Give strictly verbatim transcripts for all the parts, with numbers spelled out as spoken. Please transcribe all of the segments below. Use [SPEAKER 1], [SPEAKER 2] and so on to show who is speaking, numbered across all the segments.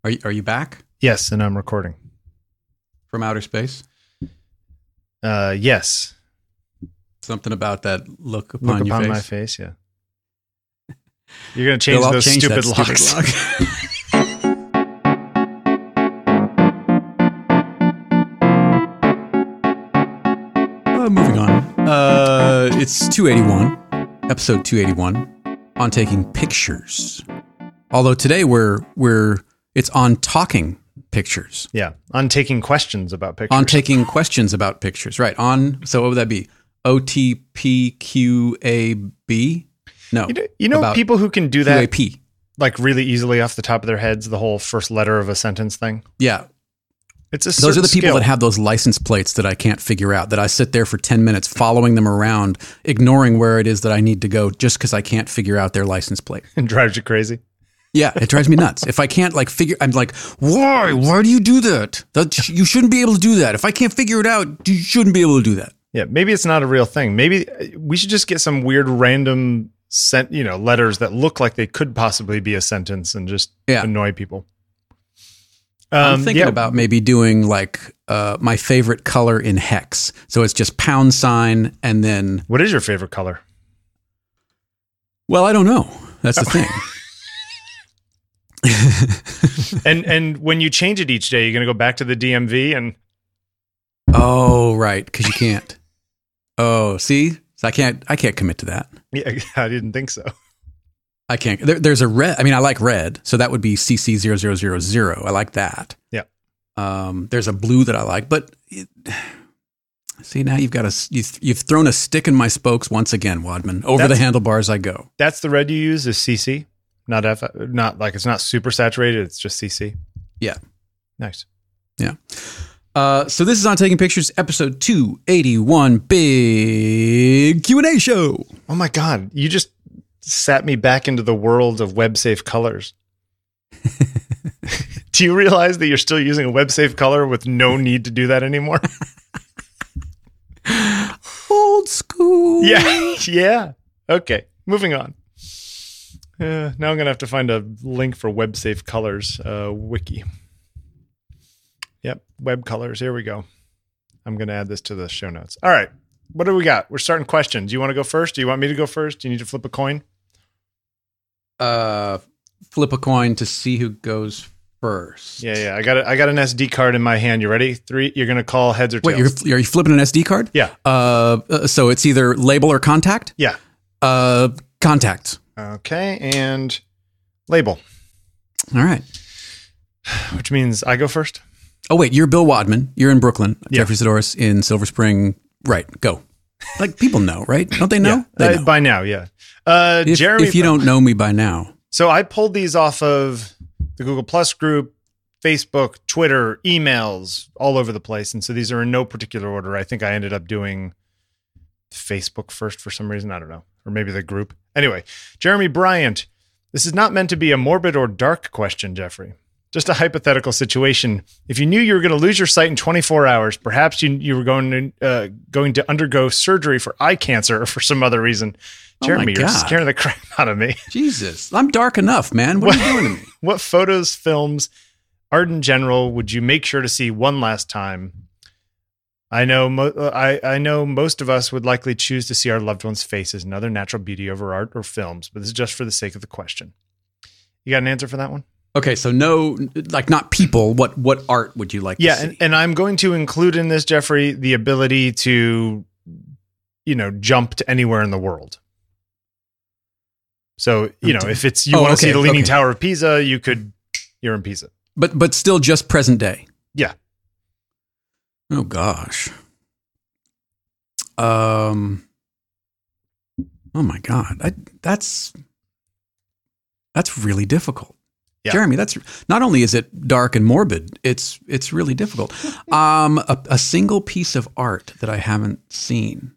[SPEAKER 1] Are you, are you back
[SPEAKER 2] Yes, and I'm recording.
[SPEAKER 1] from outer space?
[SPEAKER 2] Uh, yes.
[SPEAKER 1] Something about that look upon
[SPEAKER 2] Look
[SPEAKER 1] your
[SPEAKER 2] upon
[SPEAKER 1] face.
[SPEAKER 2] my face, yeah. You're going to change
[SPEAKER 1] Bill, I'll
[SPEAKER 2] those
[SPEAKER 1] change
[SPEAKER 2] stupid
[SPEAKER 1] that
[SPEAKER 2] locks.
[SPEAKER 1] stupid lock. uh, moving on. Uh, it's two eighty-one, episode two eighty-one, on taking pictures. Although today we're we're it's on talking pictures.
[SPEAKER 2] Yeah, on taking questions about pictures.
[SPEAKER 1] On taking questions about pictures, right? On so what would that be? O T P Q A B? No,
[SPEAKER 2] You know, you know
[SPEAKER 1] about
[SPEAKER 2] people who can do
[SPEAKER 1] Q
[SPEAKER 2] that
[SPEAKER 1] A P.
[SPEAKER 2] like really easily off the top of their heads, the whole first letter of a sentence thing?
[SPEAKER 1] Yeah,
[SPEAKER 2] It's a
[SPEAKER 1] those are
[SPEAKER 2] certain
[SPEAKER 1] the people
[SPEAKER 2] skill.
[SPEAKER 1] that have those license plates that I can't figure out. That I sit there for ten minutes following them around, ignoring where it is that I need to go, just because I can't figure out their license plate.
[SPEAKER 2] and drives you crazy.
[SPEAKER 1] Yeah, it drives me nuts. If I can't like figure, I'm like, why? Why do you do that? That you shouldn't be able to do that. If I can't figure it out, you shouldn't be able to do that.
[SPEAKER 2] Yeah, maybe it's not a real thing. Maybe we should just get some weird random sent, you know, letters that look like they could possibly be a sentence and just
[SPEAKER 1] Yeah.
[SPEAKER 2] annoy people.
[SPEAKER 1] I'm
[SPEAKER 2] Um,
[SPEAKER 1] thinking
[SPEAKER 2] yeah,
[SPEAKER 1] about maybe doing like uh, my favorite color in hex. So it's just pound sign and then,
[SPEAKER 2] What is your favorite color?
[SPEAKER 1] well, I don't know. That's the thing.
[SPEAKER 2] and and when you change it each day, you're going to go back to the D M V and
[SPEAKER 1] Oh, right, because you can't. Oh, see, so I can't. I can't commit to that.
[SPEAKER 2] yeah, I didn't think so.
[SPEAKER 1] I can't. There, there's a red. I mean, I like red, so that would be C C zero zero zero zero. I like that.
[SPEAKER 2] Yeah.
[SPEAKER 1] Um, there's a blue that I like, but it, see, now you've got a you've, you've thrown a stick in my spokes once again, Wadman. Over
[SPEAKER 2] That's-
[SPEAKER 1] the handlebars I go.
[SPEAKER 2] That's the red you use is C C, not F. Not like it's not super saturated. It's just C C.
[SPEAKER 1] Yeah.
[SPEAKER 2] Nice.
[SPEAKER 1] Yeah. Uh, so this is on Taking Pictures, episode two eighty-one, big Q and A show.
[SPEAKER 2] Oh my God, you just sat me back into the world of WebSafe colors. Do you realize that you're still using a WebSafe color with no need to do that anymore?
[SPEAKER 1] Old school.
[SPEAKER 2] Yeah, yeah. Okay, moving on. Uh, now I'm gonna have to find a link for WebSafe colors uh, wiki. Yep, web colors. Here we go. I'm gonna add this to the show notes. All right, what do we got? We're starting questions. Do you want to go first? Do you want me to go first? Do you need to flip a coin?
[SPEAKER 1] Uh, flip a coin to see who goes first.
[SPEAKER 2] Yeah, yeah. I got it. I got an S D card in my hand. You ready? Three. You're gonna call heads or
[SPEAKER 1] Wait,
[SPEAKER 2] tails.
[SPEAKER 1] you're, are you flipping an S D card?
[SPEAKER 2] Yeah.
[SPEAKER 1] Uh, uh, so it's either label or contact?
[SPEAKER 2] Yeah.
[SPEAKER 1] Uh, contact.
[SPEAKER 2] Okay, and label,
[SPEAKER 1] All right.
[SPEAKER 2] which means I go first.
[SPEAKER 1] Oh, wait, you're Bill Wadman. You're in Brooklyn.
[SPEAKER 2] Yeah.
[SPEAKER 1] Jeffrey Sidoris in Silver Spring. Right. Go. Like, people know, right? Don't they know?
[SPEAKER 2] Yeah,
[SPEAKER 1] They
[SPEAKER 2] uh,
[SPEAKER 1] know.
[SPEAKER 2] by now, yeah. Uh,
[SPEAKER 1] If,
[SPEAKER 2] Jeremy,
[SPEAKER 1] if you don't know me by now.
[SPEAKER 2] So I pulled these off of the Google Plus group, Facebook, Twitter, emails, all over the place. And so these are in no particular order. I think I ended up doing Facebook first for some reason. I don't know. Or maybe the group. Anyway, Jeremy Bryant, this is not meant to be a morbid or dark question, Jeffrey. Just a hypothetical situation. If you knew you were going to lose your sight in twenty-four hours, perhaps you, you were going to, uh, going to undergo surgery for eye cancer or for some other reason.
[SPEAKER 1] Oh my
[SPEAKER 2] Jeremy, you're
[SPEAKER 1] God.
[SPEAKER 2] scaring the crap out of me.
[SPEAKER 1] Jesus. I'm dark enough, man. What, are you doing to me?
[SPEAKER 2] What photos, films, art in general would you make sure to see one last time? I know mo- I, I know most of us would likely choose to see our loved ones' faces and other natural beauty over art or films, but this is just for the sake of the question. You got an answer for that one?
[SPEAKER 1] Okay, so no, like not people. What what art would you like
[SPEAKER 2] Yeah,
[SPEAKER 1] to see?
[SPEAKER 2] and, and I'm going to include in this, Jeffrey, the ability to, you know, jump to anywhere in the world. So, you know, if it's you
[SPEAKER 1] Oh,
[SPEAKER 2] want to
[SPEAKER 1] okay,
[SPEAKER 2] see the Leaning
[SPEAKER 1] okay.
[SPEAKER 2] Tower of Pisa, you could, you're in Pisa.
[SPEAKER 1] But but still just present day.
[SPEAKER 2] Yeah.
[SPEAKER 1] Oh gosh. Um. Oh my God, I, that's that's really difficult,
[SPEAKER 2] Yeah.
[SPEAKER 1] Jeremy. That's not only is it dark and morbid, it's it's really difficult. Um, a, a single piece of art that I haven't seen.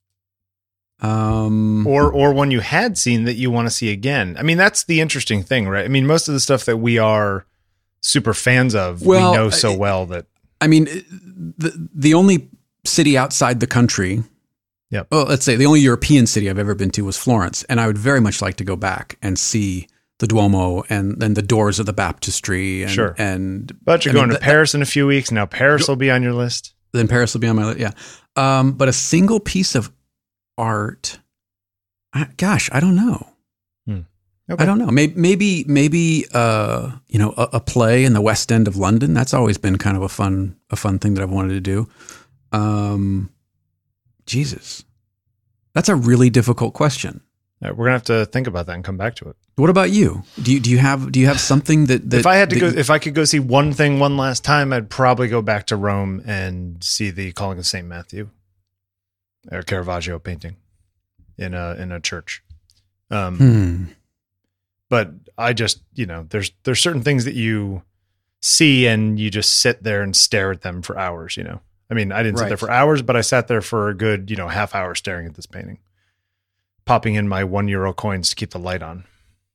[SPEAKER 1] Um,
[SPEAKER 2] or or one you had seen that you want to see again. I mean, that's the interesting thing, right? I mean, most of the stuff that we are super fans of,
[SPEAKER 1] Well,
[SPEAKER 2] we know so
[SPEAKER 1] I-
[SPEAKER 2] well that
[SPEAKER 1] I mean, the the only city outside the country.
[SPEAKER 2] Yep.
[SPEAKER 1] Well, let's say the only European city I've ever been to was Florence, and I would very much like to go back and see the Duomo and then the doors of the baptistry. And,
[SPEAKER 2] Sure.
[SPEAKER 1] And
[SPEAKER 2] But you're
[SPEAKER 1] I mean,
[SPEAKER 2] going to
[SPEAKER 1] that-
[SPEAKER 2] Paris in a few weeks. Now Paris will be on your list.
[SPEAKER 1] Then Paris will be on my list. Yeah. Um, but a single piece of art, I, gosh, I don't know.
[SPEAKER 2] Okay.
[SPEAKER 1] I don't know. Maybe, maybe, maybe, uh, you know, a, a play in the West End of London. That's always been kind of a fun, a fun thing that I've wanted to do. Um, Jesus, that's a really difficult question.
[SPEAKER 2] Yeah, we're gonna have to think about that and come back to it.
[SPEAKER 1] What about you? Do you do you have do you have something that, that
[SPEAKER 2] if I had to
[SPEAKER 1] that
[SPEAKER 2] go,
[SPEAKER 1] you-
[SPEAKER 2] if I could go see one thing one last time, I'd probably go back to Rome and see the Calling of Saint Matthew, or Caravaggio painting in a in a church. Um,
[SPEAKER 1] Hmm.
[SPEAKER 2] But I just, you know, there's there's certain things that you see and you just sit there and stare at them for hours. You know, I mean, I didn't sit
[SPEAKER 1] Right.
[SPEAKER 2] there for hours, but I sat there for a good, you know, half hour staring at this painting, popping in my one euro coins to keep the light on.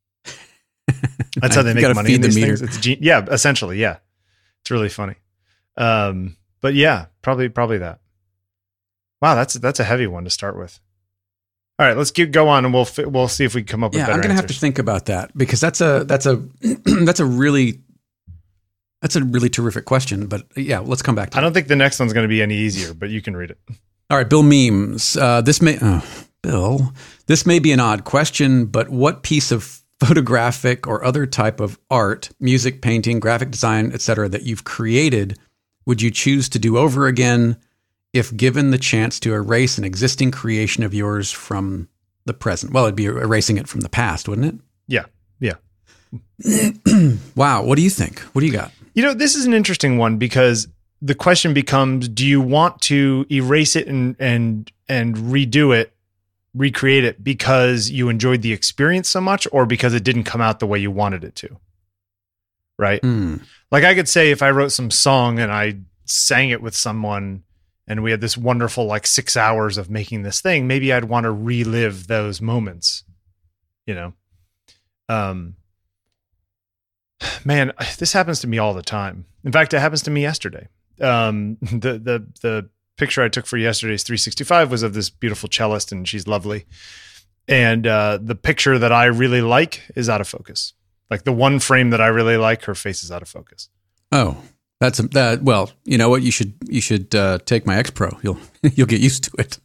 [SPEAKER 2] That's how they
[SPEAKER 1] You
[SPEAKER 2] make
[SPEAKER 1] gotta
[SPEAKER 2] money
[SPEAKER 1] feed
[SPEAKER 2] in
[SPEAKER 1] the
[SPEAKER 2] these
[SPEAKER 1] meter.
[SPEAKER 2] things. It's ge- yeah, essentially, yeah. It's really funny. Um, but yeah, probably probably that. Wow, that's that's a heavy one to start with. All right, let's keep go on, and we'll fi- we'll see if we can come up with
[SPEAKER 1] Yeah,
[SPEAKER 2] better
[SPEAKER 1] I'm gonna have to
[SPEAKER 2] answers.
[SPEAKER 1] think about that because that's a that's a that's a really that's a really terrific question. But yeah, let's come back to
[SPEAKER 2] I
[SPEAKER 1] it.
[SPEAKER 2] don't think the next one's going to be any easier, but you can read it.
[SPEAKER 1] All right, Bill Memes. Uh, this may, oh, Bill, this may be an odd question, but what piece of photographic or other type of art, music, painting, graphic design, et cetera, that you've created would you choose to do over again if given the chance to erase an existing creation of yours from the present? Well, it'd be erasing it from the past, wouldn't
[SPEAKER 2] Yeah, yeah.
[SPEAKER 1] it? Wow. What do you think? What do you got?
[SPEAKER 2] You know, this is an interesting one because the question becomes: do you want to erase it and and and redo it, recreate it because you enjoyed the experience so much, or because it didn't come out the way you wanted it to? Right?
[SPEAKER 1] Hmm.
[SPEAKER 2] Like I could say if I wrote some song and I sang it with someone and we had this wonderful like six hours of making this thing, maybe I'd want to relive those moments, you know? Um, man, this happens to me all the time. In fact, it happens to me yesterday. Um, the, the, the picture I took for yesterday's three sixty-five was of this beautiful cellist and she's lovely. And, uh, the picture that I really like is out of focus. Like the one frame that I really like, her face is out of focus.
[SPEAKER 1] Oh, that's a, that. Well, you know what? You should you should uh, take my X Pro. You'll you'll get used to it.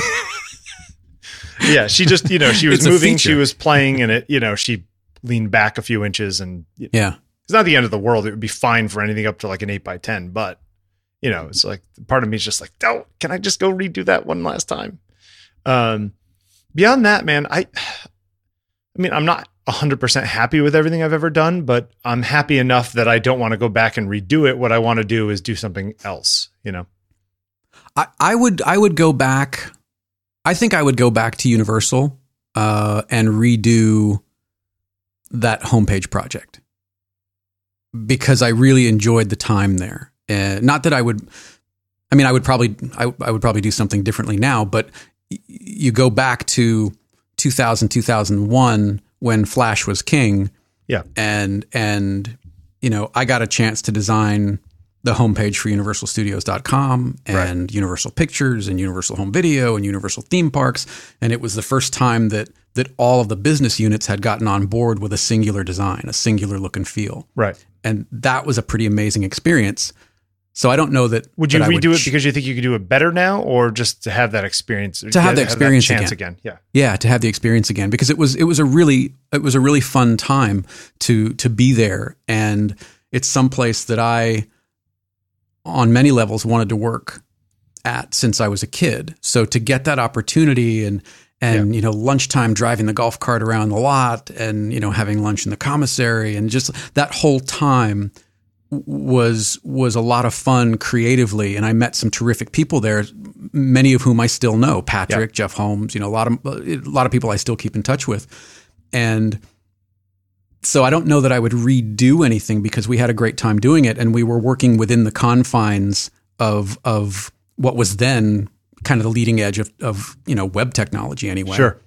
[SPEAKER 2] Yeah, she just, you know, she was
[SPEAKER 1] It's a
[SPEAKER 2] moving, she
[SPEAKER 1] feature.
[SPEAKER 2] was playing, and it, you know, she leaned back a few inches, and it's
[SPEAKER 1] Yeah.
[SPEAKER 2] not the end of the world. It would be fine for anything up to like an eight by ten, but you know, it's like part of me is just like, oh, can I just go redo that one last time? Um, beyond that, man, I, I mean, I'm not a hundred percent happy with everything I've ever done, but I'm happy enough that I don't want to go back and redo it. What I want to do is do something else, you know?
[SPEAKER 1] I, I would I would go back. I think I would go back to Universal uh, and redo that homepage project because I really enjoyed the time there. Uh, not that I would. I mean, I would probably I, I would probably do something differently now. But y- you go back to two thousand, two thousand one when Flash was king.
[SPEAKER 2] Yeah.
[SPEAKER 1] And and you know, I got a chance to design the homepage for universal studios dot com and
[SPEAKER 2] Right.
[SPEAKER 1] Universal Pictures and Universal Home Video and Universal Theme Parks. And it was the first time that that all of the business units had gotten on board with a singular design, a singular look and feel.
[SPEAKER 2] Right.
[SPEAKER 1] And that was a pretty amazing experience. So I don't know that
[SPEAKER 2] Would you
[SPEAKER 1] that I
[SPEAKER 2] redo it
[SPEAKER 1] ch-
[SPEAKER 2] because you think you could do it better now, or just to have that experience?
[SPEAKER 1] To have the experience
[SPEAKER 2] chance
[SPEAKER 1] again.
[SPEAKER 2] again. Yeah.
[SPEAKER 1] Yeah, to have the experience again, because it was it was a really it was a really fun time to to be there, and it's someplace that I, on many levels, wanted to work at since I was a kid. So to get that opportunity and and you know lunchtime driving the golf cart around the lot, and you know having lunch in the commissary, and just that whole time was was a lot of fun creatively, and I met some terrific people there, many of whom I still know. Patrick, Jeff Holmes, you know, a lot of a lot of people I still keep in touch with. And so I don't know that I would redo anything because we had a great time doing it, and we were working within the confines of of what was then kind of the leading edge of of, you know, web technology anyway.
[SPEAKER 2] Sure.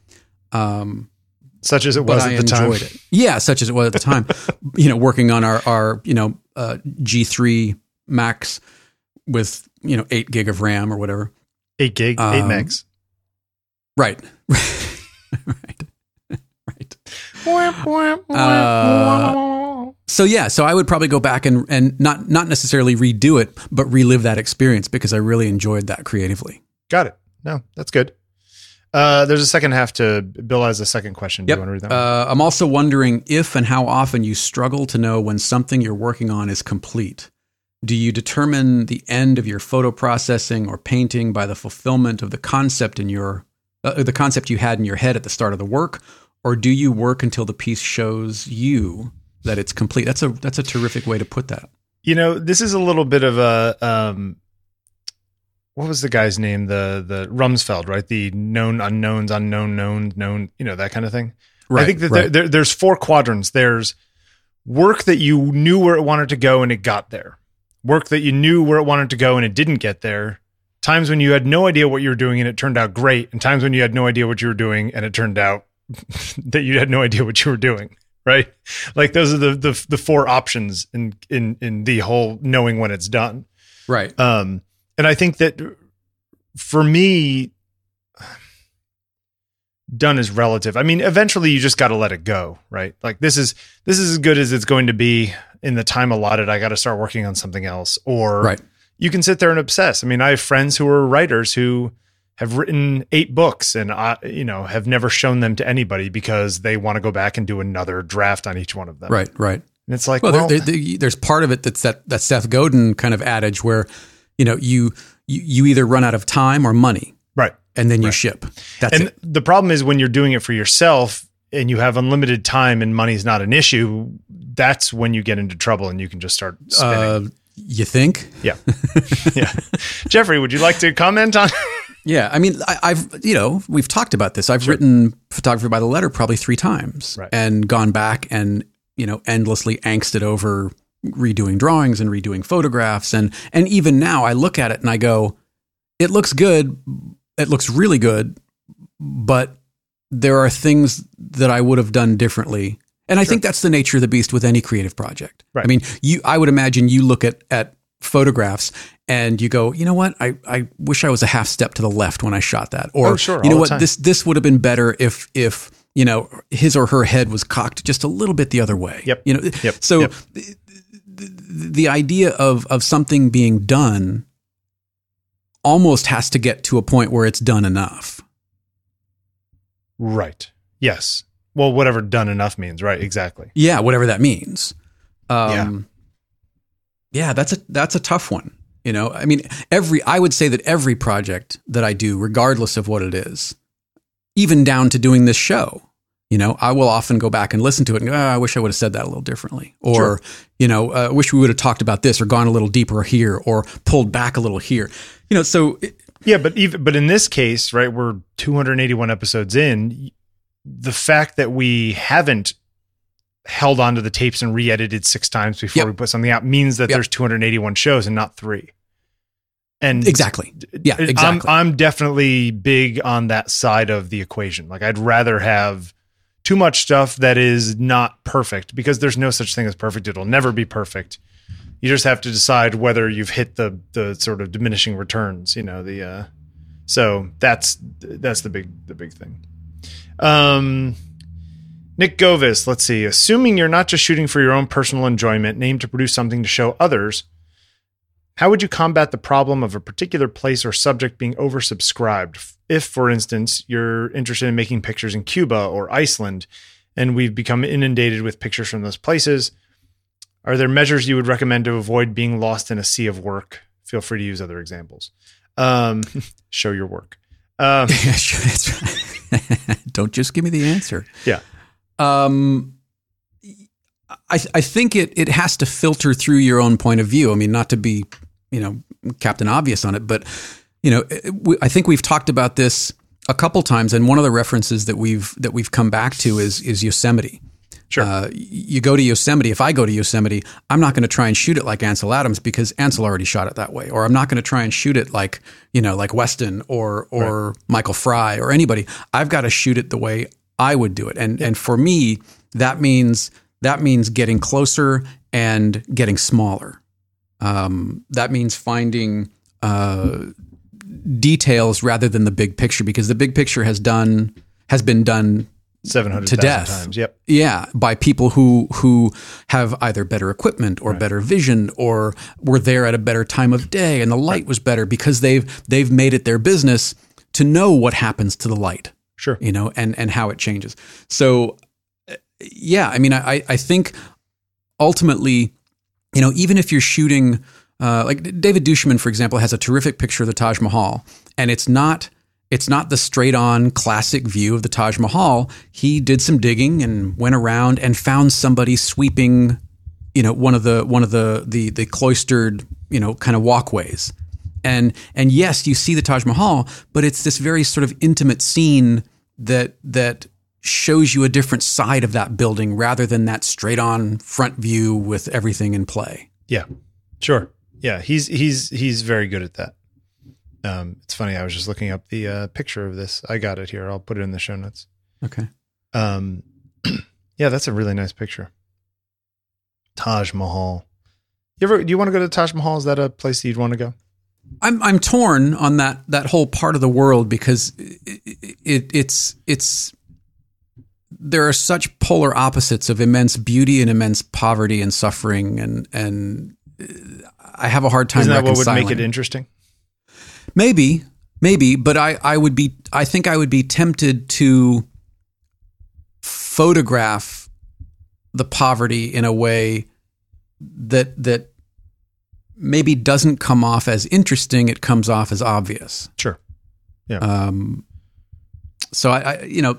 [SPEAKER 1] Um
[SPEAKER 2] Such as it
[SPEAKER 1] but
[SPEAKER 2] was
[SPEAKER 1] I
[SPEAKER 2] at the time.
[SPEAKER 1] enjoyed it. Yeah, such as it was at the time. You know, working on our, our you know, uh, G three Max with, you know, eight gig of RAM or whatever.
[SPEAKER 2] Eight gig, eight
[SPEAKER 1] Um,
[SPEAKER 2] megs.
[SPEAKER 1] Right. Right. Right. Uh, so yeah, so I would probably go back and and not not necessarily redo it, but relive that experience because I really enjoyed that creatively.
[SPEAKER 2] Got it. No, that's good. Uh, there's a second half to Bill has a second question. Do
[SPEAKER 1] Yep.
[SPEAKER 2] you want to read that one?
[SPEAKER 1] Uh, I'm also wondering if and how often you struggle to know when something you're working on is complete. Do you determine the end of your photo processing or painting by the fulfillment of the concept in your uh, the concept you had in your head at the start of the work, or do you work until the piece shows you that it's complete? That's a that's a terrific way to put that.
[SPEAKER 2] You know, this is a little bit of a um, what was the guy's name? The the Rumsfeld, right? The known unknowns, unknown known known. You know, that kind of thing.
[SPEAKER 1] Right,
[SPEAKER 2] I think that
[SPEAKER 1] right.
[SPEAKER 2] there, there, there's four quadrants. There's work that you knew where it wanted to go and it got there. Work that you knew where it wanted to go and it didn't get there. Times when you had no idea what you were doing and it turned out great. And times when you had no idea what you were doing and it turned out that you had no idea what you were doing. Right? Like those are the the, the four options in, in in the whole knowing when it's done.
[SPEAKER 1] Right.
[SPEAKER 2] Um, and I think that for me, done is relative. I mean, eventually you just got to let it go, right? Like this is this is as good as it's going to be in the time allotted. I got to start working on something else. Or
[SPEAKER 1] Right.
[SPEAKER 2] you can sit there and obsess. I mean, I have friends who are writers who have written eight books and I, you know, have never shown them to anybody because they want to go back and do another draft on each one of them.
[SPEAKER 1] Right. Right.
[SPEAKER 2] And it's like,
[SPEAKER 1] Well,
[SPEAKER 2] well,
[SPEAKER 1] there, there, there- there's part of it that's that, that Seth Godin kind of adage where, you know, you, you, you either run out of time or money
[SPEAKER 2] right.
[SPEAKER 1] and then you
[SPEAKER 2] Right.
[SPEAKER 1] ship. That's
[SPEAKER 2] And
[SPEAKER 1] it.
[SPEAKER 2] the problem is when you're doing it for yourself and you have unlimited time and money's not an issue, that's when you get into trouble and you can just start spinning.
[SPEAKER 1] Uh, you think?
[SPEAKER 2] yeah. Yeah. Jeffrey, would you like to comment on?
[SPEAKER 1] Yeah. I mean, I, I've, you know, we've talked about this. I've written Photography by the Letter probably three times
[SPEAKER 2] Right.
[SPEAKER 1] and gone back and, you know, endlessly angsted over redoing drawings and redoing photographs. And, and even now I look at it and I go, it looks good. It looks really good, but there are things that I would have done differently. And I think that's the nature of the beast with any creative project.
[SPEAKER 2] Right.
[SPEAKER 1] I mean, you, I would imagine you look at, at photographs and you go, you know what? I, I wish I was a half step to the left when I shot that. Or,
[SPEAKER 2] Oh, sure,
[SPEAKER 1] you know
[SPEAKER 2] all the
[SPEAKER 1] what?
[SPEAKER 2] time.
[SPEAKER 1] This, this would have been better if, if, you know, his or her head was cocked just a little bit the other way.
[SPEAKER 2] Yep.
[SPEAKER 1] You know,
[SPEAKER 2] Yep.
[SPEAKER 1] so
[SPEAKER 2] Yep.
[SPEAKER 1] The, the, the idea of, of something being done almost has to get to a point where it's done enough.
[SPEAKER 2] Right. Yes. Well, whatever done enough means. Right. Exactly.
[SPEAKER 1] Yeah, whatever that means. Um, yeah. yeah, that's a that's a tough one. You know, I mean, every I would say that every project that I do, regardless of what it is, even down to doing this show, you know, I will often go back and listen to it and go, oh, I wish I would have said that a little differently, or
[SPEAKER 2] Sure.
[SPEAKER 1] you know, I uh, wish we would have talked about this, or gone a little deeper here, or pulled back a little here. You know, so it,
[SPEAKER 2] Yeah. But even, but in this case, right, we're two hundred eighty-one episodes in. The fact that we haven't held onto the tapes and re-edited six times before
[SPEAKER 1] Yep.
[SPEAKER 2] we put something out means that
[SPEAKER 1] Yep.
[SPEAKER 2] there's two hundred eighty-one shows and not three. And
[SPEAKER 1] exactly, yeah,
[SPEAKER 2] I'm,
[SPEAKER 1] exactly.
[SPEAKER 2] I'm definitely big on that side of the equation. Like I'd rather have too much stuff that is not perfect because there's no such thing as perfect. It'll never be perfect. You just have to decide whether you've hit the, the sort of diminishing returns, you know, the, uh, so that's, that's the big, the big thing. Um, Nick Govis, let's see. Assuming you're not just shooting for your own personal enjoyment, and aim to produce something to show others, how would you combat the problem of a particular place or subject being oversubscribed? If, for instance, you're interested in making pictures in Cuba or Iceland, and we've become inundated with pictures from those places, are there measures you would recommend to avoid being lost in a sea of work? Feel free to use other examples. Um, show your work. Um,
[SPEAKER 1] Don't just give me the answer.
[SPEAKER 2] yeah.
[SPEAKER 1] Um, I I think it it has to filter through your own point of view. I mean, not to be, you know, Captain Obvious on it, but you know, it, we, I think we've talked about this a couple times, and one of the references that we've that we've come back to is is Yosemite.
[SPEAKER 2] Sure.
[SPEAKER 1] Uh, you go to Yosemite. If I go to Yosemite, I'm not going to try and shoot it like Ansel Adams because Ansel already shot it that way. Or I'm not going to try and shoot it like, you know, like Weston or or right. Michael Fry or anybody. I've got to shoot it the way I would do it. And yeah. and for me, that means that means getting closer and getting smaller. Um, that means finding uh, details rather than the big picture, because the big picture has done has been done
[SPEAKER 2] seven hundred
[SPEAKER 1] to death
[SPEAKER 2] times. Yep.
[SPEAKER 1] Yeah, by people who who have either better equipment or right. better vision, or were there at a better time of day and the light right. was better, because they've they've made it their business to know what happens to the light.
[SPEAKER 2] Sure.
[SPEAKER 1] You know, and and how it changes. So yeah, I mean, I I think ultimately, you know, even if you're shooting, uh, like David Duchovny, for example, has a terrific picture of the Taj Mahal, and it's not. It's not the straight-on classic view of the Taj Mahal. He did some digging and went around and found somebody sweeping, you know, one of the one of the the the cloistered, you know, kind of walkways. And and yes, you see the Taj Mahal, but it's this very sort of intimate scene that that shows you a different side of that building rather than that straight-on front view with everything in play.
[SPEAKER 2] Yeah, sure. Yeah, he's he's he's very good at that. Um, it's funny. I was just looking up the uh, picture of this. I got it here. I'll put it in the show notes.
[SPEAKER 1] Okay.
[SPEAKER 2] Um, yeah, that's a really nice picture. Taj Mahal. You ever? Do you want to go to Taj Mahal? Is that a place that you'd want to go?
[SPEAKER 1] I'm I'm torn on that that whole part of the world, because it, it it's it's there are such polar opposites of immense beauty and immense poverty and suffering, and and I have a hard time.
[SPEAKER 2] Isn't that
[SPEAKER 1] reconciling.
[SPEAKER 2] what would make it interesting?
[SPEAKER 1] Maybe, maybe, but I, I would be, I think I would be tempted to photograph the poverty in a way that, that maybe doesn't come off as interesting. It comes off as obvious.
[SPEAKER 2] Sure. Yeah.
[SPEAKER 1] Um, so I, I you know,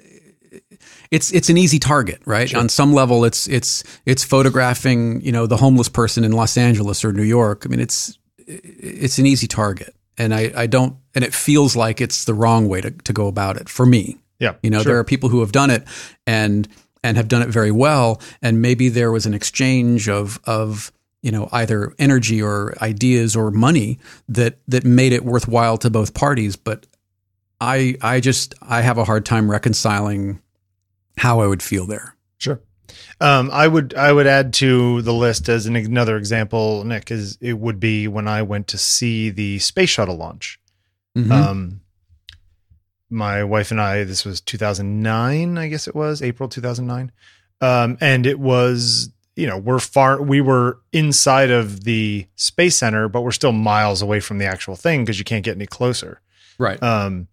[SPEAKER 1] it's, it's an easy target, right?
[SPEAKER 2] Sure.
[SPEAKER 1] On some level, it's, it's, it's photographing, you know, the homeless person in Los Angeles or New York. I mean, it's, it's an easy target. And I, I don't, and it feels like it's the wrong way to, to go about it for me.
[SPEAKER 2] Yeah.
[SPEAKER 1] You know,
[SPEAKER 2] sure.
[SPEAKER 1] there are people who have done it and, and have done it very well. And maybe there was an exchange of, of, you know, either energy or ideas or money that, that made it worthwhile to both parties. But I, I just, I have a hard time reconciling how I would feel there.
[SPEAKER 2] Sure. Um, I would I would add to the list as an, another example, Nick, is it would be when I went to see the space shuttle launch. Mm-hmm. Um, my wife and I, this was two thousand nine, I guess it was April two thousand nine, um, and it was, you know, we're far we were inside of the Space Center, but we're still miles away from the actual thing because you can't get any closer.
[SPEAKER 1] Right.
[SPEAKER 2] Um,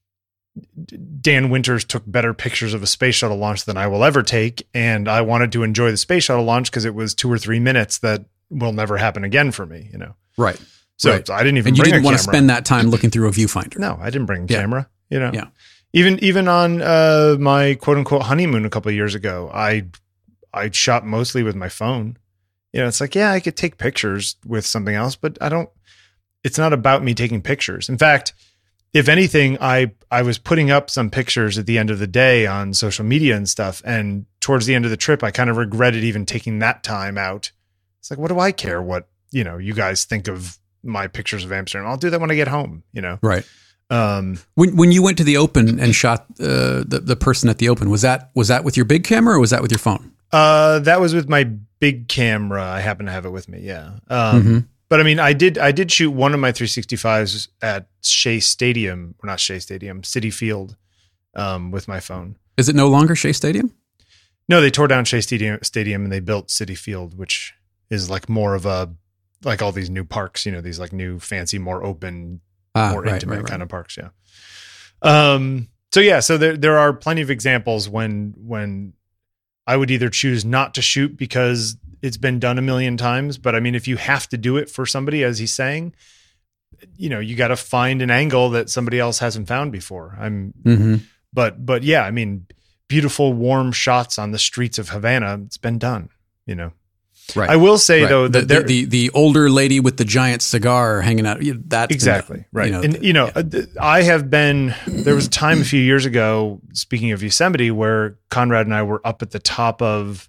[SPEAKER 2] Dan Winters took better pictures of a space shuttle launch than I will ever take. And I wanted to enjoy the space shuttle launch because it was two or three minutes that will never happen again for me, you know?
[SPEAKER 1] Right.
[SPEAKER 2] So,
[SPEAKER 1] right.
[SPEAKER 2] so I didn't even
[SPEAKER 1] and you
[SPEAKER 2] bring
[SPEAKER 1] didn't
[SPEAKER 2] a
[SPEAKER 1] want to
[SPEAKER 2] camera.
[SPEAKER 1] spend that time looking through a viewfinder.
[SPEAKER 2] No, I didn't bring a
[SPEAKER 1] yeah.
[SPEAKER 2] camera, you know?
[SPEAKER 1] Yeah.
[SPEAKER 2] Even, even on uh, my quote unquote honeymoon a couple of years ago, I, I shot mostly with my phone. You know, it's like, yeah, I could take pictures with something else, but I don't, it's not about me taking pictures. In fact, if anything, I, I was putting up some pictures at the end of the day on social media and stuff. And towards the end of the trip, I kind of regretted even taking that time out. It's like, what do I care what, you know, you guys think of my pictures of Amsterdam? I'll do that when I get home, you know?
[SPEAKER 1] Right.
[SPEAKER 2] Um,
[SPEAKER 1] when, when you went to the Open and shot uh, the, the person at the Open, was that, was that with your big camera or was that with your phone?
[SPEAKER 2] Uh, that was with my big camera. I happen to have it with me. Yeah. Um, mm-hmm. But I mean, I did I did shoot one of my three sixty-fives at Shea Stadium, or not Shea Stadium, Citi Field, um, with my phone.
[SPEAKER 1] Is it no longer Shea Stadium?
[SPEAKER 2] No, they tore down Shea Stadium, Stadium and they built Citi Field, which is like more of a, like all these new parks, you know, these like new fancy, more open, ah, more right, intimate right, right. kind of parks. Yeah. Um. So yeah, so there there are plenty of examples when when I would either choose not to shoot because it's been done a million times. But I mean, if you have to do it for somebody, as he's saying, you know, you got to find an angle that somebody else hasn't found before. I'm, mm-hmm. but, but yeah, I mean, beautiful, warm shots on the streets of Havana. It's been done, you know?
[SPEAKER 1] Right.
[SPEAKER 2] I will say
[SPEAKER 1] right.
[SPEAKER 2] though,
[SPEAKER 1] the,
[SPEAKER 2] that
[SPEAKER 1] the, the, the older lady with the giant cigar hanging out, that
[SPEAKER 2] exactly. Right.
[SPEAKER 1] You know,
[SPEAKER 2] and
[SPEAKER 1] the,
[SPEAKER 2] you know,
[SPEAKER 1] yeah.
[SPEAKER 2] I have been, there was a time a few years ago, speaking of Yosemite, where Conrad and I were up at the top of,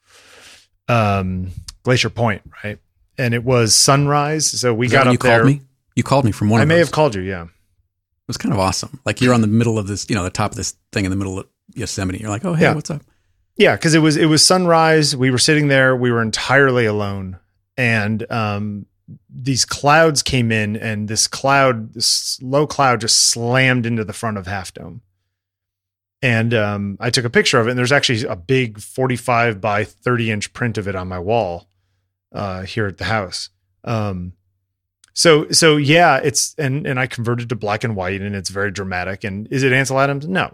[SPEAKER 2] um, Glacier Point, right? And it was sunrise. So we
[SPEAKER 1] Is
[SPEAKER 2] got
[SPEAKER 1] that when
[SPEAKER 2] up
[SPEAKER 1] you
[SPEAKER 2] there.
[SPEAKER 1] Called me? You called me from one
[SPEAKER 2] I
[SPEAKER 1] of
[SPEAKER 2] may
[SPEAKER 1] those.
[SPEAKER 2] have called you. Yeah.
[SPEAKER 1] It was kind of awesome. Like you're on the middle of this, you know, the top of this thing in the middle of Yosemite. You're like, oh, hey,
[SPEAKER 2] yeah.
[SPEAKER 1] what's up?
[SPEAKER 2] Yeah. Cause it was, it was sunrise. We were sitting there. We were entirely alone. And, um, these clouds came in and this cloud, this low cloud just slammed into the front of Half Dome. And um, I took a picture of it, and there's actually a big forty-five by thirty inch print of it on my wall uh, here at the house. Um, so, so yeah, it's, and, and I converted to black and white, and it's very dramatic. And is it Ansel Adams? No.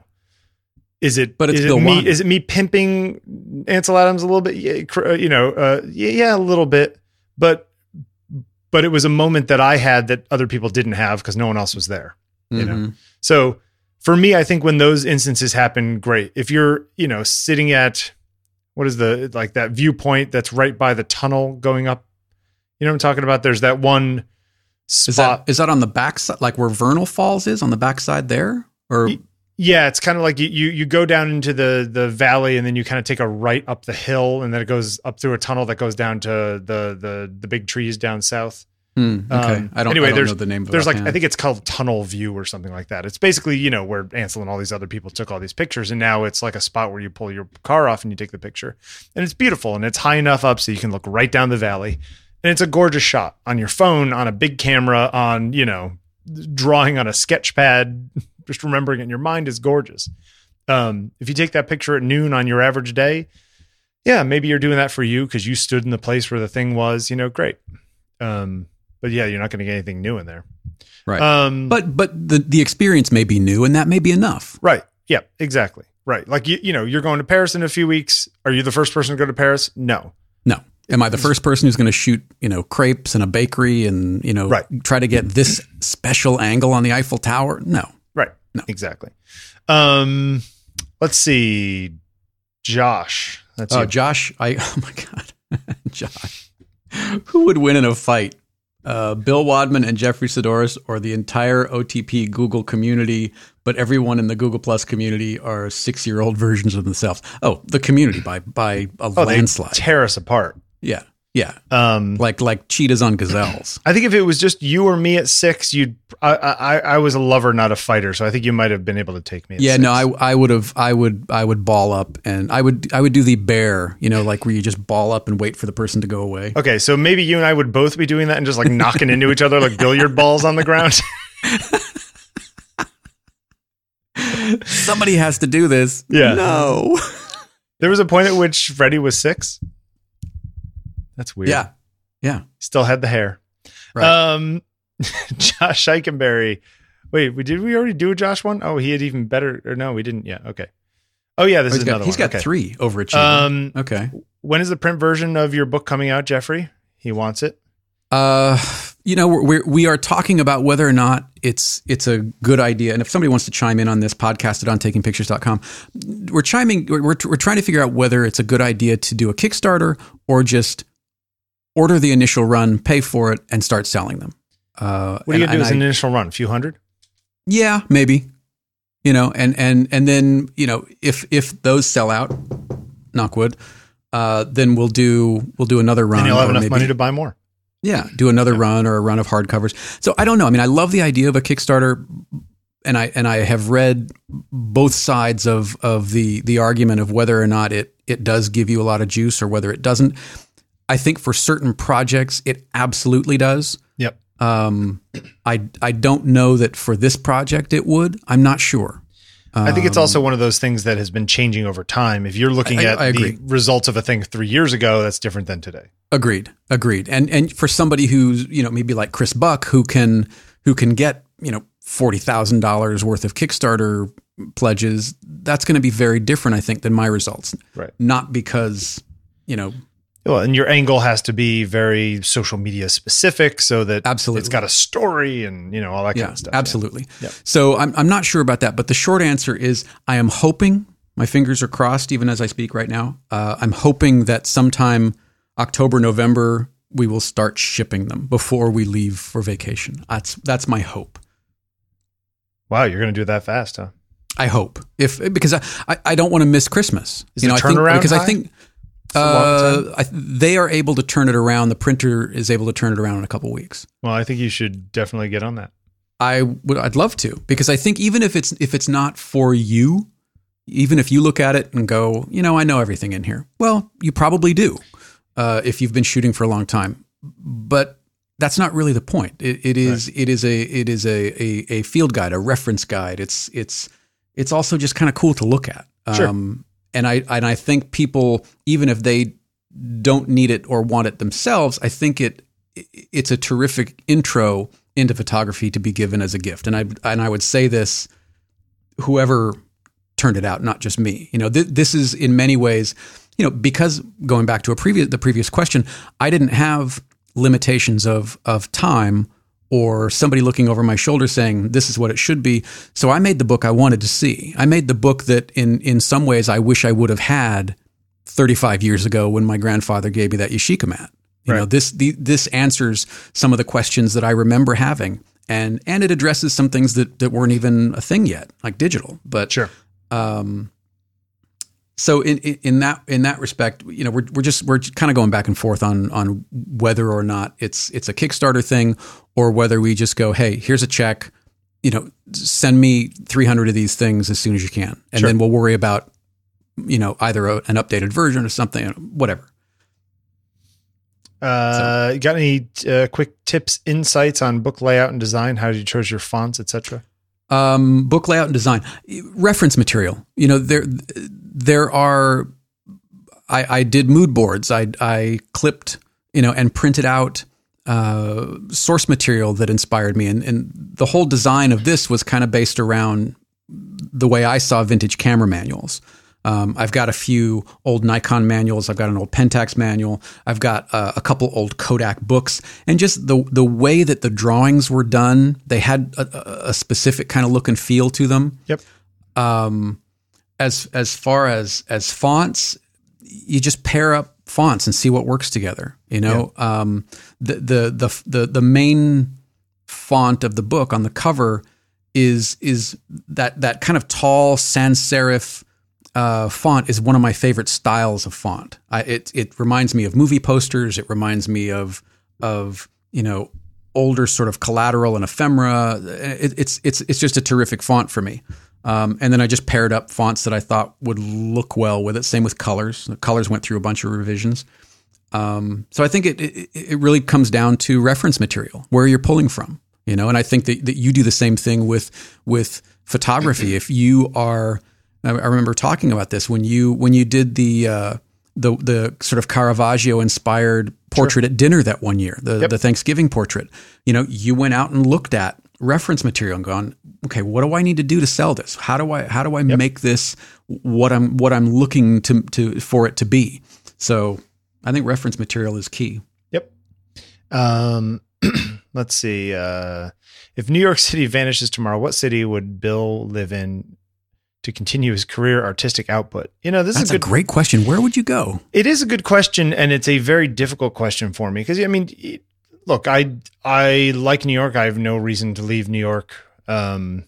[SPEAKER 2] Is it,
[SPEAKER 1] but it's
[SPEAKER 2] is
[SPEAKER 1] Bill
[SPEAKER 2] it me,
[SPEAKER 1] Wan.
[SPEAKER 2] is it me pimping Ansel Adams a little bit? Yeah, cr- you know, uh, yeah, yeah, a little bit, but, but it was a moment that I had that other people didn't have because no one else was there, you
[SPEAKER 1] Mm-hmm.
[SPEAKER 2] know? So for me, I think when those instances happen, great. If you're, you know, sitting at, what is the, like that viewpoint that's right by the tunnel going up, you know what I'm talking about? There's that one spot.
[SPEAKER 1] Is that, is that on the backside, like where Vernal Falls is on the backside there? Or
[SPEAKER 2] yeah, it's kind of like you, you, you go down into the, the valley, and then you kind of take a right up the hill, and then it goes up through a tunnel that goes down to the, the, the big trees down south.
[SPEAKER 1] Hmm, okay.
[SPEAKER 2] Um,
[SPEAKER 1] I don't,
[SPEAKER 2] anyway,
[SPEAKER 1] I don't
[SPEAKER 2] there's,
[SPEAKER 1] know the name of it.
[SPEAKER 2] There's like,
[SPEAKER 1] offhand.
[SPEAKER 2] I think it's called Tunnel View or something like that. It's basically, you know, where Ansel and all these other people took all these pictures, and now it's like a spot where you pull your car off and you take the picture, and it's beautiful, and it's high enough up so you can look right down the valley, and it's a gorgeous shot on your phone, on a big camera, on, you know, drawing on a sketch pad, just remembering it in your mind is gorgeous. Um, if you take that picture at noon on your average day, yeah, maybe you're doing that for you because you stood in the place where the thing was, you know, great. Um, But yeah, you're not going to get anything new in there.
[SPEAKER 1] Right.
[SPEAKER 2] Um,
[SPEAKER 1] but but the, the experience may be new, and that may be enough.
[SPEAKER 2] right. Yeah, exactly. Right. Like, you, you know, you're going to Paris in a few weeks. Are you the first person to go to Paris? No.
[SPEAKER 1] No. Am I the first person who's going to shoot, you know, crepes in a bakery and, you know,
[SPEAKER 2] Right.
[SPEAKER 1] try to get this special angle on the Eiffel Tower? No.
[SPEAKER 2] Right.
[SPEAKER 1] No.
[SPEAKER 2] Exactly. Um, let's see. Josh. That's
[SPEAKER 1] Oh,
[SPEAKER 2] you.
[SPEAKER 1] Josh, I, oh my God. Josh. Who would win in a fight? Uh, Bill Wadman and Jeffrey Sidoris, or the entire O T P Google community, but everyone in the Google Plus community are six-year-old versions of themselves. Oh, the community by by a
[SPEAKER 2] Oh, they
[SPEAKER 1] landslide.
[SPEAKER 2] tear us apart.
[SPEAKER 1] Yeah, yeah,
[SPEAKER 2] Um,
[SPEAKER 1] like like cheetahs on gazelles.
[SPEAKER 2] I think if it was just you or me at six, you'd. I, I I was a lover, not a fighter, so I think you might have been able to take me. At
[SPEAKER 1] Yeah,
[SPEAKER 2] six.
[SPEAKER 1] no, I I would have I would I would ball up, and I would I would do the bear, you know, like where you just ball up and wait for the person to go away.
[SPEAKER 2] Okay, so maybe you and I would both be doing that and just like knocking into each other like billiard balls on the ground.
[SPEAKER 1] Somebody has to do this.
[SPEAKER 2] Yeah.
[SPEAKER 1] No.
[SPEAKER 2] There was a point at which Freddie was six. That's weird.
[SPEAKER 1] Yeah. Yeah.
[SPEAKER 2] Still had the hair.
[SPEAKER 1] Right.
[SPEAKER 2] Um, Josh Eichenberry. Wait, we did we already do a Josh one? Oh, he had even better. Or no, we didn't yet. Okay. Oh yeah, this
[SPEAKER 1] Oh,
[SPEAKER 2] is
[SPEAKER 1] he's got,
[SPEAKER 2] another
[SPEAKER 1] he's
[SPEAKER 2] one.
[SPEAKER 1] got
[SPEAKER 2] Okay.
[SPEAKER 1] three overachieving.
[SPEAKER 2] Um,
[SPEAKER 1] okay.
[SPEAKER 2] when is the print version of your book coming out, Jeffrey? He wants it.
[SPEAKER 1] Uh, you know, we're, we are talking about whether or not it's it's a good idea. And if somebody wants to chime in on this, podcast at on taking pictures dot com. We're chiming. We're we're trying to figure out whether it's a good idea to do a Kickstarter or just order the initial run, pay for it, and start selling them. Uh,
[SPEAKER 2] What are you
[SPEAKER 1] and-
[SPEAKER 2] gonna do
[SPEAKER 1] and
[SPEAKER 2] as
[SPEAKER 1] I-
[SPEAKER 2] an initial run? A few hundred?
[SPEAKER 1] Yeah, maybe. You know, and and and then, you know, if if those sell out, knock wood, uh, then we'll do we'll do another run.
[SPEAKER 2] And you'll have
[SPEAKER 1] or
[SPEAKER 2] enough
[SPEAKER 1] maybe-
[SPEAKER 2] money to buy more.
[SPEAKER 1] Yeah, do another run or a run of hardcovers. So I don't know. I mean, I love the idea of a Kickstarter, and I and I have read both sides of of the the argument of whether or not it it does give you a lot of juice or whether it doesn't. I think for certain projects, it absolutely does.
[SPEAKER 2] Yep.
[SPEAKER 1] Um, I I don't know that for this project it would. I'm not sure.
[SPEAKER 2] I think it's also one of those things that has been changing over time. If you're looking
[SPEAKER 1] I-
[SPEAKER 2] at
[SPEAKER 1] I
[SPEAKER 2] the
[SPEAKER 1] agree.
[SPEAKER 2] results of a thing three years ago, that's different than today.
[SPEAKER 1] Agreed. Agreed. And and for somebody who's, you know, maybe like Chris Buck, who can who can get, you know, forty thousand dollars worth of Kickstarter pledges, that's going to be very different, I think, than my results.
[SPEAKER 2] Right.
[SPEAKER 1] Not because, you know,
[SPEAKER 2] Well, and your angle has to be very social media specific so that
[SPEAKER 1] Absolutely.
[SPEAKER 2] it's got a story and, you know, all that
[SPEAKER 1] yeah,
[SPEAKER 2] kind of stuff.
[SPEAKER 1] absolutely.
[SPEAKER 2] Yeah.
[SPEAKER 1] So I'm I'm not sure about that, but the short answer is I am hoping, my fingers are crossed even as I speak right now. Uh, I'm hoping that sometime October, November, we will start shipping them before we leave for vacation. That's that's my hope.
[SPEAKER 2] Wow, you're going to do it that fast, huh?
[SPEAKER 1] I hope, if because I, I, I don't want to miss Christmas.
[SPEAKER 2] Is
[SPEAKER 1] you
[SPEAKER 2] the
[SPEAKER 1] know, I think
[SPEAKER 2] turnaround
[SPEAKER 1] because I
[SPEAKER 2] high?
[SPEAKER 1] think
[SPEAKER 2] a long
[SPEAKER 1] uh, I, they are able to turn it around. The printer is able to turn it around in a couple weeks.
[SPEAKER 2] Well, I think you should definitely get on that.
[SPEAKER 1] I would, I'd love to, because I think even if it's if it's not for you, even if you look at it and go, you know, I know everything in here. Well, you probably do, uh, if you've been shooting for a long time. But that's not really the point. It, it is
[SPEAKER 2] Right.
[SPEAKER 1] it is a it is a, a a field guide, a reference guide. It's it's it's also just kind of cool to look at.
[SPEAKER 2] Sure.
[SPEAKER 1] Um, and I and I think people, even if they don't need it or want it themselves, I think it it's a terrific intro into photography to be given as a gift. And I and I would say this, whoever turned it out, not just me. You know, th- this is in many ways, you know, because going back to a previous the previous question, I didn't have limitations of of time or somebody looking over my shoulder saying this is what it should be. So I made the book I wanted to see. I made the book that in in some ways I wish I would have had thirty-five years ago when my grandfather gave me that Yashica mat. You
[SPEAKER 2] Right.
[SPEAKER 1] know, this the, this answers some of the questions that I remember having, and and it addresses some things that that weren't even a thing yet, like digital. But
[SPEAKER 2] Sure.
[SPEAKER 1] um, so in, in in that in that respect, you know, we're we're just we're kind of going back and forth on on whether or not it's it's a Kickstarter thing or whether we just go, hey, here's a check, you know, send me three hundred of these things as soon as you can, and
[SPEAKER 2] Sure.
[SPEAKER 1] then we'll worry about, you know, either a, an updated version or something, whatever.
[SPEAKER 2] Uh, you got any uh, quick tips, insights on book layout and design? How you chose your fonts, et cetera?
[SPEAKER 1] Um, book layout and design, reference material. You know, there there are. I, I did mood boards. I I clipped, you know, and printed out uh, source material that inspired me, and and the whole design of this was kind of based around the way I saw vintage camera manuals. Um, I've got a few old Nikon manuals. I've got an old Pentax manual. I've got uh, a couple old Kodak books, and just the the way that the drawings were done, they had a, a specific kind of look and feel to them.
[SPEAKER 2] Yep.
[SPEAKER 1] Um, as as far as as fonts, you just pair up fonts and see what works together. You know, yeah. um, the, the the the the main font of the book on the cover is is that that kind of tall sans serif. Uh, font is one of my favorite styles of font. I, it it reminds me of movie posters. It reminds me of of you know older sort of Collateral and Ephemera. It, it's it's it's just a terrific font for me. Um, and then I just paired up fonts that I thought would look well with it. Same with colors. The colors went through a bunch of revisions. Um, so I think it, it it really comes down to reference material, where you're pulling from. You know, and I think that, that you do the same thing with with photography. If you are I remember talking about this when you when you did the uh, the the sort of Caravaggio inspired portrait
[SPEAKER 2] Sure.
[SPEAKER 1] at dinner that one year, the
[SPEAKER 2] Yep.
[SPEAKER 1] the Thanksgiving portrait. You know, you went out and looked at reference material and gone, okay, what do I need to do to sell this? How do I how do I
[SPEAKER 2] Yep.
[SPEAKER 1] make this what I'm what I'm looking to to for it to be? So I think reference material is key.
[SPEAKER 2] Yep. Um, let's see. Uh, if New York City vanishes tomorrow, what city would Bill live in to continue his career artistic output? You know, this
[SPEAKER 1] That's
[SPEAKER 2] is a,
[SPEAKER 1] a
[SPEAKER 2] good,
[SPEAKER 1] great question. Where would you go?
[SPEAKER 2] It is a good question, and it's a very difficult question for me because I mean, it- look, I I like New York. I have no reason to leave New York. Um,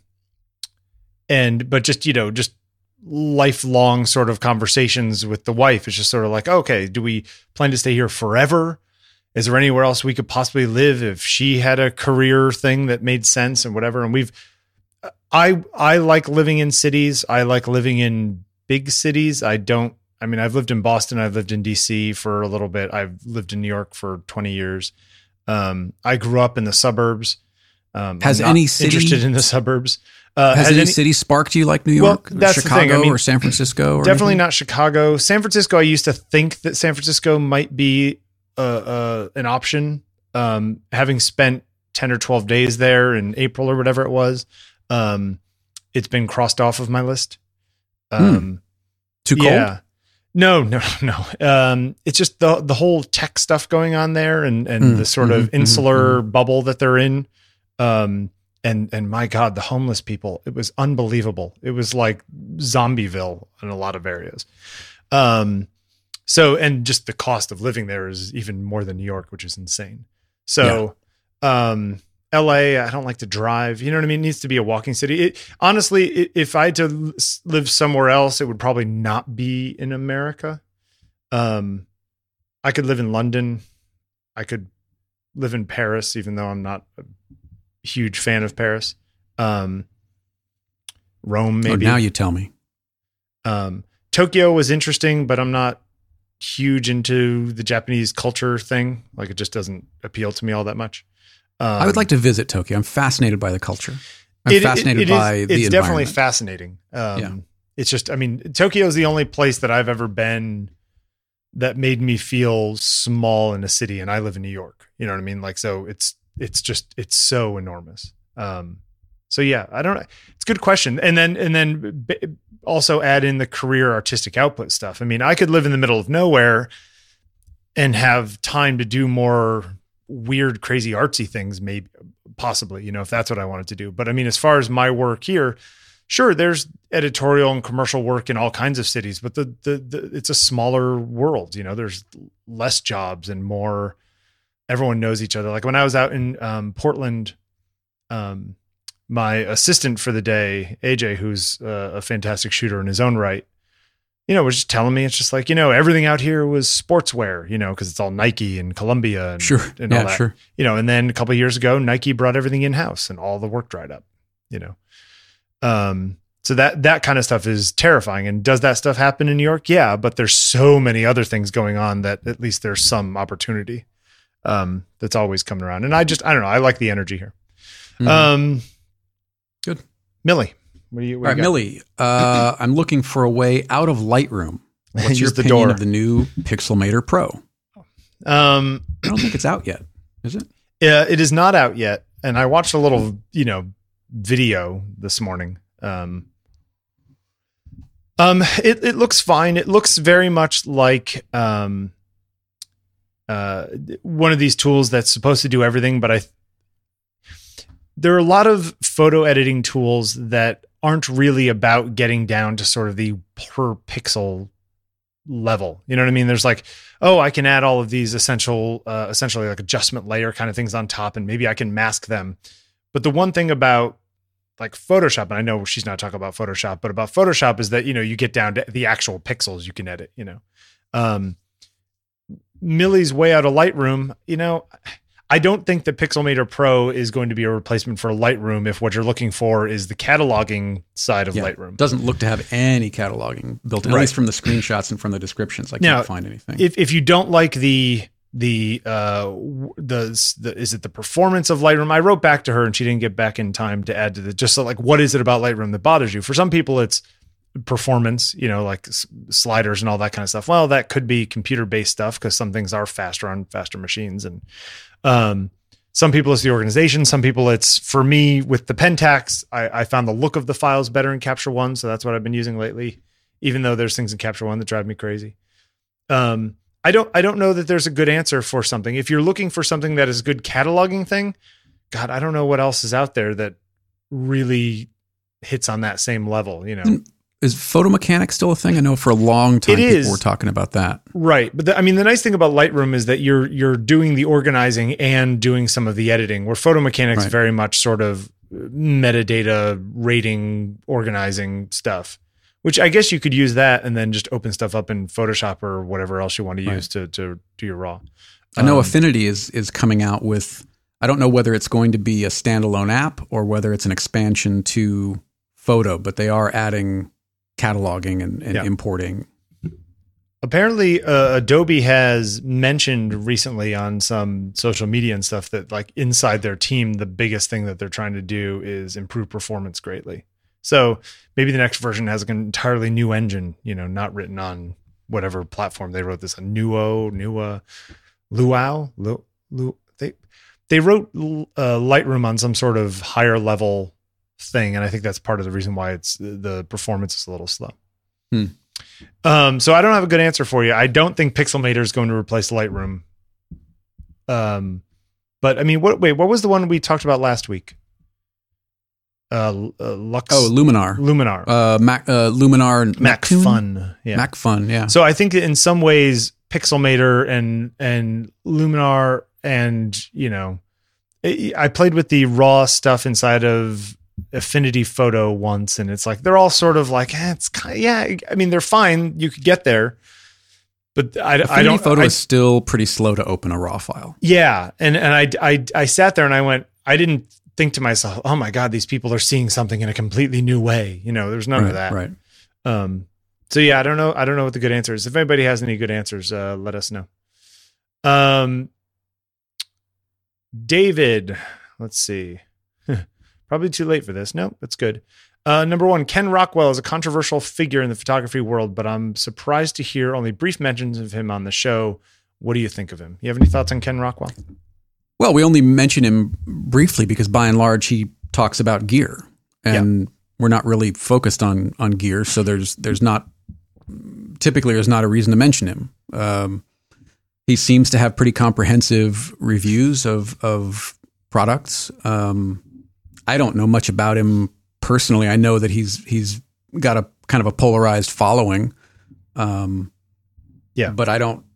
[SPEAKER 2] and but just you know, just lifelong sort of conversations with the wife. It's just sort of like, okay, do we plan to stay here forever? Is there anywhere else we could possibly live if she had a career thing that made sense and whatever? And we've I I like living in cities. I like living in big cities. I don't, I mean, I've lived in Boston. I've lived in D C for a little bit. I've lived in New York for twenty years. Um, I grew up in the suburbs. Um,
[SPEAKER 1] Has
[SPEAKER 2] I'm not
[SPEAKER 1] any city-
[SPEAKER 2] interested in the suburbs? Uh,
[SPEAKER 1] Has,
[SPEAKER 2] has
[SPEAKER 1] any,
[SPEAKER 2] any-
[SPEAKER 1] city sparked you like New
[SPEAKER 2] Well,
[SPEAKER 1] York, or
[SPEAKER 2] that's the
[SPEAKER 1] Chicago,
[SPEAKER 2] thing. I mean,
[SPEAKER 1] or San Francisco? Or
[SPEAKER 2] Definitely
[SPEAKER 1] anything?
[SPEAKER 2] not Chicago. San Francisco, I used to think that San Francisco might be uh, uh, an option. Um, having spent ten or twelve days there in April or whatever it was, um, it's been crossed off of my list. Um,
[SPEAKER 1] Too cold?
[SPEAKER 2] Yeah. No, no, no. Um, it's just the the whole tech stuff going on there and, and
[SPEAKER 1] Mm,
[SPEAKER 2] the sort of
[SPEAKER 1] mhm,
[SPEAKER 2] insular
[SPEAKER 1] mhm,
[SPEAKER 2] bubble that they're in. Um, and, and my God, the homeless people, it was unbelievable. It was like Zombieville in a lot of areas. Um, so, and just the cost of living there is even more than New York, which is insane. So, um, L A, I don't like to drive. You know what I mean? It needs to be a walking city. It, honestly, i if I had to live somewhere else, it would probably not be in America. Um, I could live in London. I could live in Paris, even though I'm not a huge fan of Paris. Um, Rome,
[SPEAKER 1] Oh,
[SPEAKER 2] maybe.
[SPEAKER 1] now you tell me.
[SPEAKER 2] Um, Tokyo was interesting, but I'm not huge into the Japanese culture thing. Like, it just doesn't appeal to me all that much. Um,
[SPEAKER 1] I would like to visit Tokyo. I'm fascinated by the culture. I'm
[SPEAKER 2] it,
[SPEAKER 1] fascinated
[SPEAKER 2] it, it
[SPEAKER 1] by
[SPEAKER 2] is,
[SPEAKER 1] the
[SPEAKER 2] it's definitely
[SPEAKER 1] environment.
[SPEAKER 2] fascinating. Um,
[SPEAKER 1] Yeah.
[SPEAKER 2] It's just, I mean, Tokyo is the only place that I've ever been that made me feel small in a city, and I live in New York. You know what I mean? Like, so it's it's just it's so enormous. Um, so yeah, I don't know. It's a good question. And then and then b- also add in the career artistic output stuff. I mean, I could live in the middle of nowhere and have time to do more weird, crazy, artsy things, maybe possibly, you know, if that's what I wanted to do. But I mean, as far as my work here, sure, there's editorial and commercial work in all kinds of cities, but the, the the it's a smaller world. You know, there's less jobs and more. Everyone knows each other. Like when I was out in um, Portland, um, my assistant for the day, A J, who's uh, a fantastic shooter in his own right, you know, was just telling me, it's just like, you know, everything out here was sportswear, you know, because it's all Nike and Columbia and,
[SPEAKER 1] Sure.
[SPEAKER 2] and
[SPEAKER 1] yeah,
[SPEAKER 2] all that.
[SPEAKER 1] sure.
[SPEAKER 2] You know, and then a couple of years ago, Nike brought everything in house and all the work dried up. You know. Um, so that, that kind of stuff is terrifying. And does that stuff happen in New York? Yeah, but there's so many other things going on that at least there's some opportunity, um, that's always coming around. And I just, I don't know. I like the energy here.
[SPEAKER 1] Mhm.
[SPEAKER 2] Um,
[SPEAKER 1] Good.
[SPEAKER 2] Millie, what do you, what
[SPEAKER 1] All right,
[SPEAKER 2] do you got?
[SPEAKER 1] Millie, uh, I'm looking for a way out of Lightroom. What's your
[SPEAKER 2] Use the
[SPEAKER 1] opinion
[SPEAKER 2] door.
[SPEAKER 1] of the new Pixelmator Pro?
[SPEAKER 2] Um,
[SPEAKER 1] I don't think it's out yet, is it?
[SPEAKER 2] yeah, it is not out yet. And I watched a little, you know, video this morning. Um, um, it, it looks fine. It looks very much like, um, uh, one of these tools that's supposed to do everything, but I, there are a lot of photo editing tools that aren't really about getting down to sort of the per pixel level. You know what I mean? There's like, oh, I can add all of these essential, uh, essentially like adjustment layer kind of things on top, and maybe I can mask them. But the one thing about like Photoshop, and I know she's not talking about Photoshop, but about Photoshop is that, you know, you get down to the actual pixels you can edit, you know. Um, Millie's way out of Lightroom, you know, I don't think the Pixelmator Pro is going to be a replacement for Lightroom if what you're looking for is the cataloging side of
[SPEAKER 1] Yeah.
[SPEAKER 2] Lightroom.
[SPEAKER 1] Doesn't look to have any cataloging built in,
[SPEAKER 2] Right.
[SPEAKER 1] at least from the screenshots and from the descriptions. I can't
[SPEAKER 2] Now,
[SPEAKER 1] find anything.
[SPEAKER 2] If if you don't like the the uh w- the, the is it the performance of Lightroom? I wrote back to her and she didn't get back in time to add to the just so like what is it about Lightroom that bothers you? For some people it's performance, you know, like s- sliders and all that kind of stuff. Well, that could be computer based stuff because some things are faster on faster machines, and um some people it's the organization. Some people it's, for me with the Pentax, I, I found the look of the files better in Capture One, so that's what I've been using lately. Even though there's things in Capture One that drive me crazy. Um, I don't I don't know that there's a good answer for something. If you're looking for something that is a good cataloging thing, God, I don't know what else is out there that really hits on that same level, you know.
[SPEAKER 1] Is photo mechanics still a thing? I know for a long time
[SPEAKER 2] It
[SPEAKER 1] people
[SPEAKER 2] is.
[SPEAKER 1] were talking about that.
[SPEAKER 2] Right. But the, I mean, the nice thing about Lightroom is that you're you're doing the organizing and doing some of the editing, where photo mechanics
[SPEAKER 1] Right.
[SPEAKER 2] very much sort of metadata rating, organizing stuff, which I guess you could use that and then just open stuff up in Photoshop or whatever else you want to
[SPEAKER 1] Right.
[SPEAKER 2] use to, to do your raw.
[SPEAKER 1] I know
[SPEAKER 2] Um,
[SPEAKER 1] Affinity is is coming out with, I don't know whether it's going to be a standalone app or whether it's an expansion to photo, but they are adding cataloging and, and
[SPEAKER 2] Yeah.
[SPEAKER 1] importing.
[SPEAKER 2] Apparently, uh, Adobe has mentioned recently on some social media and stuff that like inside their team, the biggest thing that they're trying to do is improve performance greatly. So maybe the next version has an entirely new engine, you know, not written on whatever platform they wrote this on. Nuo, Nua, Luau, Lu, Lu, they, they wrote uh, Lightroom on some sort of higher level thing. And I think that's part of the reason why it's the performance is a little slow.
[SPEAKER 1] Hmm.
[SPEAKER 2] Um, so I don't have a good answer for you. I don't think Pixelmator is going to replace Lightroom. Um, but I mean, what, wait, what was the one we talked about last week? Uh, uh Lux.
[SPEAKER 1] Oh, Luminar.
[SPEAKER 2] Luminar.
[SPEAKER 1] Uh, Mac, uh, Luminar.
[SPEAKER 2] Mac
[SPEAKER 1] Mactoon?
[SPEAKER 2] Fun. Yeah.
[SPEAKER 1] Mac Fun, yeah.
[SPEAKER 2] So I think that in some ways, Pixelmator and and Luminar and, you know, I I played with the raw stuff inside of Affinity Photo once, and it's like they're all sort of like, eh, it's kind of, yeah. I mean, they're fine. You could get there, but I,
[SPEAKER 1] Affinity
[SPEAKER 2] I don't.
[SPEAKER 1] Photo
[SPEAKER 2] I,
[SPEAKER 1] is still pretty slow to open a raw file.
[SPEAKER 2] yeah, and and I I I sat there and I went. I didn't think to myself, oh my God, these people are seeing something in a completely new way. You know, there's none
[SPEAKER 1] right,
[SPEAKER 2] of that.
[SPEAKER 1] Right.
[SPEAKER 2] Um, so yeah, I don't know. I don't know what the good answer is. If anybody has any good answers, uh, let us know. Um, David, let's see. Probably too late for this. Nope, that's good. Uh, number one, Ken Rockwell is a controversial figure in the photography world, but I'm surprised to hear only brief mentions of him on the show. What do you think of him? You have any thoughts on Ken Rockwell?
[SPEAKER 1] Well, we only mention him briefly because by and large he talks about gear, and yeah. we're not really focused on on gear, so there's there's not typically there's not a reason to mention him. Um, he seems to have pretty comprehensive reviews of of products. Um, I don't know much about him personally. I know that he's he's got a kind of a polarized following. Um,
[SPEAKER 2] yeah,
[SPEAKER 1] but I don't.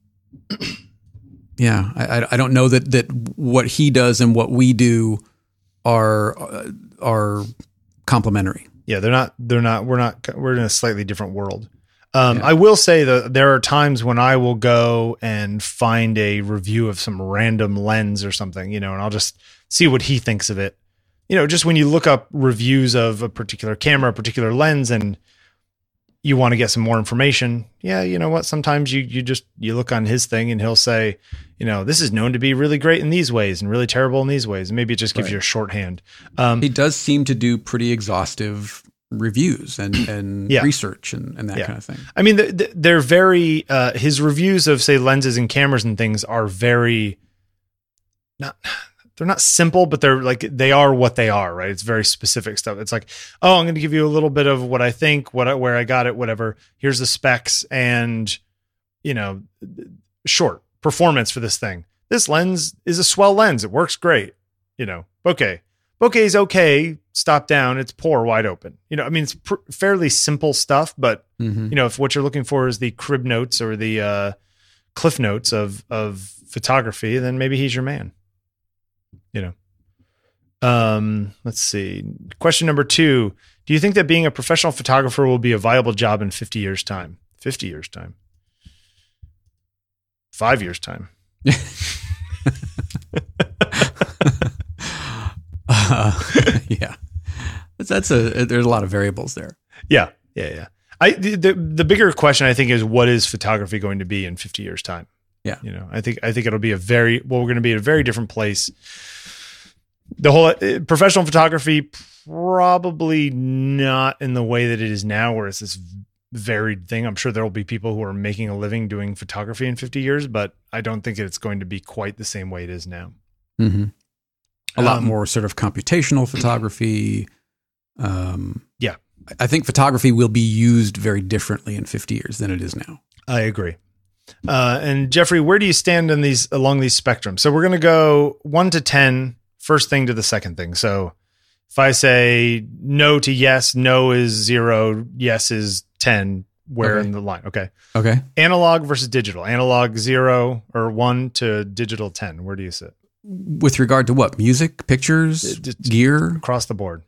[SPEAKER 1] Yeah, I I don't know that that what he does and what we do are are complementary.
[SPEAKER 2] Yeah, they're not. They're not. We're not. We're in a slightly different world. Um, yeah. I will say that there are times when I will go and find a review of some random lens or something, you know, and I'll just see what he thinks of it. You know, just when you look up reviews of a particular camera, a particular lens, and you want to get some more information. Yeah, you know what? Sometimes you you just you look on his thing and he'll say, you know, this is known to be really great in these ways and really terrible in these ways. And maybe it just gives right. you a shorthand. Um,
[SPEAKER 1] he does seem to do pretty exhaustive reviews and, and
[SPEAKER 2] yeah.
[SPEAKER 1] research and, and that
[SPEAKER 2] yeah.
[SPEAKER 1] kind of thing.
[SPEAKER 2] I mean, they're very, uh, his reviews of say lenses and cameras and things are very not, they're not simple, but they're like, they are what they are, right? It's very specific stuff. It's like, oh, I'm going to give you a little bit of what I think, what, I, where I got it, whatever. Here's the specs and, you know, short performance for this thing. This lens is a swell lens. It works great. You know, bokeh. Bokeh is okay. Stop down. It's poor, wide open. You know, I mean, it's pr- fairly simple stuff, but
[SPEAKER 1] mm-hmm.
[SPEAKER 2] you know, if what you're looking for is the crib notes or the uh, cliff notes of, of photography, then maybe he's your man. You know, um, let's see. Question number two. Do you think that being a professional photographer will be a viable job in fifty years time? fifty years time. Five years time.
[SPEAKER 1] uh, yeah. That's a, there's a lot of variables there.
[SPEAKER 2] Yeah. Yeah. Yeah. I, the, the, the bigger question I think is what is photography going to be in fifty years time?
[SPEAKER 1] Yeah.
[SPEAKER 2] You know, I think, I think it'll be a very, well, we're going to be at a very different place. The whole uh, professional photography, probably not in the way that it is now, where it's this varied thing. I'm sure there will be people who are making a living doing photography in fifty years, but I don't think it's going to be quite the same way it is now.
[SPEAKER 1] Mm-hmm. A lot
[SPEAKER 2] Um,
[SPEAKER 1] more sort of computational photography. Um,
[SPEAKER 2] Yeah.
[SPEAKER 1] I think photography will be used very differently in fifty years than it is now.
[SPEAKER 2] I agree. Uh, and Jeffrey, where do you stand in these along these spectrums? So we're going to go one to ten, first thing to the second thing. So if I say no to yes, no is zero, yes is ten, where
[SPEAKER 1] Okay.
[SPEAKER 2] in the line? Okay.
[SPEAKER 1] Okay.
[SPEAKER 2] Analog versus digital. Analog zero or one to digital ten. Where do you sit?
[SPEAKER 1] With regard to what? Music, pictures,
[SPEAKER 2] It- it's-
[SPEAKER 1] gear?
[SPEAKER 2] Across the board.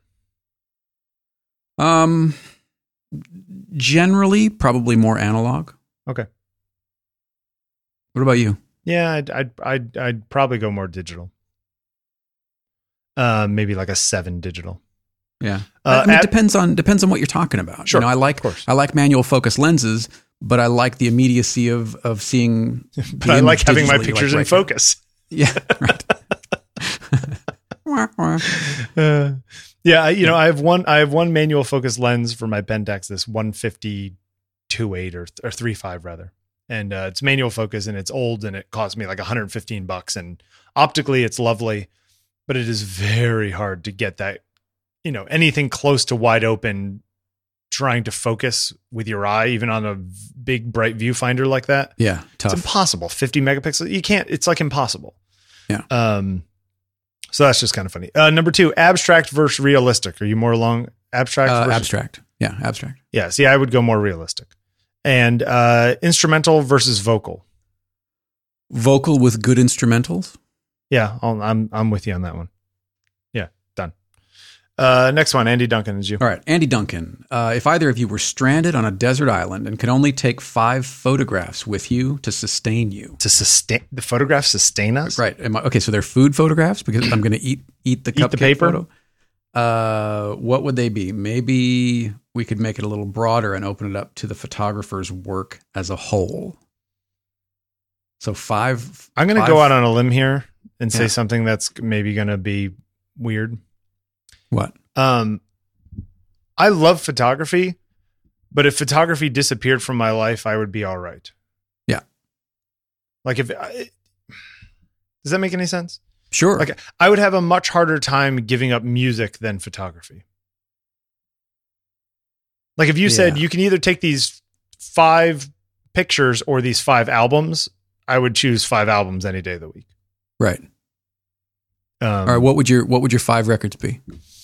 [SPEAKER 1] Um, generally, probably more analog.
[SPEAKER 2] Okay.
[SPEAKER 1] What about you?
[SPEAKER 2] Yeah, I'd I'd I'd, I'd probably go more digital. Uh, maybe like a seven digital.
[SPEAKER 1] Yeah.
[SPEAKER 2] Uh,
[SPEAKER 1] I mean, it
[SPEAKER 2] at-
[SPEAKER 1] depends on depends on what you're talking about.
[SPEAKER 2] Sure,
[SPEAKER 1] You know, I like
[SPEAKER 2] of course.
[SPEAKER 1] I like manual focus lenses, but I like the immediacy of of seeing.
[SPEAKER 2] But I like having my pictures in
[SPEAKER 1] right
[SPEAKER 2] focus.
[SPEAKER 1] Yeah. Right.
[SPEAKER 2] Uh, yeah, I- you know, I have one. I have one manual focus lens for my Pentax, this one fifty two eight or or three five rather, and uh, it's manual focus and it's old and it cost me like one hundred fifteen bucks. And optically, it's lovely, but it is very hard to get that. You know, anything close to wide open, trying to focus with your eye, even on a big bright viewfinder like that.
[SPEAKER 1] Yeah. Tough.
[SPEAKER 2] It's impossible. fifty megapixels. You can't, it's like impossible.
[SPEAKER 1] Yeah.
[SPEAKER 2] Um, so that's just kind of funny. Uh, number two, abstract versus realistic. Are you more along abstract?
[SPEAKER 1] Uh,
[SPEAKER 2] versus,
[SPEAKER 1] abstract. Yeah. Abstract.
[SPEAKER 2] Yeah. See, I would go more realistic. And uh, instrumental versus vocal.
[SPEAKER 1] Vocal with good instrumentals.
[SPEAKER 2] Yeah. I'll, I'm, I'm with you on that one. Yeah. Done. Uh, next one, Andy Duncan is you.
[SPEAKER 1] All right, Andy Duncan. Uh, if either of you were stranded on a desert island and could only take five photographs with you to sustain you,
[SPEAKER 2] To sustain the photographs, sustain us.
[SPEAKER 1] right? Am I, okay, so they're food photographs because I'm going to eat eat the
[SPEAKER 2] Eat the
[SPEAKER 1] cupcake
[SPEAKER 2] paper?
[SPEAKER 1] photo. Uh, what would they be? Maybe we could make it a little broader and open it up to the photographer's work as a whole. So five.
[SPEAKER 2] I'm going to
[SPEAKER 1] five-
[SPEAKER 2] go out on a limb here and say
[SPEAKER 1] Yeah.
[SPEAKER 2] something that's maybe going to be weird.
[SPEAKER 1] What?
[SPEAKER 2] Um, I love photography, but if photography disappeared from my life, I would be all right.
[SPEAKER 1] Yeah.
[SPEAKER 2] Like if, I, does that make any sense?
[SPEAKER 1] Sure.
[SPEAKER 2] Like I would have a much harder time giving up music than photography. Like if you
[SPEAKER 1] Yeah.
[SPEAKER 2] said you can either take these five pictures or these five albums, I would choose five albums any day of the week.
[SPEAKER 1] Right.
[SPEAKER 2] Um,
[SPEAKER 1] All right. What would your What would your five records be?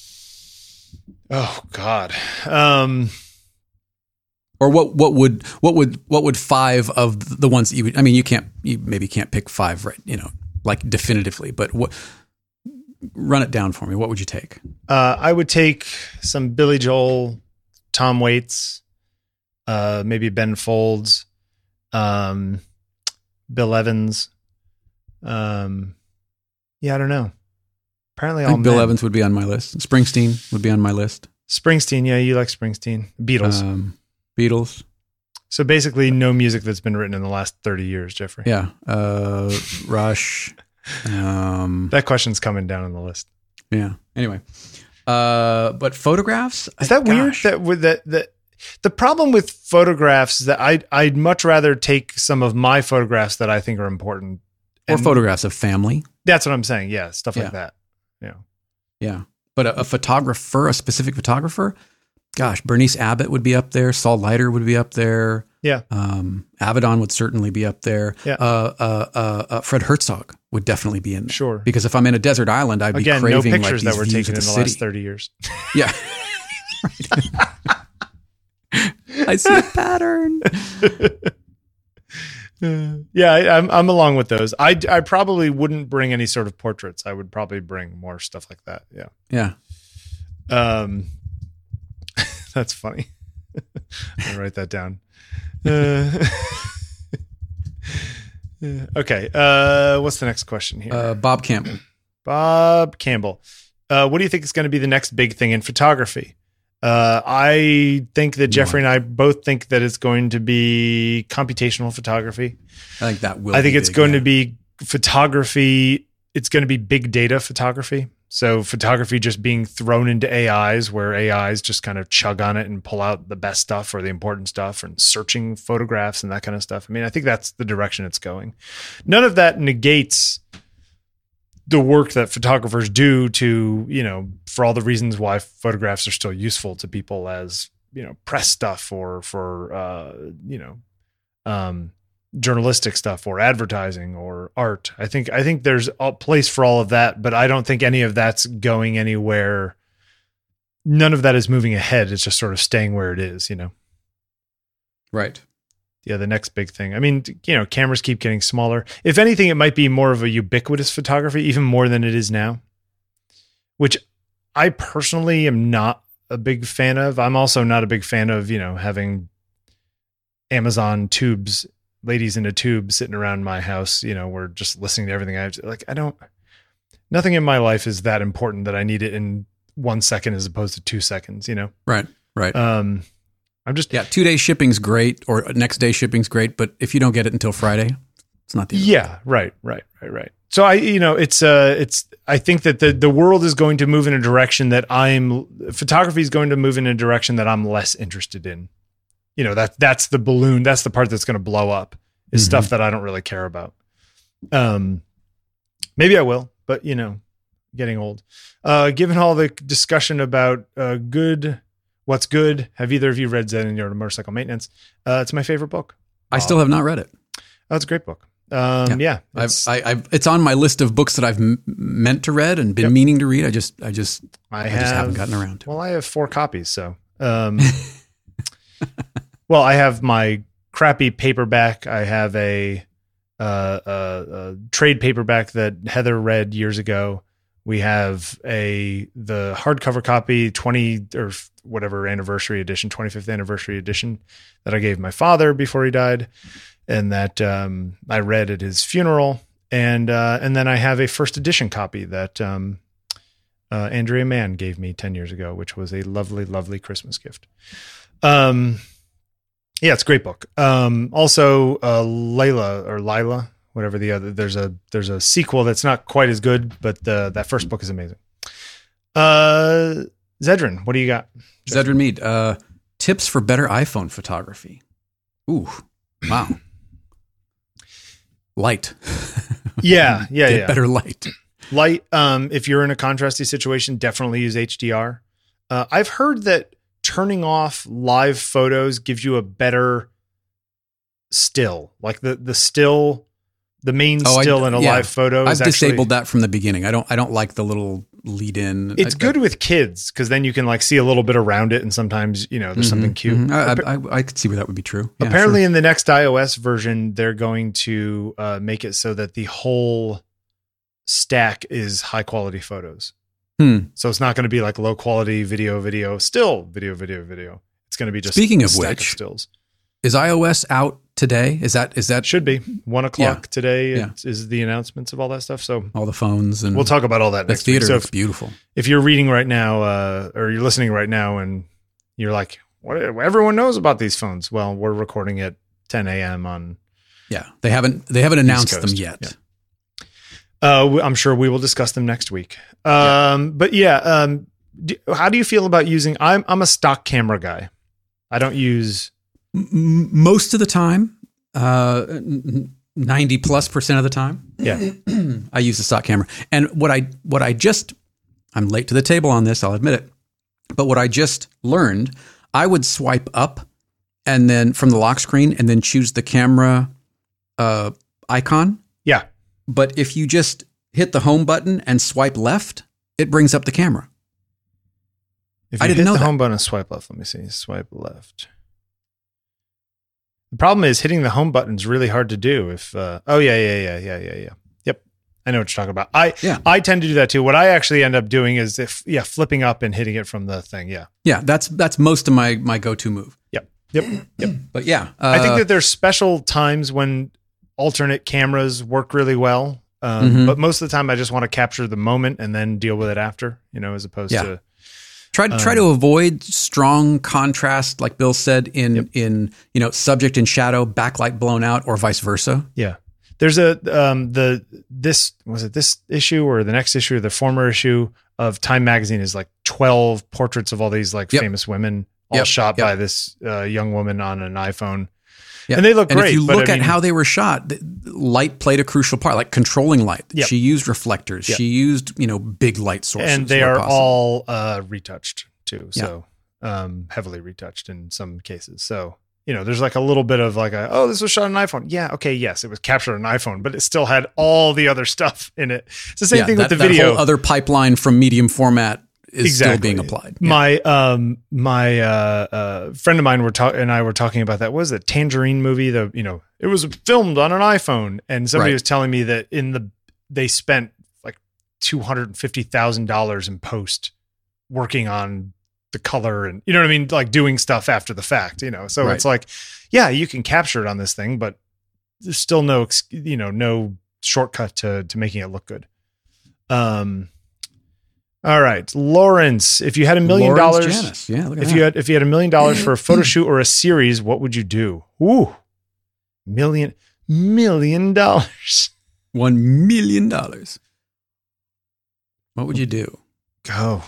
[SPEAKER 2] Oh God. Um,
[SPEAKER 1] Or what? What would what would what would five of the ones that you would? I mean, you can't. You maybe can't pick five, right? You know, like definitively. But what? Run it down for me. What would you take?
[SPEAKER 2] uh, I would take some Billy Joel, Tom Waits, uh, maybe Ben Folds, um, Bill Evans. Um, yeah, I don't know. Apparently,
[SPEAKER 1] I
[SPEAKER 2] all
[SPEAKER 1] think Bill
[SPEAKER 2] men.
[SPEAKER 1] Evans would be on my list. Springsteen would be on my list.
[SPEAKER 2] Springsteen. Yeah, you like Springsteen. Beatles.
[SPEAKER 1] Um, Beatles.
[SPEAKER 2] So basically, no music that's been written in the last thirty years, Jeffrey.
[SPEAKER 1] Yeah. Uh, Rush. Um,
[SPEAKER 2] That question's coming down on the list.
[SPEAKER 1] yeah. Anyway. Uh, but photographs?
[SPEAKER 2] Is that weird?
[SPEAKER 1] Gosh.
[SPEAKER 2] That with that that the problem with photographs is that I I'd much rather take some of my photographs that I think are important.
[SPEAKER 1] Or
[SPEAKER 2] And
[SPEAKER 1] photographs of family.
[SPEAKER 2] That's what I'm saying. Yeah, stuff
[SPEAKER 1] Yeah.
[SPEAKER 2] like that. Yeah.
[SPEAKER 1] Yeah. But a, a photographer, a specific photographer, gosh, Bernice Abbott would be up there. Saul Leiter would be up there.
[SPEAKER 2] Yeah.
[SPEAKER 1] Um, Avedon would certainly be up there.
[SPEAKER 2] Yeah.
[SPEAKER 1] Uh, uh, uh, uh, Fred Herzog would definitely be in there.
[SPEAKER 2] Sure.
[SPEAKER 1] Because if I'm in a desert island, I'd
[SPEAKER 2] Again,
[SPEAKER 1] be
[SPEAKER 2] no
[SPEAKER 1] craving
[SPEAKER 2] pictures
[SPEAKER 1] like
[SPEAKER 2] that
[SPEAKER 1] these
[SPEAKER 2] were
[SPEAKER 1] views
[SPEAKER 2] taken
[SPEAKER 1] of
[SPEAKER 2] in
[SPEAKER 1] the
[SPEAKER 2] the
[SPEAKER 1] city.
[SPEAKER 2] last thirty years.
[SPEAKER 1] Yeah. I see a pattern.
[SPEAKER 2] Yeah, I, I'm I'm along with those. I I probably wouldn't bring any sort of portraits. I would probably bring more stuff like that. Yeah.
[SPEAKER 1] Yeah.
[SPEAKER 2] Um, that's funny. I'll write that down. Uh, yeah, okay. Uh, what's the next question here?
[SPEAKER 1] Uh, Bob Campbell.
[SPEAKER 2] Bob Campbell. Uh, what do you think is going to be the next big thing in photography? Uh, I think that Jeffrey and I both think that it's going to be computational photography.
[SPEAKER 1] I think that will
[SPEAKER 2] I think
[SPEAKER 1] be
[SPEAKER 2] it's
[SPEAKER 1] big,
[SPEAKER 2] going
[SPEAKER 1] yeah.
[SPEAKER 2] to be photography. It's going to be big data photography. So photography just being thrown into A Is where A Is just kind of chug on it and pull out the best stuff or the important stuff and searching photographs and that kind of stuff. I mean, I think that's the direction it's going. None of that negates the work that photographers do to, you know, for all the reasons why photographs are still useful to people as, you know, press stuff or for, uh, you know, um, journalistic stuff or advertising or art. I think, I think there's a place for all of that, but I don't think any of that's going anywhere. None of that is moving ahead. It's just sort of staying where it is, you know?
[SPEAKER 1] Right.
[SPEAKER 2] Yeah, the next big thing. I mean, you know, cameras keep getting smaller. If anything, it might be more of a ubiquitous photography, even more than it is now, which I personally am not a big fan of. I'm also not a big fan of, you know, having Amazon tubes, ladies in a tube sitting around my house, you know, we're just listening to everything I have to, like, I don't, nothing in my life is that important that I need it in one second as opposed to two seconds, you know?
[SPEAKER 1] Right. Right.
[SPEAKER 2] Um, I'm just,
[SPEAKER 1] yeah. Two day shipping's great, or next day shipping's great, but if you don't get it until Friday, it's not the end.
[SPEAKER 2] yeah, right, right, right, right. So I, you know, it's, uh, it's, I think that the, the world is going to move in a direction that I'm, photography is going to move in a direction that I'm less interested in. You know, that that's the balloon. That's the part that's going to blow up is
[SPEAKER 1] Mhm.
[SPEAKER 2] stuff that I don't really care about. Um, maybe I will, but you know, getting old, uh, given all the discussion about, uh, good, what's good. Have either of you read Zen and Your Motorcycle Maintenance? Uh, it's my favorite book.
[SPEAKER 1] I still have not read it.
[SPEAKER 2] Oh, it's a great book. Um, yeah,
[SPEAKER 1] I've,
[SPEAKER 2] it's,
[SPEAKER 1] I, I've, it's on my list of books that I've m- meant to read and been
[SPEAKER 2] Yep.
[SPEAKER 1] meaning to read. I just, I just,
[SPEAKER 2] I,
[SPEAKER 1] I,
[SPEAKER 2] have,
[SPEAKER 1] just haven't gotten around to it.
[SPEAKER 2] Well, I have four copies, so. Um, well, I have my crappy paperback. I have a, uh, uh, a trade paperback that Heather read years ago. We have a the hardcover copy, twenty or whatever anniversary edition, twenty-fifth anniversary edition that I gave my father before he died, and that um, I read at his funeral. And uh, and then I have a first edition copy that um, uh, Andrea Mann gave me ten years ago, which was a lovely, lovely Christmas gift. Um, yeah, it's a great book. Um, also, uh, Layla or Lila, whatever the other, there's a there's a sequel that's not quite as good, but the, that first book is amazing. Uh, Zedrin, what do you got?
[SPEAKER 1] Zedrin Mead, uh, tips for better iPhone photography. Ooh, wow. Light.
[SPEAKER 2] Yeah, yeah,
[SPEAKER 1] Get
[SPEAKER 2] yeah.
[SPEAKER 1] better light.
[SPEAKER 2] Light. Um, if you're in a contrasty situation, definitely use H D R. Uh, I've heard that turning off live photos gives you a better still, like the the still, the main
[SPEAKER 1] Oh, I-
[SPEAKER 2] still in a
[SPEAKER 1] yeah.
[SPEAKER 2] live photo.
[SPEAKER 1] I've
[SPEAKER 2] is actually,
[SPEAKER 1] disabled that from the beginning. I don't. I don't like the little lead in.
[SPEAKER 2] It's
[SPEAKER 1] I,
[SPEAKER 2] good with kids because then you can like see a little bit around it, and sometimes you know there's
[SPEAKER 1] Mhm,
[SPEAKER 2] something cute.
[SPEAKER 1] mhm. I, I, I could see where that would be true. Yeah,
[SPEAKER 2] Apparently,
[SPEAKER 1] sure.
[SPEAKER 2] in the next iOS version, they're going to uh, make it so that the whole stack is high quality photos.
[SPEAKER 1] Hmm.
[SPEAKER 2] So it's not going to be like low quality video, video, still video, video, video. It's going to be just
[SPEAKER 1] Speaking
[SPEAKER 2] a
[SPEAKER 1] of
[SPEAKER 2] stack
[SPEAKER 1] which,
[SPEAKER 2] stills.
[SPEAKER 1] Is iOS out today? Is that is that
[SPEAKER 2] Should be one o'clock
[SPEAKER 1] Yeah.
[SPEAKER 2] today
[SPEAKER 1] Yeah.
[SPEAKER 2] is, is the announcements of all that stuff. So
[SPEAKER 1] all the phones and
[SPEAKER 2] we'll talk about all that
[SPEAKER 1] the
[SPEAKER 2] next week.
[SPEAKER 1] theater
[SPEAKER 2] So
[SPEAKER 1] looks
[SPEAKER 2] if,
[SPEAKER 1] beautiful.
[SPEAKER 2] if you're reading right now, uh, or you're listening right now, and you're like, "What? Everyone knows about these phones." Well, we're recording at ten a.m. on.
[SPEAKER 1] Yeah, they haven't they haven't announced them
[SPEAKER 2] Coast.
[SPEAKER 1] yet.
[SPEAKER 2] Yeah. Uh, we- I'm sure we will discuss them next week. Um, but yeah, um, do, how do you feel about using? I'm I'm a stock camera guy. I don't use.
[SPEAKER 1] M- most of the time, uh, ninety plus percent of the time,
[SPEAKER 2] Yeah,
[SPEAKER 1] I use the stock camera. And what I what I just I'm late to the table on this, I'll admit it. But what I just learned, I would swipe up and then from the lock screen and then choose the camera uh, icon.
[SPEAKER 2] yeah.
[SPEAKER 1] But if you just hit the home button and swipe left, it brings up the camera.
[SPEAKER 2] If
[SPEAKER 1] I
[SPEAKER 2] you
[SPEAKER 1] didn't
[SPEAKER 2] hit
[SPEAKER 1] know
[SPEAKER 2] the
[SPEAKER 1] that.
[SPEAKER 2] home button and swipe left, let me see. Swipe left. The problem is hitting the home button is really hard to do. If uh, oh yeah yeah yeah yeah yeah yeah yep, I know what you're talking about. I
[SPEAKER 1] Yeah.
[SPEAKER 2] I tend to do that too. What I actually end up doing is if yeah flipping up and hitting it from the thing. Yeah
[SPEAKER 1] Yeah, that's that's most of my my go-to move.
[SPEAKER 2] yep yep yep.
[SPEAKER 1] But yeah, uh,
[SPEAKER 2] I think that there's special times when alternate cameras work really well. Um,
[SPEAKER 1] Mhm.
[SPEAKER 2] But most of the time, I just want to capture the moment and then deal with it after. You know, as opposed
[SPEAKER 1] Yeah.
[SPEAKER 2] to
[SPEAKER 1] Try try
[SPEAKER 2] Um,
[SPEAKER 1] to avoid strong contrast, like Bill said, in
[SPEAKER 2] Yep.
[SPEAKER 1] in you know subject and shadow, backlight blown out, or vice versa.
[SPEAKER 2] yeah. There's a um the this was it this issue or the next issue or the former issue of Time Magazine is like twelve portraits of all these like
[SPEAKER 1] Yep.
[SPEAKER 2] famous women, all
[SPEAKER 1] Yep.
[SPEAKER 2] shot
[SPEAKER 1] Yep.
[SPEAKER 2] by this uh, young woman on an iPhone.
[SPEAKER 1] Yeah.
[SPEAKER 2] And they look
[SPEAKER 1] And
[SPEAKER 2] great.
[SPEAKER 1] if you
[SPEAKER 2] but
[SPEAKER 1] look
[SPEAKER 2] I
[SPEAKER 1] at
[SPEAKER 2] mean-
[SPEAKER 1] how they were shot, the- light played a crucial part, like controlling light.
[SPEAKER 2] Yep.
[SPEAKER 1] She used reflectors.
[SPEAKER 2] Yep.
[SPEAKER 1] She used you know big light sources,
[SPEAKER 2] and they
[SPEAKER 1] where
[SPEAKER 2] are
[SPEAKER 1] possible.
[SPEAKER 2] all uh, retouched too.
[SPEAKER 1] Yeah.
[SPEAKER 2] So um, heavily retouched in some cases. So, you know, there's like a little bit of like, a, oh, this was shot on an iPhone. Yeah. Okay. Yes. It was captured on an iPhone, but it still had all the other stuff in it. It's the same
[SPEAKER 1] Yeah,
[SPEAKER 2] thing
[SPEAKER 1] that,
[SPEAKER 2] with the
[SPEAKER 1] that
[SPEAKER 2] video.
[SPEAKER 1] whole other pipeline from medium format is
[SPEAKER 2] Exactly.
[SPEAKER 1] still being applied. Yeah.
[SPEAKER 2] My, um, my, uh, uh, friend of mine were talking and I were talking about that. What was it? Tangerine movie? The, you know, it was filmed on an iPhone, and somebody
[SPEAKER 1] Right.
[SPEAKER 2] was telling me that in the, they spent like two hundred fifty thousand dollars in post working on the color and, you know what I mean? Like doing stuff after the fact, you know? So
[SPEAKER 1] Right.
[SPEAKER 2] it's like, yeah, you can capture it on this thing, but there's still no, ex- you know, no shortcut to, to making it look good. Um, all right, Lawrence, if you had a million
[SPEAKER 1] Lawrence
[SPEAKER 2] dollars,
[SPEAKER 1] Janus. Yeah, look at
[SPEAKER 2] if
[SPEAKER 1] that.
[SPEAKER 2] you had, if you had a million dollars for a photo shoot or a series, what would you do? Ooh, million, million dollars.
[SPEAKER 1] One million dollars. What would you do?
[SPEAKER 2] Go.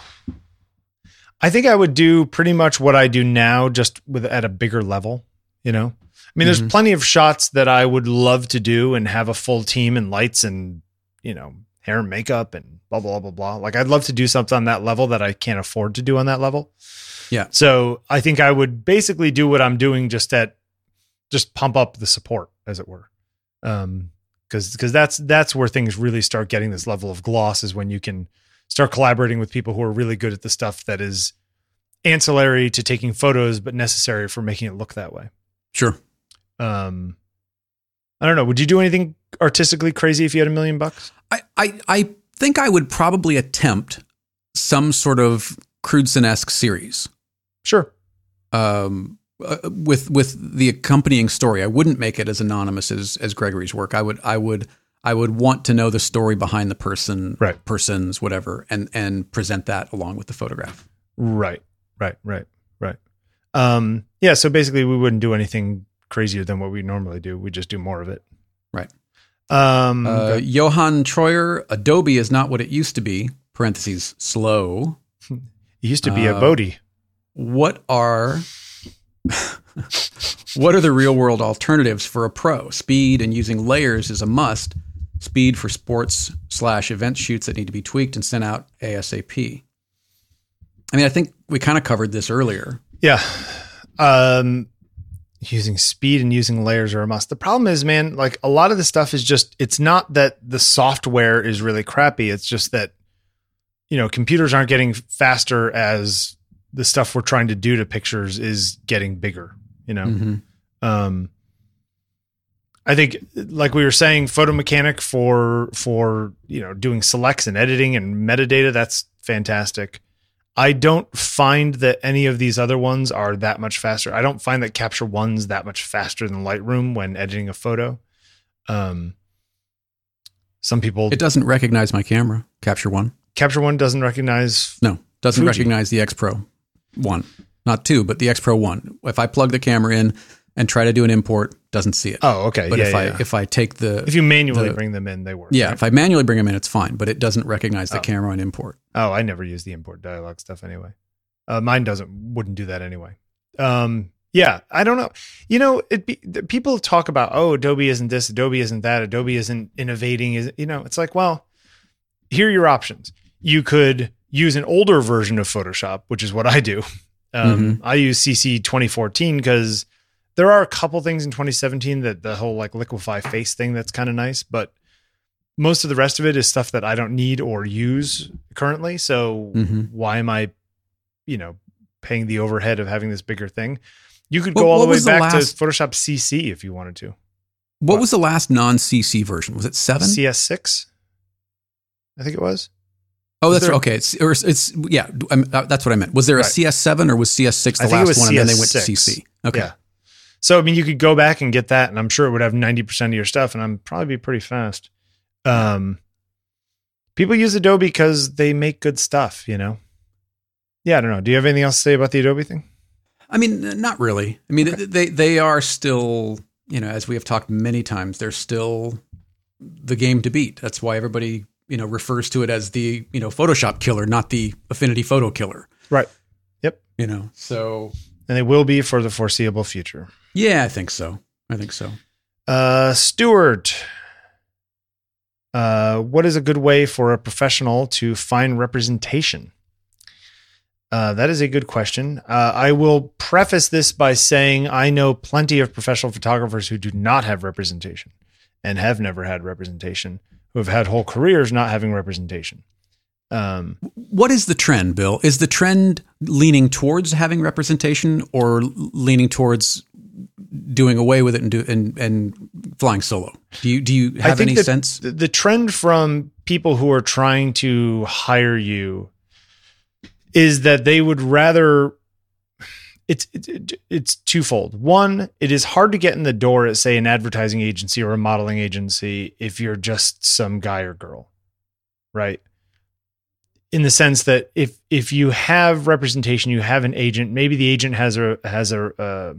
[SPEAKER 2] I think I would do pretty much what I do now, just with at a bigger level. You know, I mean, there's
[SPEAKER 1] Mhm.
[SPEAKER 2] plenty of shots that I would love to do and have a full team and lights and, you know, hair and makeup and blah, blah, blah, blah. Like I'd love to do something on that level that I can't afford to do on that level.
[SPEAKER 1] Yeah.
[SPEAKER 2] So I think I would basically do what I'm doing, just at, just pump up the support, as it were. Um, cause, cause that's, that's where things really start getting this level of gloss, is when you can start collaborating with people who are really good at the stuff that is ancillary to taking photos, but necessary for making it look that way.
[SPEAKER 1] Sure.
[SPEAKER 2] Um, I don't know. Would you do anything artistically crazy if you had a million bucks?
[SPEAKER 1] I, I, I think I would probably attempt some sort of Crudson-esque series.
[SPEAKER 2] Sure.
[SPEAKER 1] Um, uh, with with the accompanying story. I wouldn't make it as anonymous as as Gregory's work. I would I would I would want to know the story behind the person,
[SPEAKER 2] Right.
[SPEAKER 1] persons, whatever, and and present that along with the photograph.
[SPEAKER 2] Right. Right. Right. Right. Um, yeah. So basically, we wouldn't do anything crazier than what we normally do. We just do more of it.
[SPEAKER 1] Right.
[SPEAKER 2] Um,
[SPEAKER 1] Uh, Johan Troyer, Adobe is not what it used to be. parentheses, slow.
[SPEAKER 2] It used to be
[SPEAKER 1] Uh,
[SPEAKER 2] a Bodhi.
[SPEAKER 1] What are what are the real world alternatives for a pro? Speed and using layers is a must. Speed for sports slash event shoots that need to be tweaked and sent out ASAP. I mean, I think we kind of covered this earlier.
[SPEAKER 2] Yeah. Um, using speed and using layers are a must. The problem is, man, like a lot of the stuff is just, it's not that the software is really crappy. It's just that, you know, computers aren't getting faster as the stuff we're trying to do to pictures is getting bigger, you know?
[SPEAKER 1] Mm-hmm.
[SPEAKER 2] Um, I think, like we were saying, Photo Mechanic for, for, you know, doing selects and editing and metadata, that's fantastic. I don't find that any of these other ones are that much faster. I don't find that Capture One's that much faster than Lightroom when editing a photo. Um, some people...
[SPEAKER 1] It doesn't recognize my camera, Capture One.
[SPEAKER 2] Capture One doesn't recognize...
[SPEAKER 1] No, doesn't
[SPEAKER 2] Fuji.
[SPEAKER 1] recognize the X Pro One. Not two, but the X Pro One. If I plug the camera in and try to do an import, doesn't see it.
[SPEAKER 2] Oh, okay.
[SPEAKER 1] But
[SPEAKER 2] yeah,
[SPEAKER 1] if
[SPEAKER 2] yeah,
[SPEAKER 1] I
[SPEAKER 2] yeah.
[SPEAKER 1] if I take the
[SPEAKER 2] If you manually
[SPEAKER 1] the-
[SPEAKER 2] bring them in, they work.
[SPEAKER 1] yeah,
[SPEAKER 2] right?
[SPEAKER 1] if I manually bring them in, it's fine, but it doesn't recognize the
[SPEAKER 2] Oh.
[SPEAKER 1] camera and import.
[SPEAKER 2] Oh, I never use the import dialog stuff anyway. Uh, mine doesn't, wouldn't do that anyway. Um, yeah, I don't know. You know, it be, the- people talk about, oh, Adobe isn't this, Adobe isn't that, Adobe isn't innovating. Is you know, it's like, well, here are your options. You could use an older version of Photoshop, which is what I do. Um, I use C C twenty fourteen because there are a couple things in twenty seventeen that the whole like liquefy face thing that's kind of nice, but most of the rest of it is stuff that I don't need or use currently. So
[SPEAKER 1] Mhm.
[SPEAKER 2] why am I, you know, paying the overhead of having this bigger thing? You could
[SPEAKER 1] What-
[SPEAKER 2] go all
[SPEAKER 1] what
[SPEAKER 2] the way
[SPEAKER 1] was the
[SPEAKER 2] back
[SPEAKER 1] last-
[SPEAKER 2] to Photoshop C C if you wanted to.
[SPEAKER 1] What
[SPEAKER 2] What?
[SPEAKER 1] was the last non-C C version? Was it seven?
[SPEAKER 2] C S six, I think it was.
[SPEAKER 1] Oh,
[SPEAKER 2] Was
[SPEAKER 1] that's
[SPEAKER 2] there-
[SPEAKER 1] okay. It's, or it's, it's yeah. I'm, uh, that's what I meant. Was there a
[SPEAKER 2] Right.
[SPEAKER 1] C S seven or was C S six the
[SPEAKER 2] I think it
[SPEAKER 1] last
[SPEAKER 2] was
[SPEAKER 1] one, and then they went to
[SPEAKER 2] C
[SPEAKER 1] C
[SPEAKER 2] S six.
[SPEAKER 1] C? Okay.
[SPEAKER 2] Yeah. So, I mean, you could go back and get that, and I'm sure it would have ninety percent of your stuff, and I'm probably be pretty fast. Um, people use Adobe because they make good stuff, you know? Yeah, I don't know. Do you have anything else to say about the Adobe thing?
[SPEAKER 1] I mean, n- not really. I mean,
[SPEAKER 2] Okay.
[SPEAKER 1] they they are still, you know, as we have talked many times, they're still the game to beat. That's why everybody, you know, refers to it as the, you know, Photoshop killer, not the Affinity Photo killer.
[SPEAKER 2] Right. Yep.
[SPEAKER 1] You know, so
[SPEAKER 2] And they will be for the foreseeable future.
[SPEAKER 1] yeah, I think so. I think so.
[SPEAKER 2] Uh, Stuart, uh, what is a good way for a professional to find representation? Uh, that is a good question. Uh, I will preface this by saying I know plenty of professional photographers who do not have representation and have never had representation, who have had whole careers not having representation. Um,
[SPEAKER 1] What is the trend, Bill? Is the trend leaning towards having representation or leaning towards doing away with it and do and, and flying solo? Do you do you
[SPEAKER 2] I
[SPEAKER 1] have
[SPEAKER 2] think
[SPEAKER 1] any
[SPEAKER 2] that
[SPEAKER 1] sense?
[SPEAKER 2] The, the trend from people who are trying to hire you is that they would rather it's it, it's twofold. One, it is hard to get in the door at, say, an advertising agency or a modeling agency if you're just some guy or girl, right? In the sense that if if you have representation, you have an agent. Maybe the agent has a has a uh,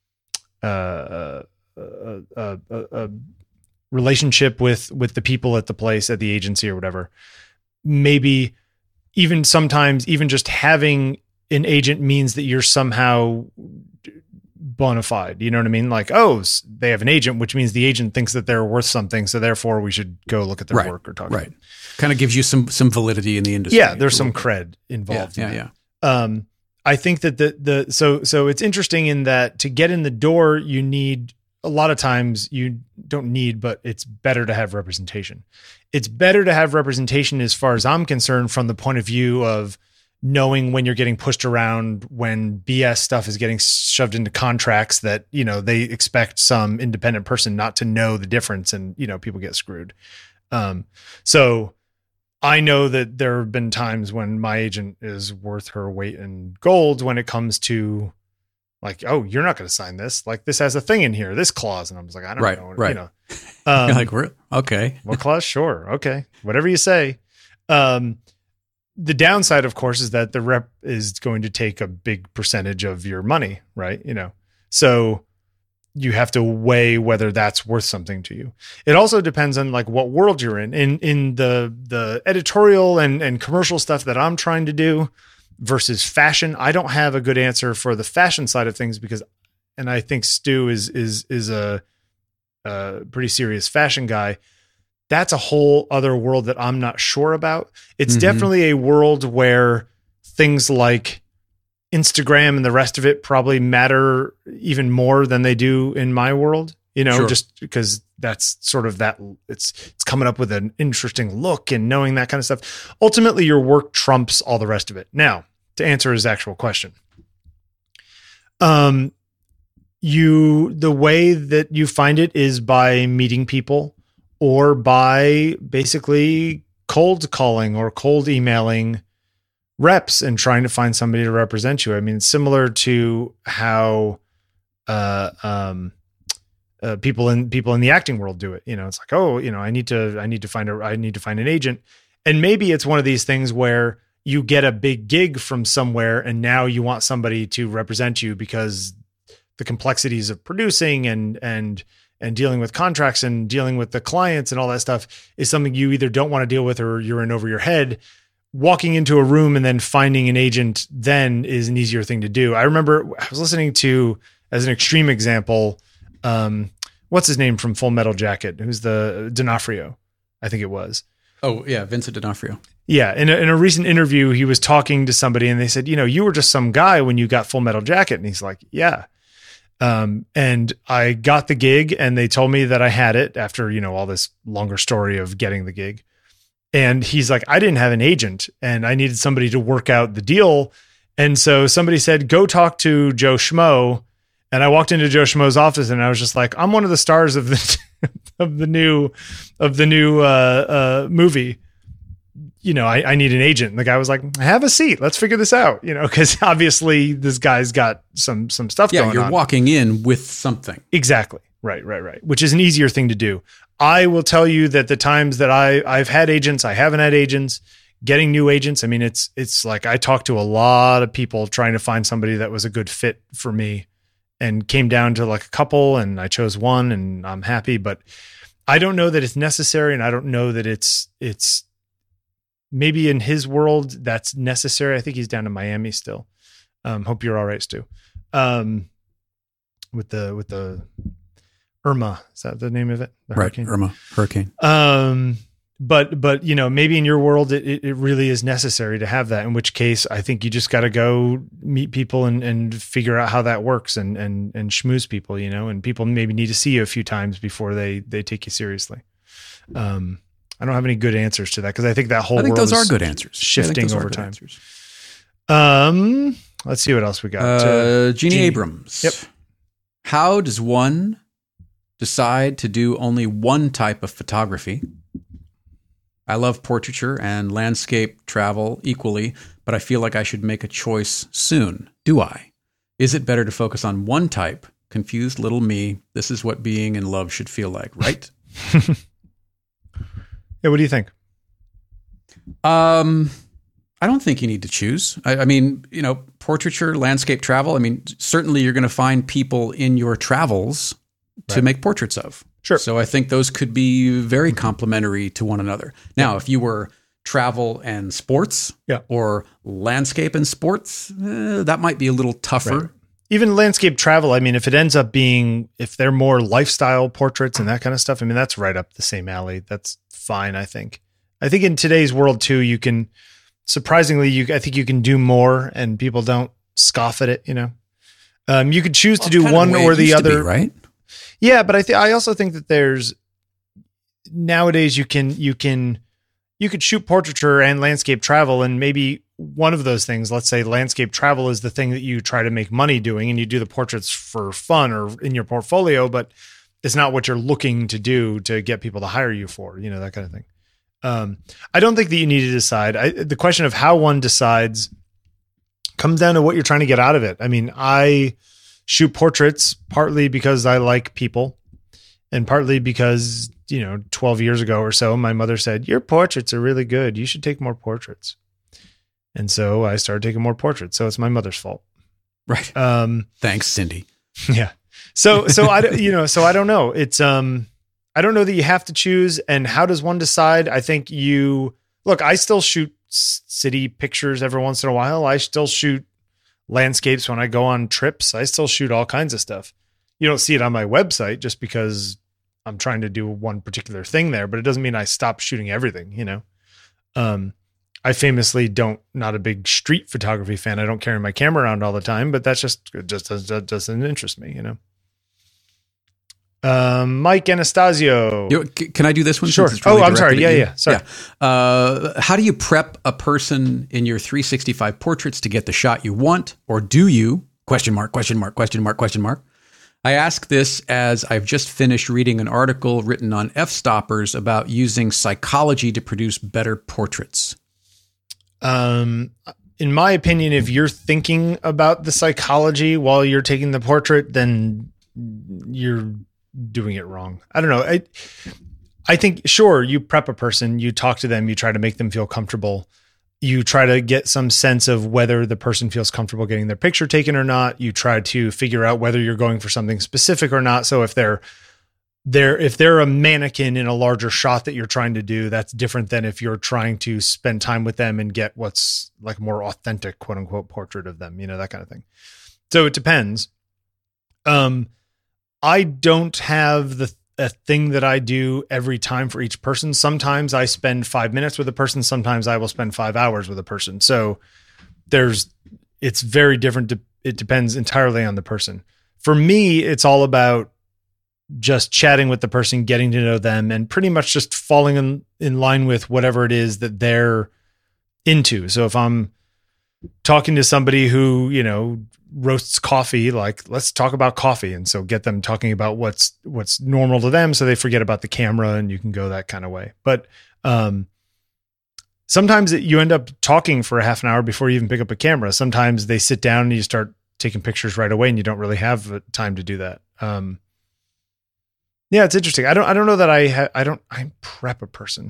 [SPEAKER 2] uh, uh, uh, uh, uh, relationship with with the people at the place at the agency or whatever. Maybe even sometimes even just having an agent means that you're somehow bona fide. You know what I mean? Like, oh, s- they have an agent, which means the agent thinks that they're worth something, so therefore we should go look at their
[SPEAKER 1] Right,
[SPEAKER 2] work or talk. to
[SPEAKER 1] Right.
[SPEAKER 2] them.
[SPEAKER 1] Kind of gives you some some validity in the industry.
[SPEAKER 2] Yeah, there's
[SPEAKER 1] if you
[SPEAKER 2] some
[SPEAKER 1] will.
[SPEAKER 2] cred
[SPEAKER 1] Yeah,
[SPEAKER 2] involved.
[SPEAKER 1] yeah,
[SPEAKER 2] in
[SPEAKER 1] yeah.
[SPEAKER 2] that. Um, I think that the the so so it's interesting in that to get in the door, you need a lot of times you don't need, but it's better to have representation. It's better to have representation as far as I'm concerned from the point of view of knowing when you're getting pushed around, when B S stuff is getting shoved into contracts that, you know, they expect some independent person not to know the difference and, you know, people get screwed. Um, so I know that there have been times when my agent is worth her weight in gold when it comes to like, oh, you're not going to sign this. Like this has a thing in here, this clause. And I was like, I don't
[SPEAKER 1] Right,
[SPEAKER 2] know.
[SPEAKER 1] right.
[SPEAKER 2] You know, um,
[SPEAKER 1] You're like, we're okay.
[SPEAKER 2] what clause? Sure. Okay. Whatever you say. Um, the downside, of course, is that the rep is going to take a big percentage of your money, right? You know, so you have to weigh whether that's worth something to you. It also depends on like what world you're in. In in the the editorial and and commercial stuff that I'm trying to do versus fashion, I don't have a good answer for the fashion side of things because, and I think Stu is is is a, a pretty serious fashion guy. That's a whole other world that I'm not sure about. It's mm-hmm. definitely a world where things like Instagram and the rest of it probably matter even more than they do in my world, you know, sure. just because that's sort of that it's, it's coming up with an interesting look and knowing that kind of stuff. Ultimately, your work trumps all the rest of it. Now, to answer his actual question, um, you, the way that you find it is by meeting people or by basically cold calling or cold emailing reps and trying to find somebody to represent you. I mean, similar to how uh, um, uh, people in people in the acting world do it. You know, it's like, oh, you know, I need to, I need to find a, I need to find an agent, and maybe it's one of these things where you get a big gig from somewhere, and now you want somebody to represent you because the complexities of producing and and and dealing with contracts and dealing with the clients and all that stuff is something you either don't want to deal with or you're in over your head. Walking into a room and then finding an agent then is an easier thing to do. I remember I was listening to, as an extreme example, um, what's his name from Full Metal Jacket? Who's the D'Onofrio? I think it was.
[SPEAKER 1] Oh yeah. Vincent D'Onofrio.
[SPEAKER 2] Yeah. In a, in a recent interview, he was talking to somebody and they said, you know, you were just some guy when you got Full Metal Jacket. And he's like, yeah. Um, and I got the gig and they told me that I had it after, you know, all this longer story of getting the gig. And he's like, I didn't have an agent and I needed somebody to work out the deal. And so somebody said, go talk to Joe Schmo. And I walked into Joe Schmo's office and I was just like, I'm one of the stars of the, of the new, of the new, uh, uh, movie. You know, I, I need an agent. And the guy was like, have a seat. Let's figure this out. You know, cause obviously this guy's got some, some stuff
[SPEAKER 1] yeah,
[SPEAKER 2] going on.
[SPEAKER 1] Yeah. You're walking in with something.
[SPEAKER 2] Exactly. Right, right, right. Which is an easier thing to do. I will tell you that the times that I, I've had agents, I haven't had agents, getting new agents. I mean, it's it's like I talked to a lot of people trying to find somebody that was a good fit for me and came down to like a couple and I chose one and I'm happy. But I don't know that it's necessary and I don't know that it's it's maybe in his world that's necessary. I think he's down in Miami still. Um, hope you're all right, Stu. Um, with the with the Irma, is that the name of it? The
[SPEAKER 1] right,
[SPEAKER 2] hurricane?
[SPEAKER 1] Irma, hurricane.
[SPEAKER 2] Um, but but you know, maybe in your world, it it really is necessary to have that. In which case, I think you just got to go meet people and and figure out how that works and and and schmooze people, you know. And people maybe need to see you a few times before they they take you seriously. Um, I don't have any good answers to that because I think that whole
[SPEAKER 1] I think
[SPEAKER 2] world
[SPEAKER 1] those are
[SPEAKER 2] is
[SPEAKER 1] good answers.
[SPEAKER 2] Shifting over time. Answers. Um, let's see what else we got.
[SPEAKER 1] Uh, uh, Jeannie Abrams.
[SPEAKER 2] Yep.
[SPEAKER 1] How does one decide to do only one type of photography? I love portraiture and landscape travel equally, but I feel like I should make a choice soon. Do I? Is it better to focus on one type? Confused little me. This is what being in love should feel like, right?
[SPEAKER 2] Yeah, what do you think?
[SPEAKER 1] Um, I don't think you need to choose. I, I mean, you know, portraiture, landscape travel. I mean, certainly you're going to find people in your travels to right. make portraits of.
[SPEAKER 2] Sure.
[SPEAKER 1] So I think those could be very complementary to one another. Now, yeah. if you were travel and sports
[SPEAKER 2] yeah.
[SPEAKER 1] or landscape and sports, eh, that might be a little tougher.
[SPEAKER 2] Right. Even landscape travel, I mean, if it ends up being, if they're more lifestyle portraits and that kind of stuff, I mean, that's right up the same alley. That's fine, I think. I think in today's world too, you can, surprisingly, you I think you can do more and people don't scoff at it, you know? Um, you could choose well, to do one or the other.
[SPEAKER 1] Be, right?
[SPEAKER 2] Yeah, but I think I also think that there's nowadays you can you can you could shoot portraiture and landscape travel, and maybe one of those things, let's say landscape travel is the thing that you try to make money doing, and you do the portraits for fun or in your portfolio, but it's not what you're looking to do to get people to hire you for, you know, that kind of thing. Um, I don't think that you need to decide. I, the question of how one decides comes down to what you're trying to get out of it. I mean, I shoot portraits partly because I like people and partly because, you know, twelve years ago or so, my mother said, your portraits are really good. You should take more portraits. And so I started taking more portraits. So it's my mother's fault.
[SPEAKER 1] Right.
[SPEAKER 2] Um,
[SPEAKER 1] Thanks, Cindy.
[SPEAKER 2] Yeah. So, so I, you know, so I don't know. It's, um, I don't know that you have to choose. And how does one decide? I think you look, I still shoot city pictures every once in a while. I still shoot landscapes when I go on trips. I still shoot all kinds of stuff. You don't see it on my website just because I'm trying to do one particular thing there, but it doesn't mean I stop shooting everything, you know? Um, I famously don't, not a big street photography fan. I don't carry my camera around all the time, but that's just, it just doesn't, doesn't interest me, you know? Um, Mike Anastasio.
[SPEAKER 1] You, can I do this one?
[SPEAKER 2] Sure.
[SPEAKER 1] Really
[SPEAKER 2] oh, I'm sorry. Yeah, yeah. Sorry.
[SPEAKER 1] Yeah. Uh, how do you prep a person in your three sixty-five portraits to get the shot you want? Or do you? Question mark, question mark, question mark, question mark. I ask this as I've just finished reading an article written on f-stoppers about using psychology to produce better portraits.
[SPEAKER 2] Um, in my opinion, if you're thinking about the psychology while you're taking the portrait, then you're doing it wrong. I don't know. I, I think, sure, you prep a person, you talk to them, you try to make them feel comfortable. You try to get some sense of whether the person feels comfortable getting their picture taken or not. You try to figure out whether you're going for something specific or not. So if they're they're if they're a mannequin in a larger shot that you're trying to do, that's different than if you're trying to spend time with them and get what's like a more authentic, quote unquote, portrait of them, you know, that kind of thing. So it depends. Um, I don't have the a thing that I do every time for each person. Sometimes I spend five minutes with a person. Sometimes I will spend five hours with a person. So there's, it's very different. It depends entirely on the person. For me, it's all about just chatting with the person, getting to know them, and pretty much just falling in, in line with whatever it is that they're into. So if I'm talking to somebody who, you know, roasts coffee, like let's talk about coffee. And so get them talking about what's, what's normal to them. So they forget about the camera and you can go that kind of way. But, um, sometimes it, you end up talking for a half an hour before you even pick up a camera. Sometimes they sit down and you start taking pictures right away and you don't really have time to do that. Um, yeah, it's interesting. I don't, I don't know that I ha- I don't, I prep a person,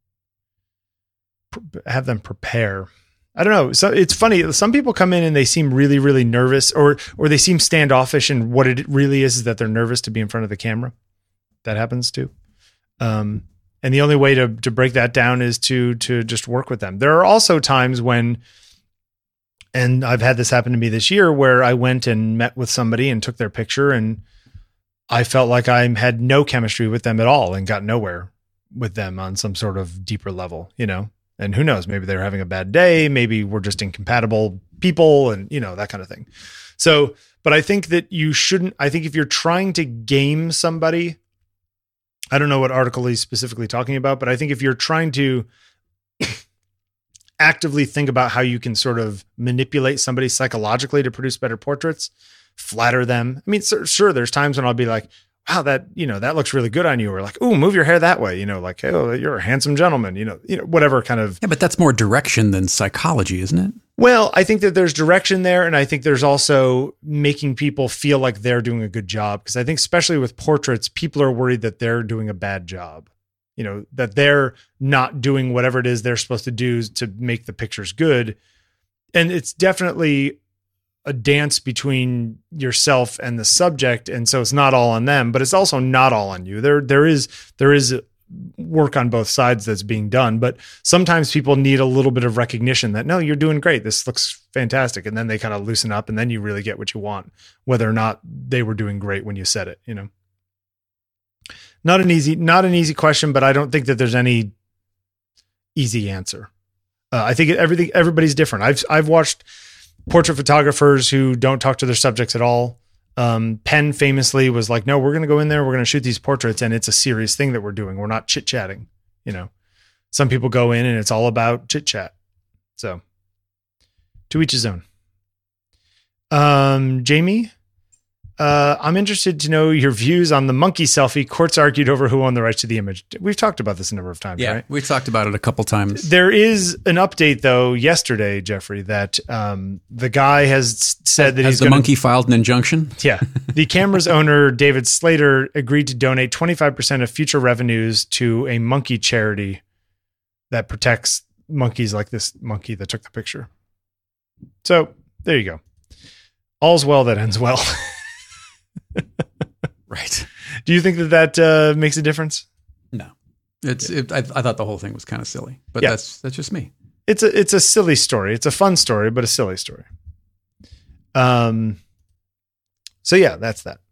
[SPEAKER 2] Pre- have them prepare. I don't know. So it's funny. Some people come in and they seem really, really nervous, or or they seem standoffish, and what it really is is that they're nervous to be in front of the camera. That happens too. Um, and the only way to to break that down is to to just work with them. There are also times when, and I've had this happen to me this year, where I went and met with somebody and took their picture, and I felt like I had no chemistry with them at all and got nowhere with them on some sort of deeper level, you know. And who knows, maybe they're having a bad day. Maybe we're just incompatible people and, you know, that kind of thing. So, but I think that you shouldn't, I think if you're trying to game somebody, I don't know what article he's specifically talking about, but I think if you're trying to actively think about how you can sort of manipulate somebody psychologically to produce better portraits, flatter them. I mean, sure, there's times when I'll be like, wow, that, you know, that looks really good on you. Or like, ooh, move your hair that way. You know, like, oh, you're a handsome gentleman, you know, you know, whatever kind of.
[SPEAKER 1] Yeah, but that's more direction than psychology, isn't it?
[SPEAKER 2] Well, I think that there's direction there. And I think there's also making people feel like they're doing a good job. Because I think especially with portraits, people are worried that they're doing a bad job. You know, that they're not doing whatever it is they're supposed to do to make the pictures good. And it's definitely a dance between yourself and the subject. And so it's not all on them, but it's also not all on you. There, there is, there is work on both sides that's being done, but sometimes people need a little bit of recognition that, no, you're doing great. This looks fantastic. And then they kind of loosen up and then you really get what you want, whether or not they were doing great when you said it, you know. Not an easy, not an easy question, but I don't think that there's any easy answer. Uh, I think everything, everybody's different. I've, I've watched portrait photographers who don't talk to their subjects at all. Um, Penn famously was like, no, we're going to go in there. We're going to shoot these portraits. And it's a serious thing that we're doing. We're not chit chatting. You know, some people go in and it's all about chit chat. So to each his own. Um, Jamie, uh, I'm interested to know your views on the monkey selfie. Courts argued over who owned the rights to the image. We've talked about this a number of times,
[SPEAKER 1] yeah,
[SPEAKER 2] right?
[SPEAKER 1] We've talked about it a couple times.
[SPEAKER 2] There is an update though yesterday, Jeffrey, that um, the guy has said that
[SPEAKER 1] has
[SPEAKER 2] he's
[SPEAKER 1] the
[SPEAKER 2] gonna,
[SPEAKER 1] monkey filed an injunction.
[SPEAKER 2] Yeah, the camera's owner David Slater agreed to donate twenty-five percent of future revenues to a monkey charity that protects monkeys like this monkey that took the picture. So there you go. All's well that ends well.
[SPEAKER 1] Right.
[SPEAKER 2] Do you think that that uh, makes a difference?
[SPEAKER 1] No, it's. It, I, I thought the whole thing was kind of silly, but
[SPEAKER 2] Yeah.
[SPEAKER 1] that's that's just me.
[SPEAKER 2] It's a it's a silly story. It's a fun story, but a silly story. Um. So yeah, that's that.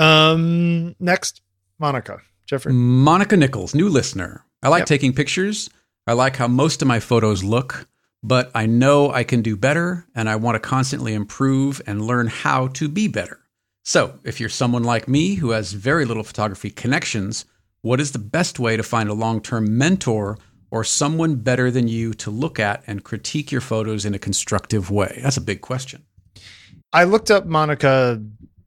[SPEAKER 2] Um. Next, Monica. Jeffrey.
[SPEAKER 1] Monica Nichols, new listener. I like
[SPEAKER 2] Yep.
[SPEAKER 1] taking pictures. I like how most of my photos look, but I know I can do better, and I want to constantly improve and learn how to be better. So, if you're someone like me who has very little photography connections, what is the best way to find a long-term mentor or someone better than you to look at and critique your photos in a constructive way? That's a big question.
[SPEAKER 2] I looked up Monica,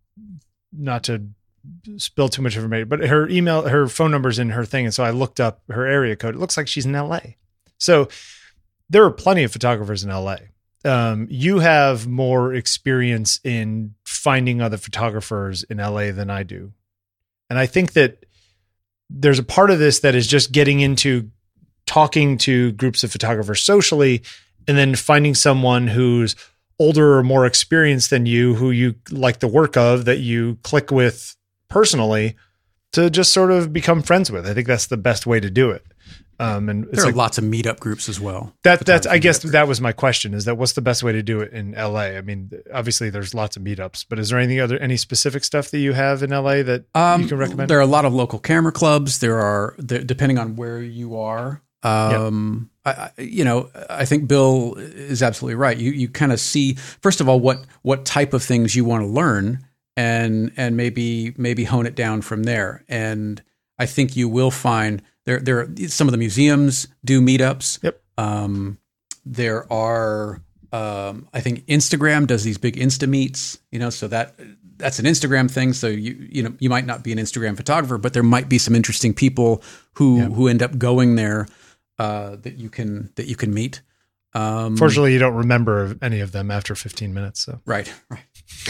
[SPEAKER 2] not to spill too much information, but her email, her phone number's in her thing. And so I looked up her area code. It looks like she's in L A. So there are plenty of photographers in L A. Um, you have more experience in finding other photographers in L A than I do. And I think that there's a part of this that is just getting into talking to groups of photographers socially, and then finding someone who's older or more experienced than you, who you like the work of, that you click with personally, to just sort of become friends with. I think that's the best way to do it. Um, and it's
[SPEAKER 1] There are
[SPEAKER 2] like,
[SPEAKER 1] lots of meetup groups as well.
[SPEAKER 2] that, that's, I
[SPEAKER 1] Photography
[SPEAKER 2] guess
[SPEAKER 1] meetup
[SPEAKER 2] that was my question, is that what's the best way to do it in L A? I mean, obviously there's lots of meetups, but is there any other, any specific stuff that you have in L A that
[SPEAKER 1] Um,
[SPEAKER 2] you can recommend?
[SPEAKER 1] There are a lot of local camera clubs. There are, there, depending on where you are. Um, I, I, you know, I think Bill is absolutely right. You you kind of see, first of all, what what type of things you want to learn, and and maybe maybe hone it down from there. And I think you will find there there are, some of the museums do meetups.
[SPEAKER 2] Yep.
[SPEAKER 1] Um, there are. Um, I think Instagram does these big Insta meets, you know, so that that's an Instagram thing. So you, you know, you might not be an Instagram photographer, but there might be some interesting people who,
[SPEAKER 2] Yeah.
[SPEAKER 1] who end up going there, uh, that you can, that you can meet. Um,
[SPEAKER 2] Fortunately, you don't remember any of them after fifteen minutes. So
[SPEAKER 1] right. Right.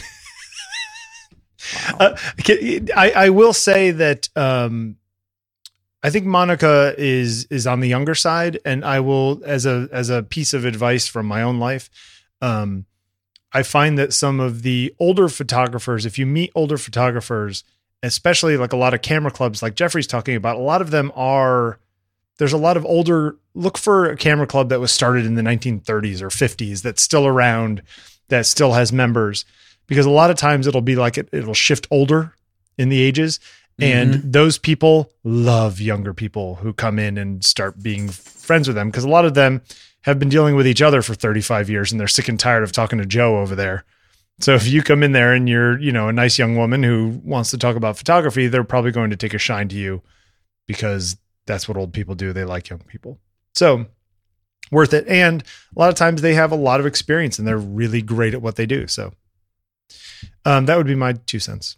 [SPEAKER 1] Wow.
[SPEAKER 2] Uh, can- I, I will say that um, I think Monica is is on the younger side, and I will, as a as a piece of advice from my own life, um, I find that some of the older photographers, if you meet older photographers, especially like a lot of camera clubs, like Jeffrey's talking about, a lot of them are. There's a lot of older. Look for a camera club that was started in the nineteen thirties or fifties that's still around, that still has members. Because a lot of times it'll be like it, it'll shift older in the ages. And
[SPEAKER 1] Mhm.
[SPEAKER 2] those people love younger people who come in and start being friends with them. Because a lot of them have been dealing with each other for thirty-five years and they're sick and tired of talking to Joe over there. So if you come in there and you're, you know, a nice young woman who wants to talk about photography, they're probably going to take a shine to you, because that's what old people do. They like young people. So worth it. And a lot of times they have a lot of experience and they're really great at what they do. So Um, that would be my two cents.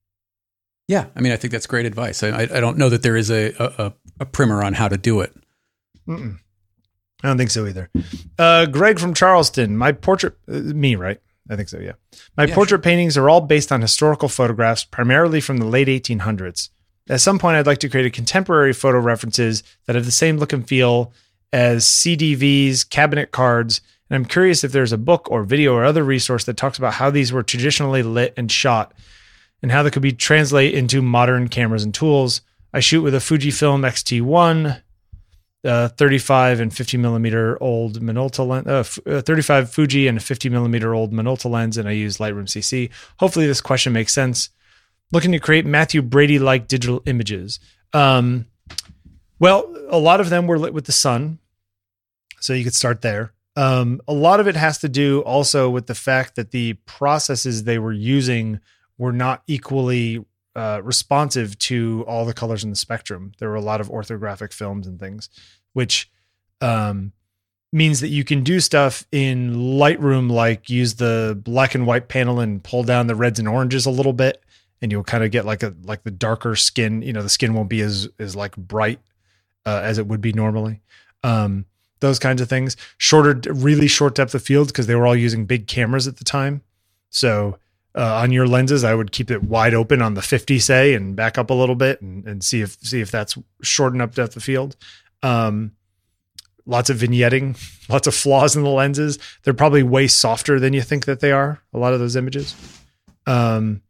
[SPEAKER 1] Yeah. I mean, I think that's great advice. I, I I don't know that there is a, a, a primer on how to do it.
[SPEAKER 2] Mm-mm. I don't think so either. Uh, Greg from Charleston, my portrait, uh, me, right? I think so. Yeah. My
[SPEAKER 1] Yeah,
[SPEAKER 2] portrait paintings are all based on historical photographs, primarily from the late eighteen hundreds. At some point, I'd like to create a contemporary photo references that have the same look and feel as C D Vs, cabinet cards. And I'm curious if there's a book or video or other resource that talks about how these were traditionally lit and shot, and how they could be translated into modern cameras and tools. I shoot with a Fujifilm X T one, uh, thirty-five and fifty millimeter old Minolta lens, uh, f- uh, thirty-five Fuji and a fifty millimeter old Minolta lens, and I use Lightroom C C. Hopefully this question makes sense. Looking to create Matthew Brady-like digital images. Um, well, a lot of them were lit with the sun, so you could start there. Um, a lot of it has to do also with the fact that the processes they were using were not equally uh, responsive to all the colors in the spectrum. There were a lot of orthographic films and things, which um, means that you can do stuff in Lightroom, like use the black and white panel and pull down the reds and oranges a little bit, and you'll kind of get like a like the darker skin. You know, the skin won't be as as like bright uh, as it would be normally. Um, those kinds of things. Shorter, really short depth of field, because they were all using big cameras at the time. So uh, on your lenses, I would keep it wide open on the fifty, say, and back up a little bit and, and see if see if that's short enough depth of field. Um, lots of vignetting, lots of flaws in the lenses. They're probably way softer than you think that they are, a lot of those images. Um,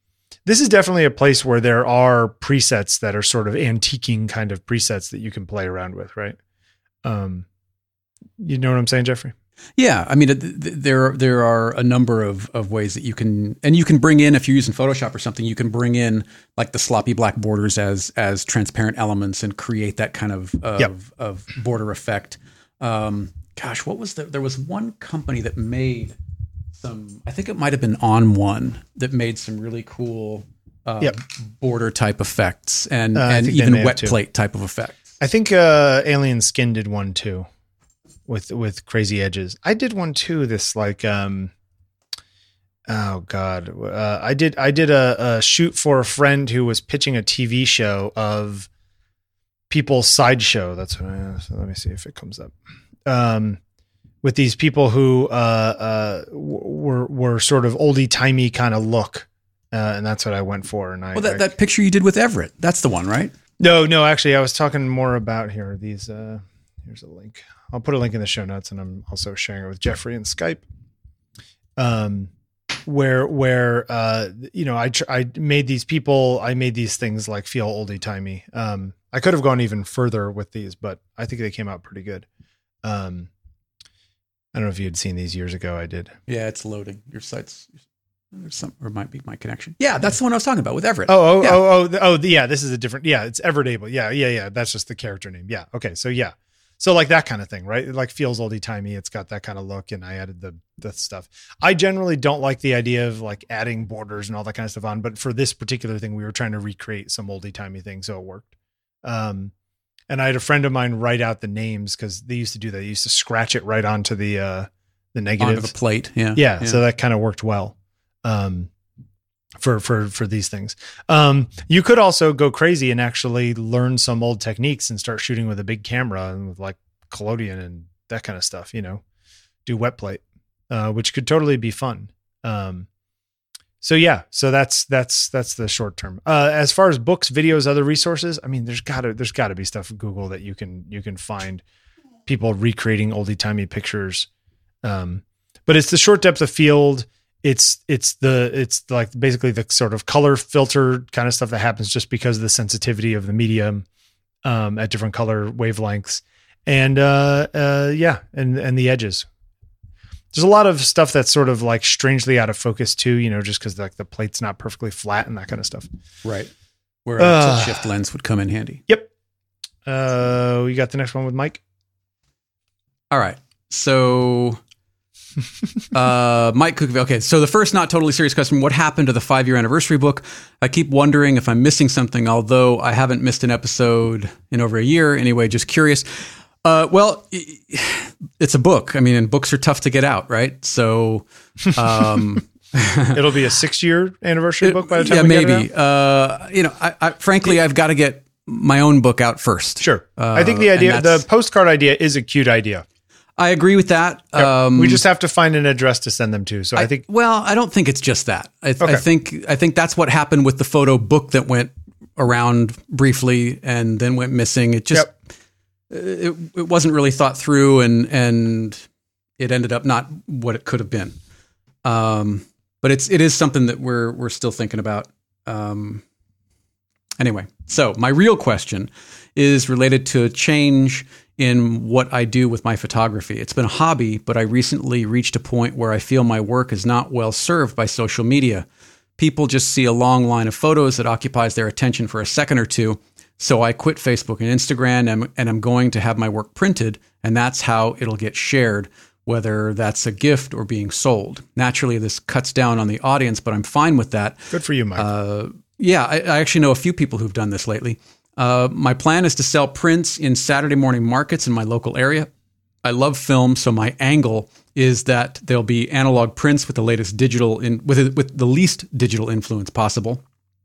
[SPEAKER 2] this is definitely a place where there are presets that are sort of antiquing kind of presets that you can play around with, right? Um, you know what I'm saying, Jeffrey?
[SPEAKER 1] Yeah, I mean, th- th- there there are a number of, of ways that you can, and you can bring in, if you're using Photoshop or something, you can bring in like the sloppy black borders as as transparent elements and create that kind of of,
[SPEAKER 2] Yep.
[SPEAKER 1] of border effect. Um, gosh, what was the? There was one company that made some. I think it might have been On One that made some really cool um,
[SPEAKER 2] Yep.
[SPEAKER 1] border type effects and
[SPEAKER 2] Uh, I
[SPEAKER 1] and
[SPEAKER 2] think they
[SPEAKER 1] even
[SPEAKER 2] may have
[SPEAKER 1] wet
[SPEAKER 2] too.
[SPEAKER 1] plate type of effects.
[SPEAKER 2] I think uh, Alien Skin did one too, with with crazy edges. I did one too. This like, um, oh god, uh, I did I did a, a shoot for a friend who was pitching a T V show of People's Sideshow. That's what I. So let me see if it comes up. Um, with these people who uh, uh, w- were were sort of oldie timey kind of look, uh, and that's what I went for. And I
[SPEAKER 1] Well, that,
[SPEAKER 2] I,
[SPEAKER 1] that picture you did with Everett, that's the one, right?
[SPEAKER 2] no, no, actually, I was talking more about here. These, uh, here's a link. I'll put a link in the show notes, and I'm also sharing it with Jeffrey and Skype. Um, where, where, uh, you know, I, tr- I made these people, I made these things like feel oldie timey. Um, I could have gone even further with these, but I think they came out pretty good. Um, I don't know if you had seen these years ago. I did.
[SPEAKER 1] Yeah, it's loading. Your site's there's some, or it might be my connection. Yeah, that's the one I was talking about with Everett.
[SPEAKER 2] Oh, oh,
[SPEAKER 1] Yeah.
[SPEAKER 2] oh, oh, th- oh, th- yeah. This is a different. Yeah, it's Everett Able. Yeah, yeah, yeah. That's just the character name. Yeah. Okay. So yeah. So like that kind of thing, right? It like feels oldie timey. It's got that kind of look, and I added the the stuff. I generally don't like the idea of like adding borders and all that kind of stuff on, but for this particular thing, we were trying to recreate some oldie timey thing, so it worked. Um, and I had a friend of mine write out the names because they used to do that. They used to scratch it right onto the uh the negative
[SPEAKER 1] Onto the plate. Yeah.
[SPEAKER 2] yeah, so that kind of worked well um for for for these things. Um you could also go crazy and actually learn some old techniques and start shooting with a big camera and with like collodion and that kind of stuff, you know, do wet plate, uh which could totally be fun. Um so yeah, so that's that's that's the short term. Uh as far as books, videos, other resources, I mean there's got to there's got to be stuff in Google that you can you can find people recreating oldie-timey pictures. Um, but it's the short depth of field. It's, it's the, it's like basically the sort of color filter kind of stuff that happens just because of the sensitivity of the medium, um, at different color wavelengths. And, uh, uh, yeah. And, and the edges. There's a lot of stuff that's sort of like strangely out of focus too, you know, just cause like the plate's not perfectly flat and that kind of stuff.
[SPEAKER 1] Right. Where a
[SPEAKER 2] Uh,
[SPEAKER 1] tilt shift lens would come in handy.
[SPEAKER 2] Yep. Uh, we got the next one with Mike.
[SPEAKER 1] All right. So, uh, Mike Cookville. Okay. So the first not totally serious question, what happened to the five year anniversary book? I keep wondering if I'm missing something, although I haven't missed an episode in over a year. Anyway, just curious. Uh, well, it's a book. I mean, and books are tough to get out, right? So, um,
[SPEAKER 2] It'll be a six year anniversary book by the time
[SPEAKER 1] yeah,
[SPEAKER 2] we get it
[SPEAKER 1] maybe.
[SPEAKER 2] out?
[SPEAKER 1] Uh, you know, I, I frankly, I've got to get my own book out first.
[SPEAKER 2] Sure.
[SPEAKER 1] Uh,
[SPEAKER 2] I think the
[SPEAKER 1] and
[SPEAKER 2] idea, the
[SPEAKER 1] that's-
[SPEAKER 2] postcard idea is a cute idea.
[SPEAKER 1] I agree with that.
[SPEAKER 2] Yep.
[SPEAKER 1] Um,
[SPEAKER 2] we just have to find an address to send them to. So I,
[SPEAKER 1] I
[SPEAKER 2] think,
[SPEAKER 1] Well, I don't think it's just that. I, th-
[SPEAKER 2] Okay.
[SPEAKER 1] I think I think that's what happened with the photo book that went around briefly and then went missing. It just it, it wasn't really thought through, and and it ended up not what it could have been. Um, but it's it is something that we're we're still thinking about. Um, anyway, so my real question is related to a change in what I do with my photography. It's been a hobby, but I recently reached a point where I feel my work is not well served by social media. People just see a long line of photos that occupies their attention for a second or two. So I quit Facebook and Instagram, and, and I'm going to have my work printed, and that's how it'll get shared, whether that's a gift or being sold. Naturally, this cuts down on the audience, but I'm fine with that.
[SPEAKER 2] good for you, Mike.
[SPEAKER 1] Uh, yeah, I, I actually know a few people who've done this lately. Uh, my plan is to sell prints in Saturday morning markets in my local area. I love film, so my angle is that there'll be analog prints with the latest digital in with with the least digital influence possible.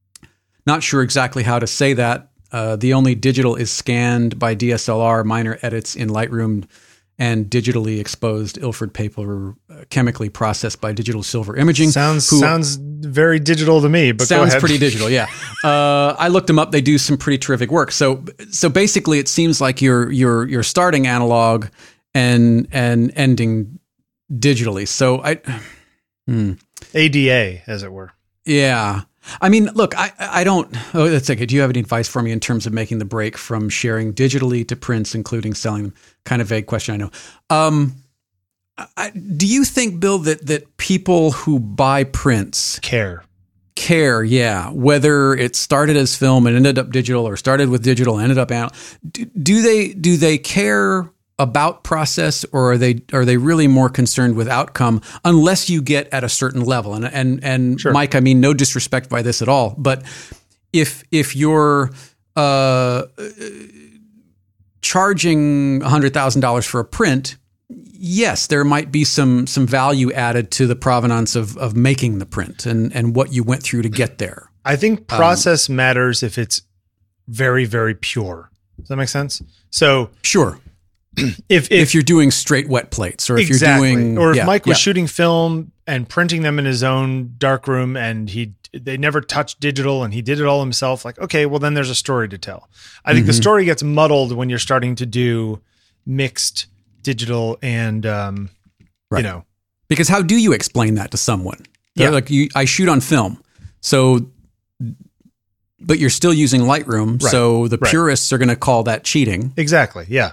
[SPEAKER 1] Not sure exactly how to say that. Uh, the only digital is scanned by D S L R, minor edits in Lightroom, and digitally exposed Ilford paper, uh, chemically processed by Digital Silver Imaging.
[SPEAKER 2] sounds
[SPEAKER 1] who-
[SPEAKER 2] sounds very digital to me, but go
[SPEAKER 1] Sounds
[SPEAKER 2] ahead.
[SPEAKER 1] pretty digital, yeah. Uh, I looked them up. They do some pretty terrific work. So, so basically, it seems like you're you're you're starting analog and and ending digitally. So I, hmm,
[SPEAKER 2] A D A, as it were.
[SPEAKER 1] yeah. I mean, look, I I don't. Oh, that's okay. Do you have any advice for me in terms of making the break from sharing digitally to prints, including selling them? Kind of vague question, I know. Um, I, do you think, Bill, that that people who buy prints
[SPEAKER 2] Care.
[SPEAKER 1] care? Yeah, whether it started as film and ended up digital, or started with digital, ended up out. Do, do they do they care about process, or are they are they really more concerned with outcome, unless you get at a certain level? And and and
[SPEAKER 2] Sure.
[SPEAKER 1] Mike, I mean no disrespect by this at all, but if if you're uh, charging one hundred thousand dollars for a print, yes, there might be some some value added to the provenance of of making the print and and what you went through to get there.
[SPEAKER 2] I think process um, matters if it's very, very pure. Does that make sense? So
[SPEAKER 1] sure.
[SPEAKER 2] If, if
[SPEAKER 1] if you're doing straight wet plates, or if
[SPEAKER 2] exactly.
[SPEAKER 1] you're doing,
[SPEAKER 2] or if
[SPEAKER 1] yeah,
[SPEAKER 2] Mike was
[SPEAKER 1] yeah.
[SPEAKER 2] shooting film and printing them in his own darkroom, and he they never touched digital, and he did it all himself, like, okay, well then there's a story to tell. I think mm-hmm. the story gets muddled when you're starting to do mixed digital and um,
[SPEAKER 1] right.
[SPEAKER 2] you know,
[SPEAKER 1] because how do you explain that to someone?
[SPEAKER 2] Yeah.
[SPEAKER 1] They're like, you, I shoot on film, so. But you're still using Lightroom, right. so the
[SPEAKER 2] right.
[SPEAKER 1] purists are going to call that cheating.
[SPEAKER 2] Exactly. Yeah.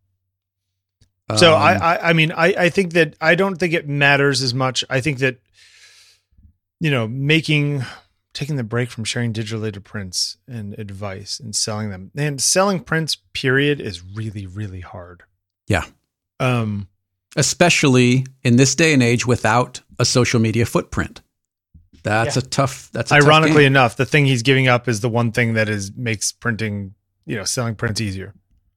[SPEAKER 2] So I, I, I mean, I, I think that I don't think it matters as much. I think that, you know, making, taking the break from sharing digitally to prints and advice and selling them, and selling prints, period, is really, really hard.
[SPEAKER 1] Yeah.
[SPEAKER 2] Um,
[SPEAKER 1] especially in this day and age without a social media footprint. That's yeah. a tough. That's a
[SPEAKER 2] ironically
[SPEAKER 1] tough game.
[SPEAKER 2] enough, the thing he's giving up is the one thing that is makes printing, you know, selling prints easier.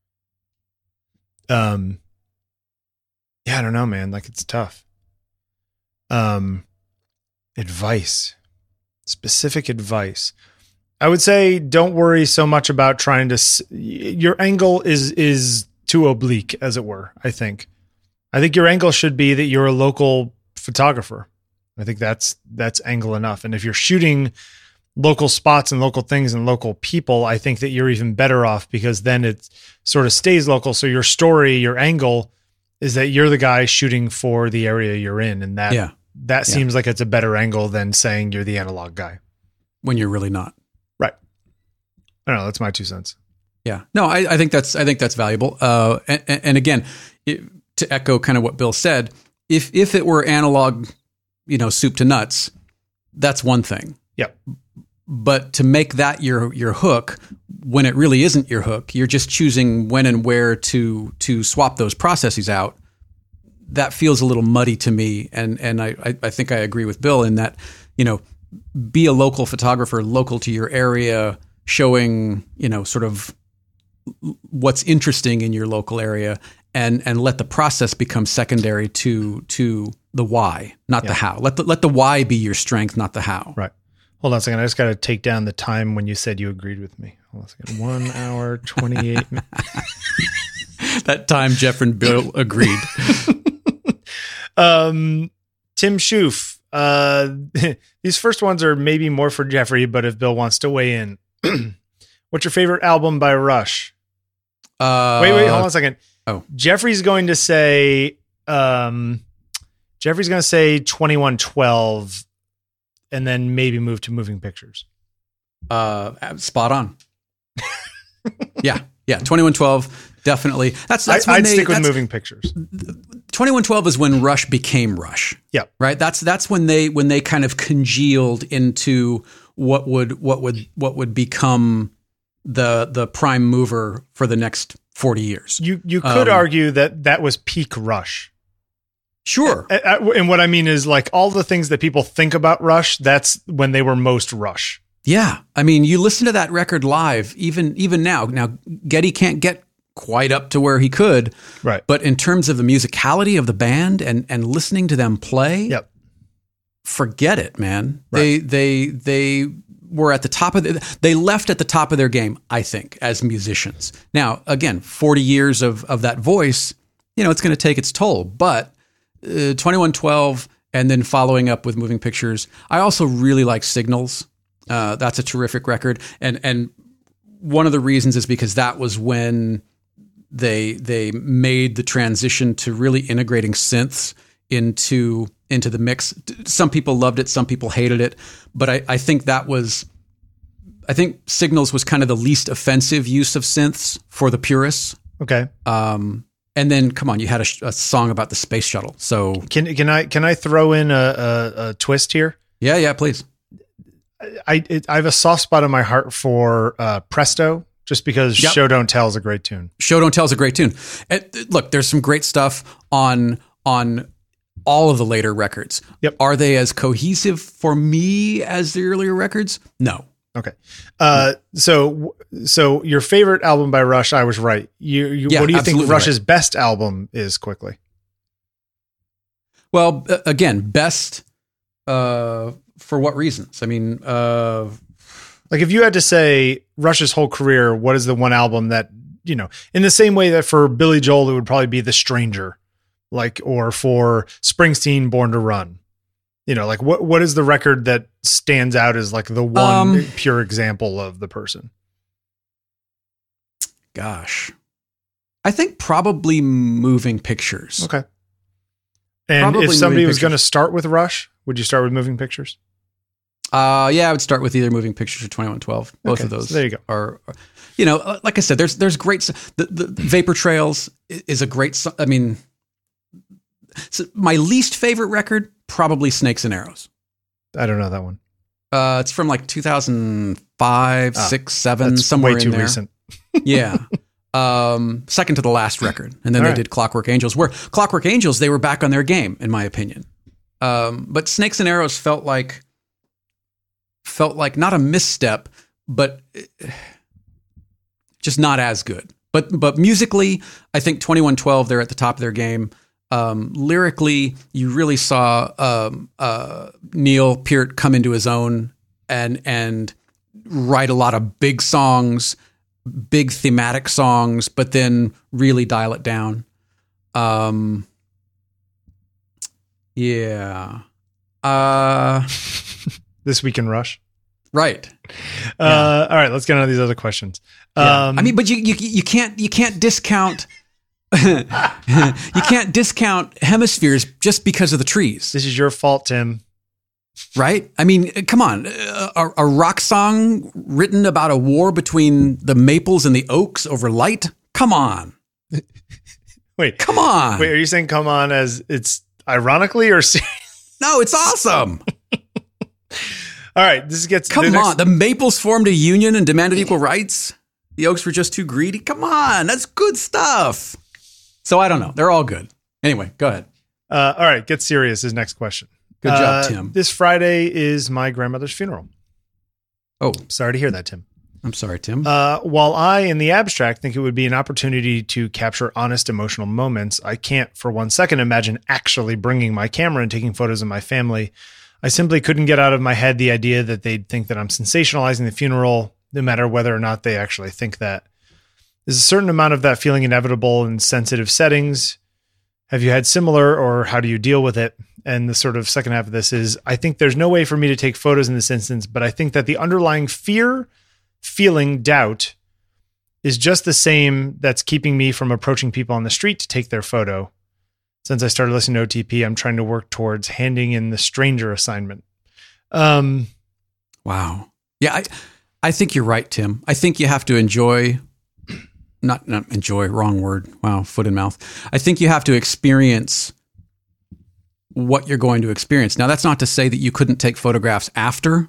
[SPEAKER 2] Um. Yeah, I don't know, man. Like, it's tough. Um, advice, specific advice. I would say, don't worry so much about trying to. S- your angle is is too oblique, as it were. I think. I think your angle should be that you're a local photographer. I think that's that's angle enough. And if you're shooting local spots and local things and local people, I think that you're even better off, because then it sort of stays local. So your story, your angle, is that you're the guy shooting for the area you're in. And that,
[SPEAKER 1] yeah.
[SPEAKER 2] that
[SPEAKER 1] yeah.
[SPEAKER 2] seems like it's a better angle than saying you're the analog guy.
[SPEAKER 1] When you're really not.
[SPEAKER 2] Right. I don't know. That's my two cents.
[SPEAKER 1] Yeah. No, I, I think that's, I think that's valuable. Uh, and, and again, it, to echo kind of what Bill said, if, if it were analog, you know, soup to nuts, that's one thing.
[SPEAKER 2] Yep.
[SPEAKER 1] But to make that your, your hook, when it really isn't your hook, you're just choosing when and where to to swap those processes out. That feels a little muddy to me, and and I I think I agree with Bill in that, you know, be a local photographer, local to your area, showing, you know, sort of what's interesting in your local area, and and let the process become secondary to to the why, not
[SPEAKER 2] yeah.
[SPEAKER 1] the how. Let the let the why be your strength, not the how.
[SPEAKER 2] Right. Hold on a second. I just got to take down the time when you said you agreed with me. Hold on a second. One hour, twenty-eight minutes.
[SPEAKER 1] That time Jeff and Bill agreed.
[SPEAKER 2] um, Tim Schoof. Uh, these first ones are maybe more for Jeffrey, but if Bill wants to weigh in. What's your favorite album by Rush?
[SPEAKER 1] Uh,
[SPEAKER 2] wait, wait, hold on a second.
[SPEAKER 1] Oh.
[SPEAKER 2] Jeffrey's going to say, um, Jeffrey's going to say twenty-one twelve. And then maybe move to Moving Pictures.
[SPEAKER 1] Uh, spot on. yeah, yeah. twenty-one twelve, definitely. That's that's.
[SPEAKER 2] I,
[SPEAKER 1] when
[SPEAKER 2] I'd
[SPEAKER 1] they,
[SPEAKER 2] stick with
[SPEAKER 1] that's,
[SPEAKER 2] Moving Pictures.
[SPEAKER 1] twenty-one twelve is when Rush became Rush.
[SPEAKER 2] Yeah,
[SPEAKER 1] right. That's that's when they when they kind of congealed into what would what would what would become the the prime mover for the next forty years.
[SPEAKER 2] You you could um, argue that that was peak Rush.
[SPEAKER 1] Sure.
[SPEAKER 2] And what I mean is, like, all the things that people think about Rush, that's when they were most Rush.
[SPEAKER 1] Yeah. I mean, you listen to that record live, even even now. Now, Geddy can't get quite up to where he could.
[SPEAKER 2] Right.
[SPEAKER 1] But in terms of the musicality of the band and, and listening to them play,
[SPEAKER 2] yep.
[SPEAKER 1] forget it, man.
[SPEAKER 2] Right.
[SPEAKER 1] They they they were at the top of the, they left at the top of their game, I think, as musicians. Now, again, forty years of of that voice, you know, it's going to take its toll, but Uh, twenty-one twelve, and then following up with Moving Pictures. I also really like Signals. Uh, that's a terrific record, and and one of the reasons is because that was when they they made the transition to really integrating synths into into the mix. Some people loved it, some people hated it, but I, I think that was, I think Signals was kind of the least offensive use of synths for the purists.
[SPEAKER 2] Okay.
[SPEAKER 1] Um, and then, come on, you had a, sh- a song about the space shuttle. So
[SPEAKER 2] can can I can I throw in a, a, a twist here?
[SPEAKER 1] Yeah, yeah, please.
[SPEAKER 2] I it, I have a soft spot in my heart for uh, Presto, just because yep. Show Don't Tell is a great tune.
[SPEAKER 1] Show Don't Tell is a great tune. And, look, there's some great stuff on on all of the later records.
[SPEAKER 2] Yep.
[SPEAKER 1] Are they as cohesive for me as the earlier records? No.
[SPEAKER 2] Okay. Uh, so, so your favorite album by Rush, I was right. You, you
[SPEAKER 1] yeah,
[SPEAKER 2] what do you think Rush's
[SPEAKER 1] right.
[SPEAKER 2] best album is quickly?
[SPEAKER 1] Well, again, best, uh, for what reasons? I mean, uh,
[SPEAKER 2] like if you had to say Rush's whole career, what is the one album that, you know, in the same way that for Billy Joel, it would probably be The Stranger, like, or for Springsteen, Born to Run. You know, like what, what is the record that stands out as like the one um, pure example of the person?
[SPEAKER 1] Gosh, I think probably Moving Pictures.
[SPEAKER 2] Okay. And probably if somebody was going to start with Rush, would you start with Moving Pictures?
[SPEAKER 1] Uh, yeah, I would start with either Moving Pictures or twenty-one twelve. Both
[SPEAKER 2] okay,
[SPEAKER 1] of those.
[SPEAKER 2] So there you go.
[SPEAKER 1] Are, are, you know, like I said, there's, there's great, the, the Vapor Trails is a great, I mean, so my least favorite record, probably Snakes and Arrows.
[SPEAKER 2] I don't know that one.
[SPEAKER 1] Uh, it's from like two thousand five,
[SPEAKER 2] ah,
[SPEAKER 1] six, seven, somewhere
[SPEAKER 2] way too
[SPEAKER 1] in there.
[SPEAKER 2] Recent.
[SPEAKER 1] Yeah. Um, second to the last record. And then
[SPEAKER 2] All
[SPEAKER 1] they
[SPEAKER 2] right.
[SPEAKER 1] did Clockwork Angels, where Clockwork Angels, they were back on their game, in my opinion. Um, but Snakes and Arrows felt like, felt like not a misstep, but just not as good. But, but musically, I think twenty-one twelve, they're at the top of their game. Um, lyrically, you really saw um, uh, Neil Peart come into his own and and write a lot of big songs, big thematic songs, but then really dial it down. Um, yeah. Uh,
[SPEAKER 2] This Week in Rush.
[SPEAKER 1] Right.
[SPEAKER 2] Uh, yeah. All right, let's get on to these other questions.
[SPEAKER 1] Yeah.
[SPEAKER 2] Um,
[SPEAKER 1] I mean, but you you you can't you can't discount. You can't discount hemispheres just because of the trees.
[SPEAKER 2] This is your fault, Tim.
[SPEAKER 1] Right? I mean, come on. A, a rock song written about a war between the maples and the oaks over light? Come on.
[SPEAKER 2] Wait.
[SPEAKER 1] Come on.
[SPEAKER 2] Wait, are you saying come on as it's ironically or serious?
[SPEAKER 1] No, it's awesome.
[SPEAKER 2] All right, this gets
[SPEAKER 1] Come
[SPEAKER 2] the next-
[SPEAKER 1] on. The maples formed a union and demanded equal rights. The oaks were just too greedy. Come on. That's good stuff. So I don't know. They're all good. Anyway, go ahead.
[SPEAKER 2] Uh, all right, get serious is next question.
[SPEAKER 1] Good job,
[SPEAKER 2] uh,
[SPEAKER 1] Tim.
[SPEAKER 2] This Friday is my grandmother's funeral.
[SPEAKER 1] Oh,
[SPEAKER 2] sorry to hear that, Tim.
[SPEAKER 1] I'm sorry, Tim.
[SPEAKER 2] Uh, while I, in the abstract, think it would be an opportunity to capture honest emotional moments, I can't for one second imagine actually bringing my camera and taking photos of my family. I simply couldn't get out of my head the idea that they'd think that I'm sensationalizing the funeral, no matter whether or not they actually think that. There's a certain amount of that feeling inevitable in sensitive settings. Have you had similar, or how do you deal with it? And the sort of second half of this is, I think there's no way for me to take photos in this instance, but I think that the underlying fear, feeling, doubt is just the same that's keeping me from approaching people on the street to take their photo. Since I started listening to O T P, I'm trying to work towards handing in the stranger assignment. Um,
[SPEAKER 1] wow. Yeah, I, I think you're right, Tim. I think you have to enjoy... Not, not enjoy, wrong word. Wow, foot in mouth. I think you have to experience what you're going to experience. Now, that's not to say that you couldn't take photographs after.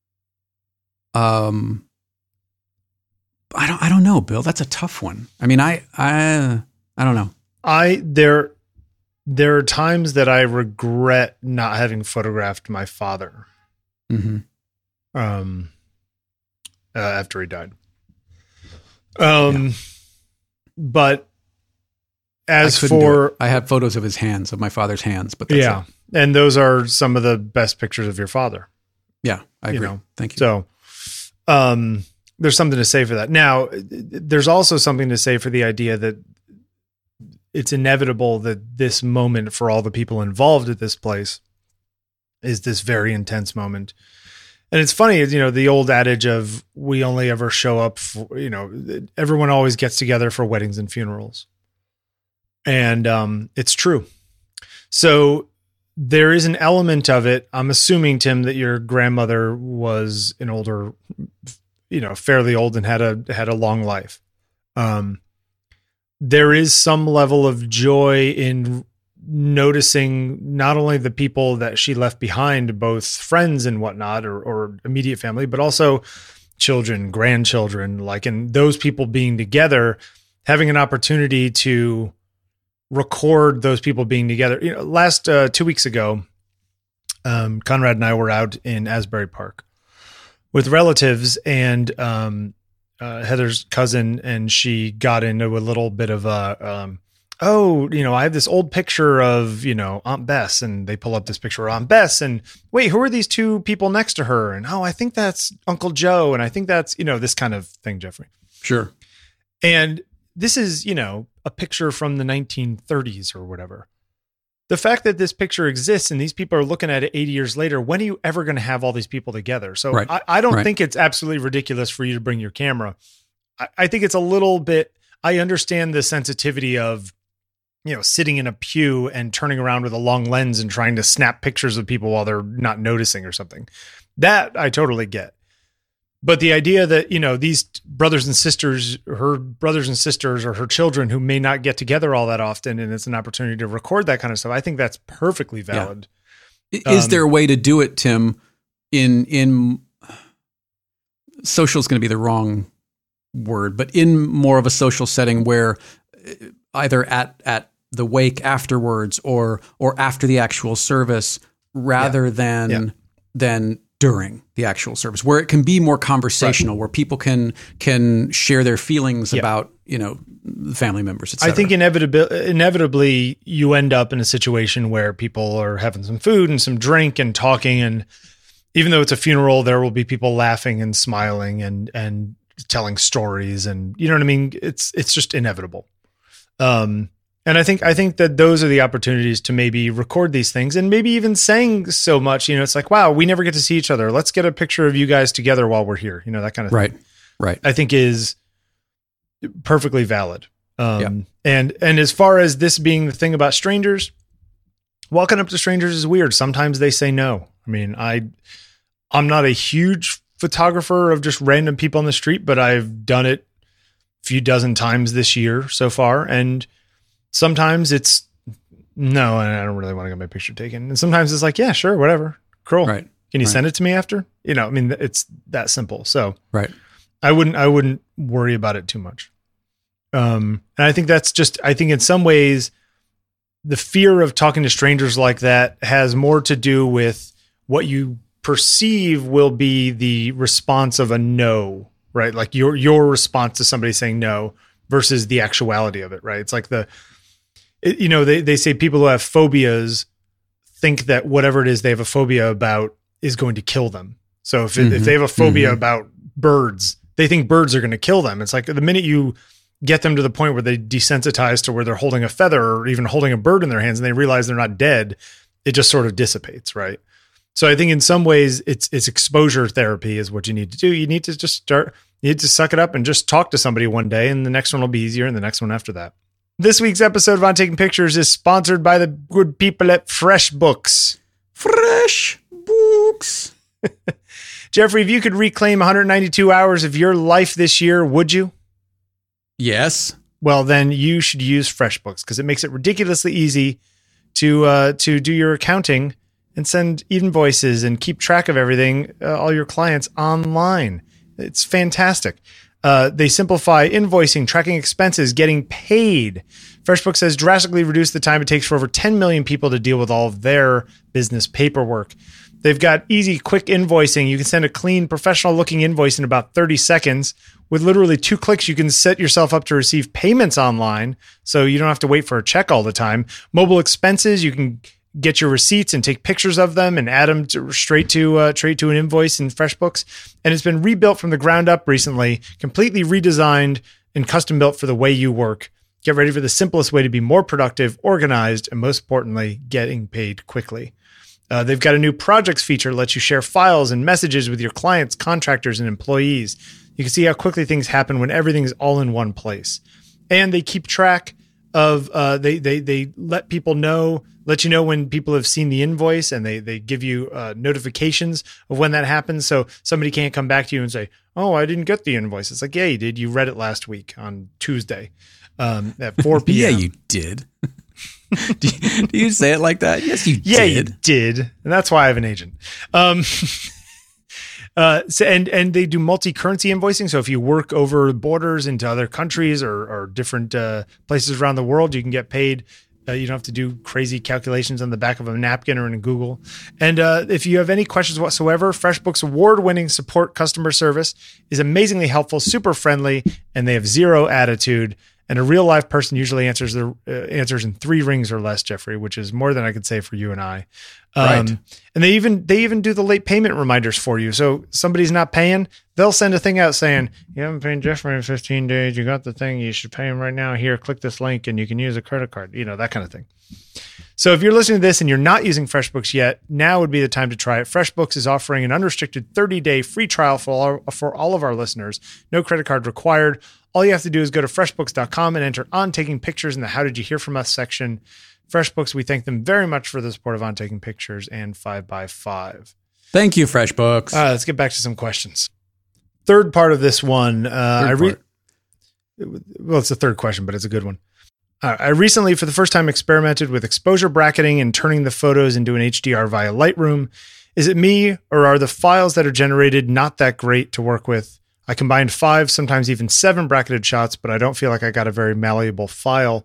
[SPEAKER 1] Um, I don't. I don't know, Bill. That's a tough one. I mean, I, I, I don't know.
[SPEAKER 2] I there, there are times that I regret not having photographed my father.
[SPEAKER 1] Mm-hmm.
[SPEAKER 2] Um, uh, after he died. Um. Yeah. But as
[SPEAKER 1] I
[SPEAKER 2] for,
[SPEAKER 1] I have photos of his hands, of my father's hands, but that's
[SPEAKER 2] yeah,
[SPEAKER 1] it.
[SPEAKER 2] And those are some of the best pictures of your father.
[SPEAKER 1] Yeah, I agree.
[SPEAKER 2] You know?
[SPEAKER 1] Thank you.
[SPEAKER 2] So, um, there's something to say for that. Now, there's also something to say for the idea that it's inevitable that this moment for all the people involved at this place is this very intense moment. And it's funny, you know, the old adage of we only ever show up for, you know, everyone always gets together for weddings and funerals. And um, it's true. So there is an element of it. I'm assuming, Tim, that your grandmother was an older, you know, fairly old and had a had a long life. Um, there is some level of joy in noticing not only the people that she left behind, both friends and whatnot, or, or immediate family, but also children, grandchildren, like, and those people being together, having an opportunity to record those people being together. You know, last uh, two weeks ago, um, Conrad and I were out in Asbury Park with relatives, and um, uh, Heather's cousin, and she got into a little bit of a, um, oh, you know, I have this old picture of, you know, Aunt Bess, and they pull up this picture of Aunt Bess, and wait, who are these two people next to her? And, oh, I think that's Uncle Joe. And I think that's, you know, this kind of thing, Jeffrey.
[SPEAKER 1] Sure.
[SPEAKER 2] And this is, you know, a picture from the nineteen thirties or whatever. The fact that this picture exists and these people are looking at it eighty years later, when are you ever going to have all these people together? So
[SPEAKER 1] right.
[SPEAKER 2] I, I don't
[SPEAKER 1] right.
[SPEAKER 2] think it's absolutely ridiculous for you to bring your camera. I, I think it's a little bit, I understand the sensitivity of, you know, sitting in a pew and turning around with a long lens and trying to snap pictures of people while they're not noticing or something. That I totally get. But the idea that, you know, these brothers and sisters, her brothers and sisters or her children who may not get together all that often, and it's an opportunity to record that kind of stuff, I think that's perfectly valid.
[SPEAKER 1] Yeah. Is
[SPEAKER 2] Um,
[SPEAKER 1] there a way to do it, Tim, in, in social is going to be the wrong word, but in more of a social setting where either at, at the wake afterwards or, or after the actual service rather yeah. than, yeah. than during the actual service, where it can be more conversational, right. where people can can share their feelings yeah. about, you know, family members, et cetera.
[SPEAKER 2] I think inevitably, inevitably you end up in a situation where people are having some food and some drink and talking, and even though it's a funeral, there will be people laughing and smiling and and telling stories, and you know what I mean. It's it's just inevitable. Um, And I think I think that those are the opportunities to maybe record these things, and maybe even saying so much, you know, it's like, wow, we never get to see each other. Let's get a picture of you guys together while we're here. You know, that kind of
[SPEAKER 1] right.
[SPEAKER 2] thing.
[SPEAKER 1] Right.
[SPEAKER 2] I think is perfectly valid. Um,
[SPEAKER 1] yeah.
[SPEAKER 2] and, and as far as this being the thing about strangers, walking up to strangers is weird. Sometimes they say no. I mean, I, I'm not a huge photographer of just random people on the street, but I've done it a few dozen times this year so far. And sometimes it's no, I don't really want to get my picture taken. And sometimes it's like, yeah, sure, whatever. Cool.
[SPEAKER 1] Right.
[SPEAKER 2] Can you
[SPEAKER 1] right.
[SPEAKER 2] send it to me after? You know, I mean, it's that simple. So
[SPEAKER 1] right.
[SPEAKER 2] I wouldn't, I wouldn't worry about it too much. Um, and I think that's just, I think in some ways, the fear of talking to strangers like that has more to do with what you perceive will be the response of a no, right? Like your, your response to somebody saying no versus the actuality of it, right? It's like the, it, you know, they, they say people who have phobias think that whatever it is they have a phobia about is going to kill them. So if, mm-hmm. if they have a phobia mm-hmm. about birds, they think birds are going to kill them. It's like the minute you get them to the point where they desensitize to where they're holding a feather or even holding a bird in their hands and they realize they're not dead, it just sort of dissipates, right? So I think in some ways it's it's exposure therapy is what you need to do. You need to just start, you need to suck it up and just talk to somebody one day, and the next one will be easier and the next one after that. This week's episode of On Taking Pictures is sponsored by the good people at FreshBooks.
[SPEAKER 1] FreshBooks.
[SPEAKER 2] Jeffrey, if you could reclaim one hundred ninety-two hours of your life this year, would you?
[SPEAKER 1] Yes.
[SPEAKER 2] Well, then you should use FreshBooks because it makes it ridiculously easy to uh, to do your accounting and send invoices and keep track of everything, uh, all your clients online. It's fantastic. Uh, they simplify invoicing, tracking expenses, getting paid. FreshBooks has drastically reduced the time it takes for over ten million people to deal with all of their business paperwork. They've got easy, quick invoicing. You can send a clean, professional-looking invoice in about thirty seconds. With literally two clicks, you can set yourself up to receive payments online, so you don't have to wait for a check all the time. Mobile expenses, you can get your receipts and take pictures of them and add them to, straight to uh, straight to an invoice in FreshBooks. And it's been rebuilt from the ground up recently, completely redesigned and custom built for the way you work. Get ready for the simplest way to be more productive, organized, and most importantly, getting paid quickly. Uh, they've got a new projects feature that lets you share files and messages with your clients, contractors, and employees. You can see how quickly things happen when everything's all in one place. And they keep track of uh, they they they let people know, let you know when people have seen the invoice, and they they give you uh, notifications of when that happens. So somebody can't come back to you and say, "Oh, I didn't get the invoice." It's like, yeah, you did. You read it last week on Tuesday um, at four p.m.
[SPEAKER 1] Yeah, you did. do, you, do you say it like that? Yes, you
[SPEAKER 2] yeah,
[SPEAKER 1] did.
[SPEAKER 2] you did, and that's why I have an agent. Um, Uh, so, and and they do multi-currency invoicing. So if you work over borders into other countries or, or different uh, places around the world, you can get paid. Uh, you don't have to do crazy calculations on the back of a napkin or in Google. And uh, if you have any questions whatsoever, FreshBooks award-winning support customer service is amazingly helpful, super friendly, and they have zero attitude. And a real live person usually answers their uh, answers in three rings or less, Jeffrey, which is more than I could say for you and I. Um,
[SPEAKER 1] right.
[SPEAKER 2] And they even they even do the late payment reminders for you. So somebody's not paying, they'll send a thing out saying, "You haven't paid Jeffrey in fifteen days. You got the thing. You should pay him right now. Here, click this link, and you can use a credit card." You know, that kind of thing. So if you're listening to this and you're not using FreshBooks yet, now would be the time to try it. FreshBooks is offering an unrestricted thirty-day free trial for all, for all of our listeners. No credit card required. All you have to do is go to freshbooks dot com and enter On Taking Pictures in the How Did You Hear From Us section. FreshBooks, we thank them very much for the support of On Taking Pictures and five by five.
[SPEAKER 1] Thank you, FreshBooks.
[SPEAKER 2] All right, let's get back to some questions. Third part of this one. Uh, I re- well, it's the third question, but it's a good one. Uh, I recently, for the first time, experimented with exposure bracketing and turning the photos into an H D R via Lightroom. Is it me, or are the files that are generated not that great to work with? I combined five, sometimes even seven bracketed shots, but I don't feel like I got a very malleable file.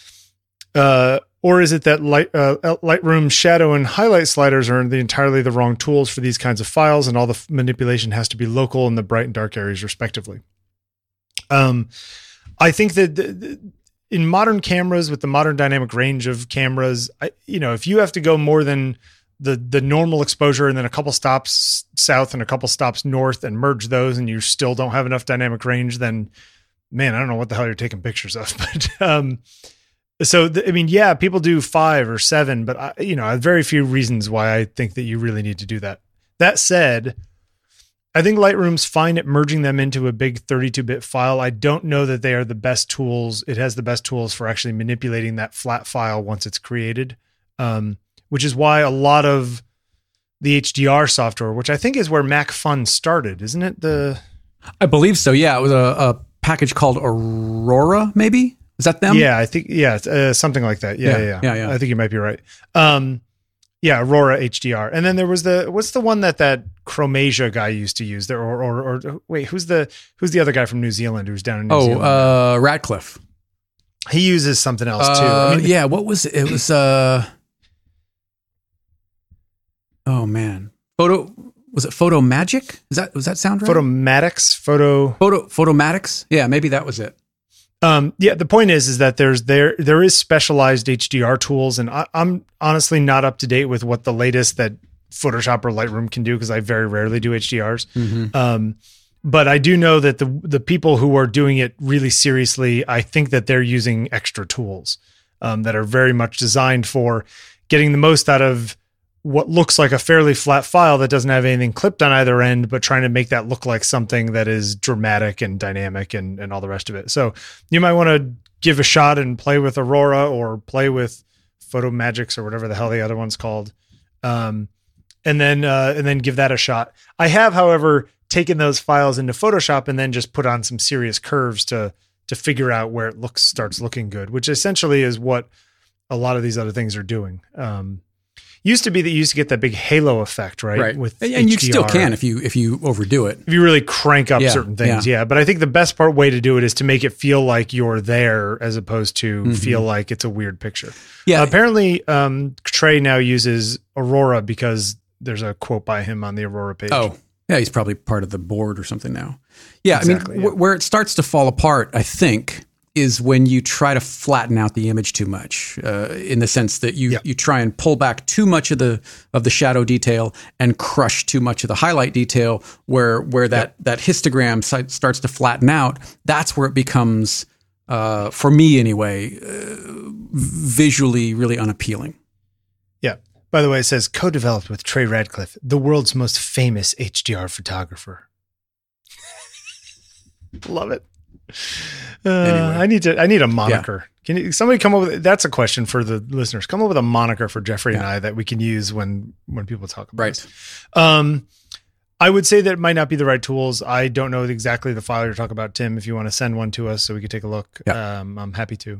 [SPEAKER 2] Uh, or is it that Light, uh, Lightroom shadow and highlight sliders are the entirely the wrong tools for these kinds of files, and all the f- manipulation has to be local in the bright and dark areas, respectively? Um, I think that the, the, in modern cameras, with the modern dynamic range of cameras, I, you know, if you have to go more than the the normal exposure and then a couple stops south and a couple stops north and merge those, and you still don't have enough dynamic range, then man, I don't know what the hell you're taking pictures of. But um, so, the, I mean, yeah, people do five or seven, but I, you know, I have very few reasons why I think that you really need to do that. That said, I think Lightroom's fine at merging them into a big thirty-two bit file. I don't know that they are the best tools. It has the best tools for actually manipulating that flat file once it's created. Um, which is why a lot of the H D R software, which I think is where MacFun started, isn't it? The
[SPEAKER 1] I believe so. Yeah, it was a, a package called Aurora, maybe? Is that them?
[SPEAKER 2] Yeah, I think, yeah, uh, something like that. Yeah,
[SPEAKER 1] Yeah,
[SPEAKER 2] yeah, yeah,
[SPEAKER 1] yeah, yeah.
[SPEAKER 2] I think you might be right. Um, yeah, Aurora H D R. And then there was the, what's the one that that Chromasia guy used to use there? Or, or, or wait, who's the, who's the other guy from New Zealand who's down in New
[SPEAKER 1] Oh,
[SPEAKER 2] Zealand?
[SPEAKER 1] uh, Radcliffe.
[SPEAKER 2] He uses something else too.
[SPEAKER 1] Uh,
[SPEAKER 2] I mean,
[SPEAKER 1] yeah, what was it? It was, uh, oh man, photo, was it Photo Magic? Is that, was that sound right?
[SPEAKER 2] Photomatics, photo,
[SPEAKER 1] Photo, Photomatics? Yeah, maybe that was it.
[SPEAKER 2] Um, yeah, the point is, is that there's there there is specialized H D R tools, and I, I'm honestly not up to date with what the latest that Photoshop or Lightroom can do, because I very rarely do H D Rs.
[SPEAKER 1] Mm-hmm.
[SPEAKER 2] Um, but I do know that the the people who are doing it really seriously, I think that they're using extra tools um, that are very much designed for getting the most out of what looks like a fairly flat file that doesn't have anything clipped on either end, but trying to make that look like something that is dramatic and dynamic and, and all the rest of it. So you might want to give a shot and play with Aurora or play with Photomagics or whatever the hell the other one's called. Um, and then, uh, and then give that a shot. I have, however, taken those files into Photoshop and then just put on some serious curves to, to figure out where it looks, starts looking good, which essentially is what a lot of these other things are doing. Um, Used to be that you used to get that big halo effect, right?
[SPEAKER 1] Right.
[SPEAKER 2] With
[SPEAKER 1] and, and you
[SPEAKER 2] H D R.
[SPEAKER 1] still can if you, if you overdo it.
[SPEAKER 2] If you really crank up
[SPEAKER 1] Yeah,
[SPEAKER 2] certain things.
[SPEAKER 1] yeah.
[SPEAKER 2] Yeah. But I think the best part way to do it is to make it feel like you're there as opposed to
[SPEAKER 1] Mm-hmm.
[SPEAKER 2] feel like it's a weird picture.
[SPEAKER 1] Yeah.
[SPEAKER 2] Uh, apparently, um, Trey now uses Aurora because there's a quote by him on the Aurora page.
[SPEAKER 1] Oh, yeah, he's probably part of the board or something now. Yeah,
[SPEAKER 2] Exactly,
[SPEAKER 1] I mean,
[SPEAKER 2] yeah.
[SPEAKER 1] wh- where it starts to fall apart, I think, is when you try to flatten out the image too much, uh, in the sense that you
[SPEAKER 2] Yeah.
[SPEAKER 1] you try and pull back too much of the of the shadow detail and crush too much of the highlight detail, where where that that histogram si- starts to flatten out. That's where it becomes, uh, for me anyway, uh, visually really unappealing.
[SPEAKER 2] Yeah. By the way, it says co-developed with Trey Radcliffe, the world's most famous H D R photographer. Love it. Uh,
[SPEAKER 1] Anyway.
[SPEAKER 2] I need to. I need a moniker. Yeah. Can you, somebody come up with? That's a question for the listeners. Come up with a moniker for Jeffrey yeah. and I that we can use when when people talk about
[SPEAKER 1] right.
[SPEAKER 2] this. Um, I would say that it might not be the right tools. I don't know exactly the file you're talking about, Tim. If you want to send one to us so we could take a look, yeah. um, I'm happy to.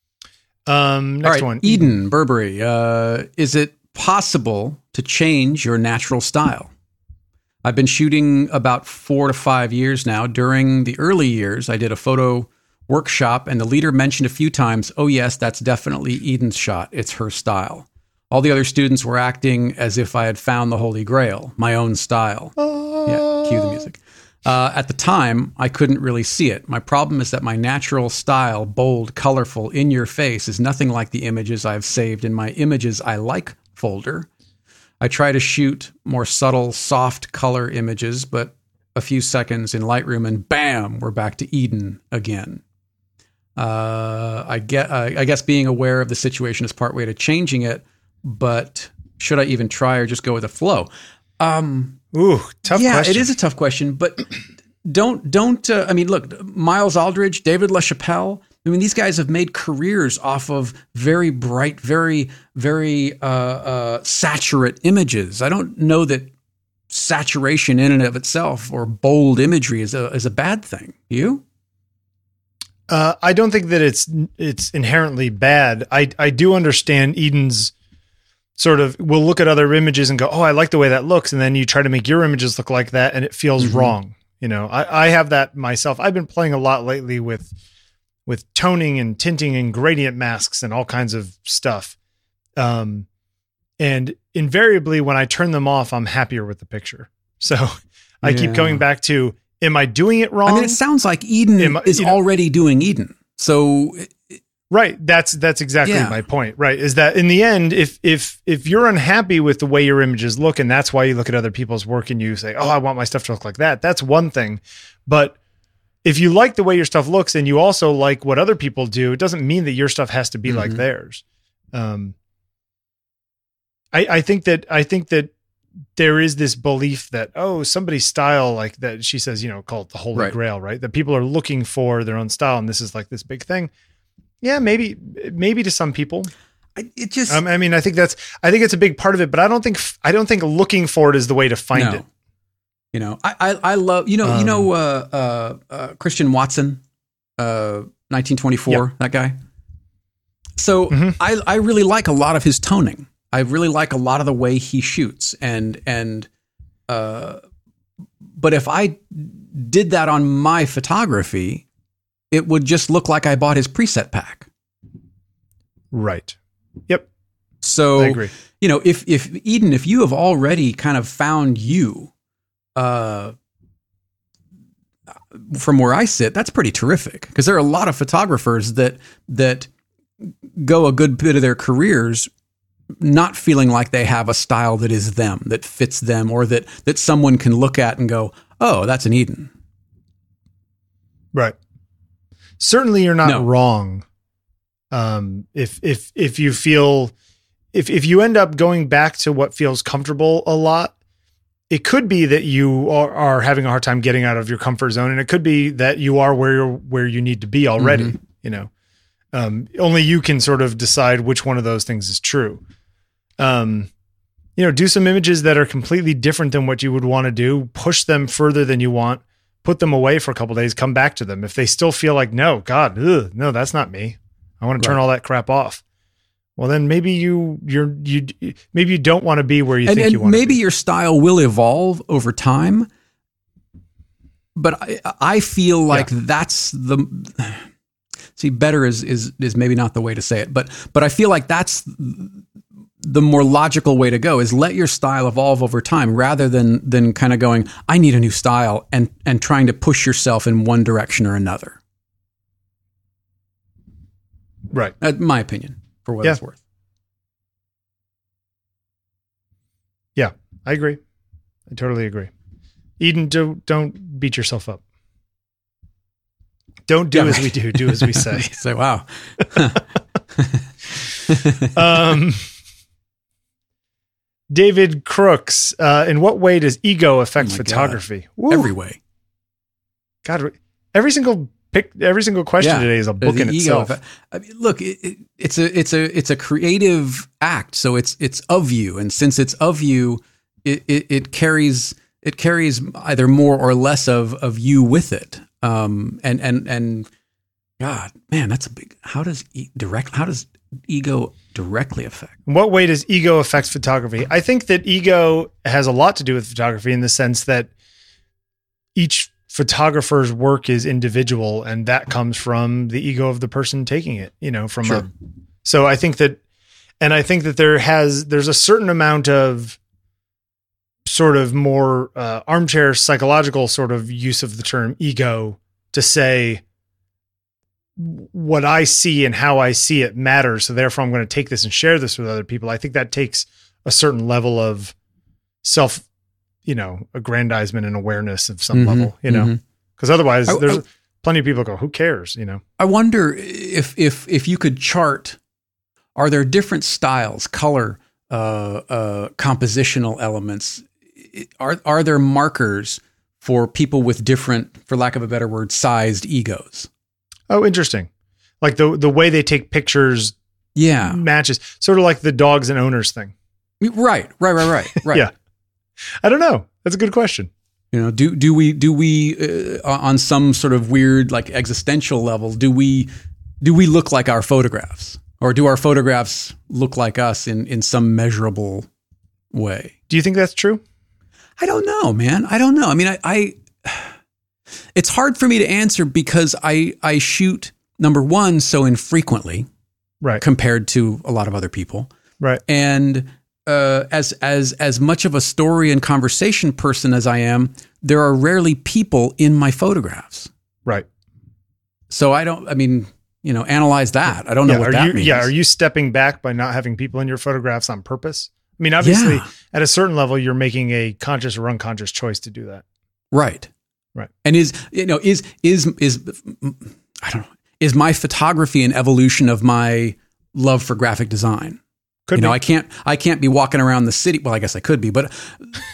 [SPEAKER 2] Um, next
[SPEAKER 1] All right,
[SPEAKER 2] one,
[SPEAKER 1] Eden Burberry. Uh, is it possible to change your natural style? I've been shooting about four to five years now. During the early years, I did a photo workshop, and the leader mentioned a few times, "Oh yes, that's definitely Eden's shot. It's her style." All the other students were acting as if I had found the Holy Grail, my own style. Oh. Yeah, cue the music. Uh, at the time, I couldn't really see it. My problem is that my natural style, bold, colorful, in your face, is nothing like the images I've saved in my Images I Like folder. I try to shoot more subtle, soft color images, but a few seconds in Lightroom and bam, we're back to Eden again. Uh, I, get, uh, I guess being aware of the situation is part way to changing it, but should I even try or just go with the flow? Um,
[SPEAKER 2] Ooh, tough
[SPEAKER 1] yeah,
[SPEAKER 2] question.
[SPEAKER 1] It is a tough question, but don't, don't, uh, I mean, look, Miles Aldridge, David LaChapelle, I mean, these guys have made careers off of very bright, very, very uh, uh, saturate images. I don't know that saturation in and of itself or bold imagery is a, is a bad thing. You?
[SPEAKER 2] Uh, I don't think that it's it's inherently bad. I, I do understand Eden's sort of, we'll look at other images and go, oh, I like the way that looks. And then you try to make your images look like that and it feels mm-hmm. wrong. You know, I, I have that myself. I've been playing a lot lately with with toning and tinting and gradient masks and all kinds of stuff. Um, and invariably when I turn them off, I'm happier with the picture. So I yeah. keep going back to, am I doing it wrong?
[SPEAKER 1] I mean, it sounds like Eden I, is know, already doing Eden. So
[SPEAKER 2] right. That's, that's exactly
[SPEAKER 1] yeah.
[SPEAKER 2] my point, right? Is that in the end, if, if, if you're unhappy with the way your images look, and that's why you look at other people's work and you say, oh, I want my stuff to look like that. That's one thing. But if you like the way your stuff looks and you also like what other people do, it doesn't mean that your stuff has to be mm-hmm. like theirs. Um, I, I think that, I think that there is this belief that, oh, somebody's style, like that, she says, you know, call it the Holy
[SPEAKER 1] right.
[SPEAKER 2] Grail, right? That people are looking for their own style. And this is like this big thing. Yeah, maybe, maybe to some people.
[SPEAKER 1] I, it just,
[SPEAKER 2] um, I mean, I think that's, I think it's a big part of it, but I don't think, I don't think looking for it is the way to find
[SPEAKER 1] no.
[SPEAKER 2] it.
[SPEAKER 1] You know, I, I, I love, you know, um, you know, uh, uh, uh, Christian Watson, uh, nineteen twenty-four, yeah. that guy. So mm-hmm. I, I really like a lot of his toning. I really like a lot of the way he shoots and, and, uh, but if I did that on my photography, it would just look like I bought his preset pack.
[SPEAKER 2] Right. Yep.
[SPEAKER 1] So,
[SPEAKER 2] I agree.
[SPEAKER 1] You know, if, if Eden, if you have already kind of found you, uh, from where I sit, that's pretty terrific because there are a lot of photographers that, that go a good bit of their careers not feeling like they have a style that is them, that fits them, or that, that someone can look at and go, oh, that's an Eden.
[SPEAKER 2] Right. Certainly you're not
[SPEAKER 1] no.
[SPEAKER 2] wrong. Um, if, if, if you feel, if, if you end up going back to what feels comfortable a lot, it could be that you are, are having a hard time getting out of your comfort zone. And it could be that you are where you're, where you need to be already, mm-hmm. you know, um, only you can sort of decide which one of those things is true. Um, you know, do some images that are completely different than what you would want to do, push them further than you want, put them away for a couple of days, come back to them. If they still feel like, no, God, ugh, no, that's not me. I want to turn right. all that crap off. Well, then maybe you, you're, you, maybe you don't want to be where you
[SPEAKER 1] and,
[SPEAKER 2] think
[SPEAKER 1] and
[SPEAKER 2] you want to be.
[SPEAKER 1] Maybe your style will evolve over time, but I, I feel like yeah. that's the, see, better is, is, is maybe not the way to say it, but, but I feel like that's the more logical way to go is let your style evolve over time rather than, than kind of going, I need a new style and, and trying to push yourself in one direction or another.
[SPEAKER 2] Right.
[SPEAKER 1] Uh, my opinion. For what
[SPEAKER 2] yeah.
[SPEAKER 1] it's worth.
[SPEAKER 2] Yeah, I agree. I totally agree. Eden, don't, don't beat yourself up. Don't do yeah, as right. we do, do as we say.
[SPEAKER 1] Say, wow.
[SPEAKER 2] um, David Crooks, uh, in what way does ego affect oh photography?
[SPEAKER 1] Every way.
[SPEAKER 2] God, every single pick every single question
[SPEAKER 1] Yeah.
[SPEAKER 2] today is a book
[SPEAKER 1] The
[SPEAKER 2] in
[SPEAKER 1] ego
[SPEAKER 2] itself.
[SPEAKER 1] effect. I mean, look, it, it, it's a it's a it's a creative act, so it's it's of you, and since it's of you, it it, it carries it carries either more or less of of you with it. Um, and and and God, man, that's a big. How does e- direct? How does ego directly affect?
[SPEAKER 2] In what way does ego affect photography? I think that ego has a lot to do with photography in the sense that each photographer's work is individual, and that comes from the ego of the person taking it, you know, from
[SPEAKER 1] Sure.
[SPEAKER 2] a, so I think that, and I think that there has, there's a certain amount of sort of more uh, armchair psychological sort of use of the term ego to say what I see and how I see it matters. So therefore I'm going to take this and share this with other people. I think that takes a certain level of self, you know, aggrandizement and awareness of some
[SPEAKER 1] Mhm,
[SPEAKER 2] level, you know,
[SPEAKER 1] mhm.
[SPEAKER 2] because otherwise
[SPEAKER 1] I-
[SPEAKER 2] there's
[SPEAKER 1] I-
[SPEAKER 2] plenty of people go, who cares? You know?
[SPEAKER 1] I wonder if if if you could chart, are there different styles, color, uh, uh, compositional elements? Are are there markers for people with different, for lack of a better word, sized egos?
[SPEAKER 2] Oh, interesting. Like the, the way they take pictures
[SPEAKER 1] Yeah,
[SPEAKER 2] matches sort of like the dogs and owners thing.
[SPEAKER 1] right, right, right, right, right.
[SPEAKER 2] Yeah. I don't know. That's a good question.
[SPEAKER 1] You know, do do we do we uh, on some sort of weird like existential level, do we do we look like our photographs, or do our photographs look like us in in some measurable way?
[SPEAKER 2] Do you think that's true?
[SPEAKER 1] I don't know, man. I don't know. I mean, I, I it's hard for me to answer because I I shoot, number one, so infrequently
[SPEAKER 2] Right.
[SPEAKER 1] compared to a lot of other people,
[SPEAKER 2] Right.
[SPEAKER 1] and uh, as as as much of a story and conversation person as I am, there are rarely people in my photographs.
[SPEAKER 2] Right.
[SPEAKER 1] So I don't. I mean, you know, analyze that. I don't know
[SPEAKER 2] Yeah.
[SPEAKER 1] what
[SPEAKER 2] Are
[SPEAKER 1] that
[SPEAKER 2] you,
[SPEAKER 1] means.
[SPEAKER 2] yeah. Are you stepping back by not having people in your photographs on purpose? I mean, obviously
[SPEAKER 1] Yeah.
[SPEAKER 2] at a certain level, you're making a conscious or unconscious choice to do that.
[SPEAKER 1] Right.
[SPEAKER 2] Right.
[SPEAKER 1] And is, you know, is, is, is, I don't know, is my photography an evolution of my love for graphic design?
[SPEAKER 2] Could
[SPEAKER 1] you know,
[SPEAKER 2] be.
[SPEAKER 1] I can't, I can't be walking around the city. Well, I guess I could be, but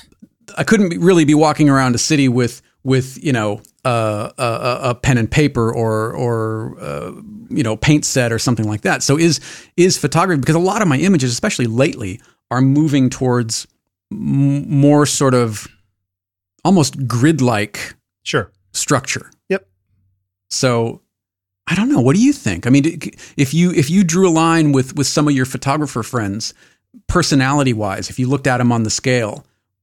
[SPEAKER 1] I couldn't be, really be walking around a city with, with, you know, uh, a, a pen and paper or, or, uh, you know, paint set or something like that. So is, is photography, because a lot of my images, especially lately, are moving towards m- more sort of almost grid-like
[SPEAKER 2] Sure.
[SPEAKER 1] structure.
[SPEAKER 2] Yep.
[SPEAKER 1] So I don't know. What do you think? I mean, if you if you drew a line with with some of your photographer friends, personality wise, if you looked at them on the scale,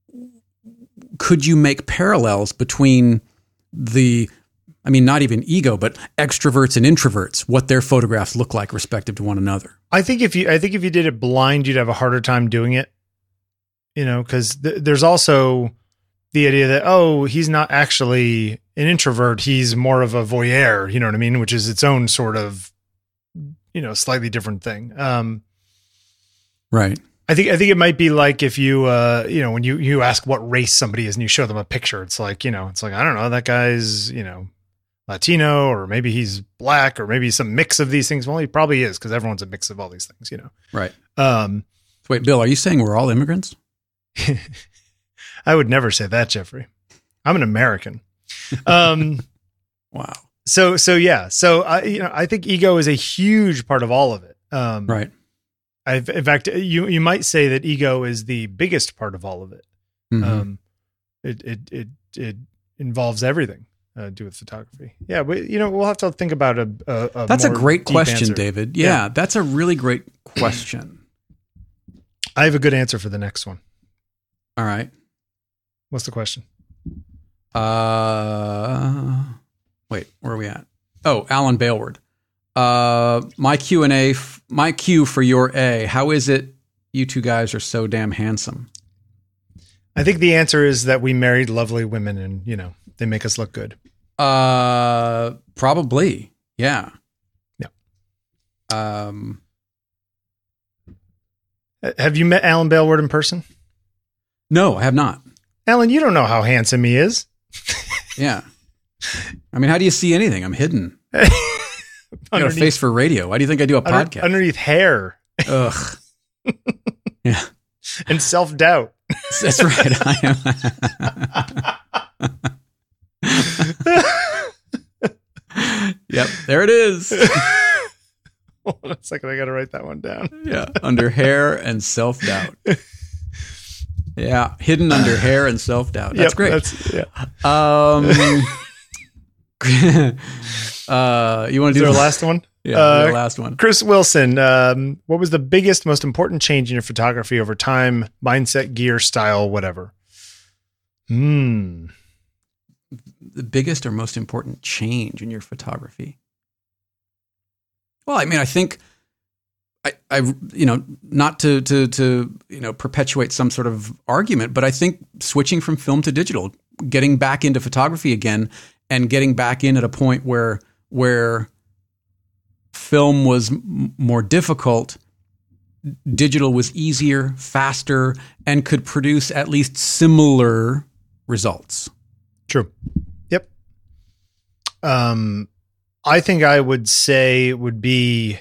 [SPEAKER 1] could you make parallels between the, I mean, not even ego, but extroverts and introverts, what their photographs look like respective to one another?
[SPEAKER 2] I think if you, I think if you did it blind, you'd have a harder time doing it, you know, because th- there's also the idea that, oh, he's not actually an introvert. He's more of a voyeur, you know what I mean? Which is its own sort of, you know, slightly different thing. Um,
[SPEAKER 1] Right.
[SPEAKER 2] I think, I think it might be like if you, uh, you know, when you, you ask what race somebody is and you show them a picture, it's like, you know, it's like, I don't know, that guy's, you know, Latino, or maybe he's black, or maybe some mix of these things. Well, he probably is, because everyone's a mix of all these things, you know?
[SPEAKER 1] Right.
[SPEAKER 2] Um,
[SPEAKER 1] Wait, Bill, are you saying we're all immigrants?
[SPEAKER 2] I would never say that, Jeffrey. I'm an American. Um,
[SPEAKER 1] Wow.
[SPEAKER 2] so, so yeah. So I, you know, I think ego is a huge part of all of it. Um,
[SPEAKER 1] Right.
[SPEAKER 2] I've, in fact, you, you might say that ego is the biggest part of all of it.
[SPEAKER 1] Mhm.
[SPEAKER 2] Um, it, it, it, it involves everything, uh, to do with photography. Yeah. But, you know, we'll have to think about a, a, a
[SPEAKER 1] That's a
[SPEAKER 2] more
[SPEAKER 1] great
[SPEAKER 2] deep
[SPEAKER 1] question,
[SPEAKER 2] answer.
[SPEAKER 1] David. Yeah,
[SPEAKER 2] Yeah.
[SPEAKER 1] that's a really great question.
[SPEAKER 2] I have a good answer for the next one.
[SPEAKER 1] All right.
[SPEAKER 2] What's the question?
[SPEAKER 1] Uh, wait, where are we at? Oh, Alan Baleward. Uh, my Q and A, f- my Q for your A. How is it you two guys are so damn handsome?
[SPEAKER 2] I think the answer is that we married lovely women, and, you know, they make us look good.
[SPEAKER 1] Uh, probably. Yeah.
[SPEAKER 2] Yeah.
[SPEAKER 1] Um,
[SPEAKER 2] Have you met Alan Baleward in person?
[SPEAKER 1] no, I have not.
[SPEAKER 2] Alan, you don't know how handsome he is.
[SPEAKER 1] Yeah. I mean, how do you see anything? I'm hidden. I got a face for radio. Why do you think I do a
[SPEAKER 2] under-
[SPEAKER 1] podcast?
[SPEAKER 2] underneath hair
[SPEAKER 1] Ugh. Yeah.
[SPEAKER 2] and self-doubt.
[SPEAKER 1] That's right. I am. There it is.
[SPEAKER 2] Hold on a second. I got to write that one down.
[SPEAKER 1] Yeah. Under hair and self-doubt. Yeah. Hidden under hair and self-doubt. That's
[SPEAKER 2] Yep,
[SPEAKER 1] great.
[SPEAKER 2] That's, yeah.
[SPEAKER 1] Um, uh, you want to do
[SPEAKER 2] Is there
[SPEAKER 1] the
[SPEAKER 2] a last one?
[SPEAKER 1] Yeah,
[SPEAKER 2] Uh,
[SPEAKER 1] the last one.
[SPEAKER 2] Chris Wilson, um, what was the biggest, most important change in your photography over time? Mindset, gear, style, whatever. Hmm.
[SPEAKER 1] The biggest or most important change in your photography? Well, I mean, I think I, I, you know, not to, to, to, you know, perpetuate some sort of argument, but I think switching from film to digital, getting back into photography again and getting back in at a point where, where film was m- more difficult, digital was easier, faster, and could produce at least similar results.
[SPEAKER 2] True. Yep. Um, I think I would say it would be,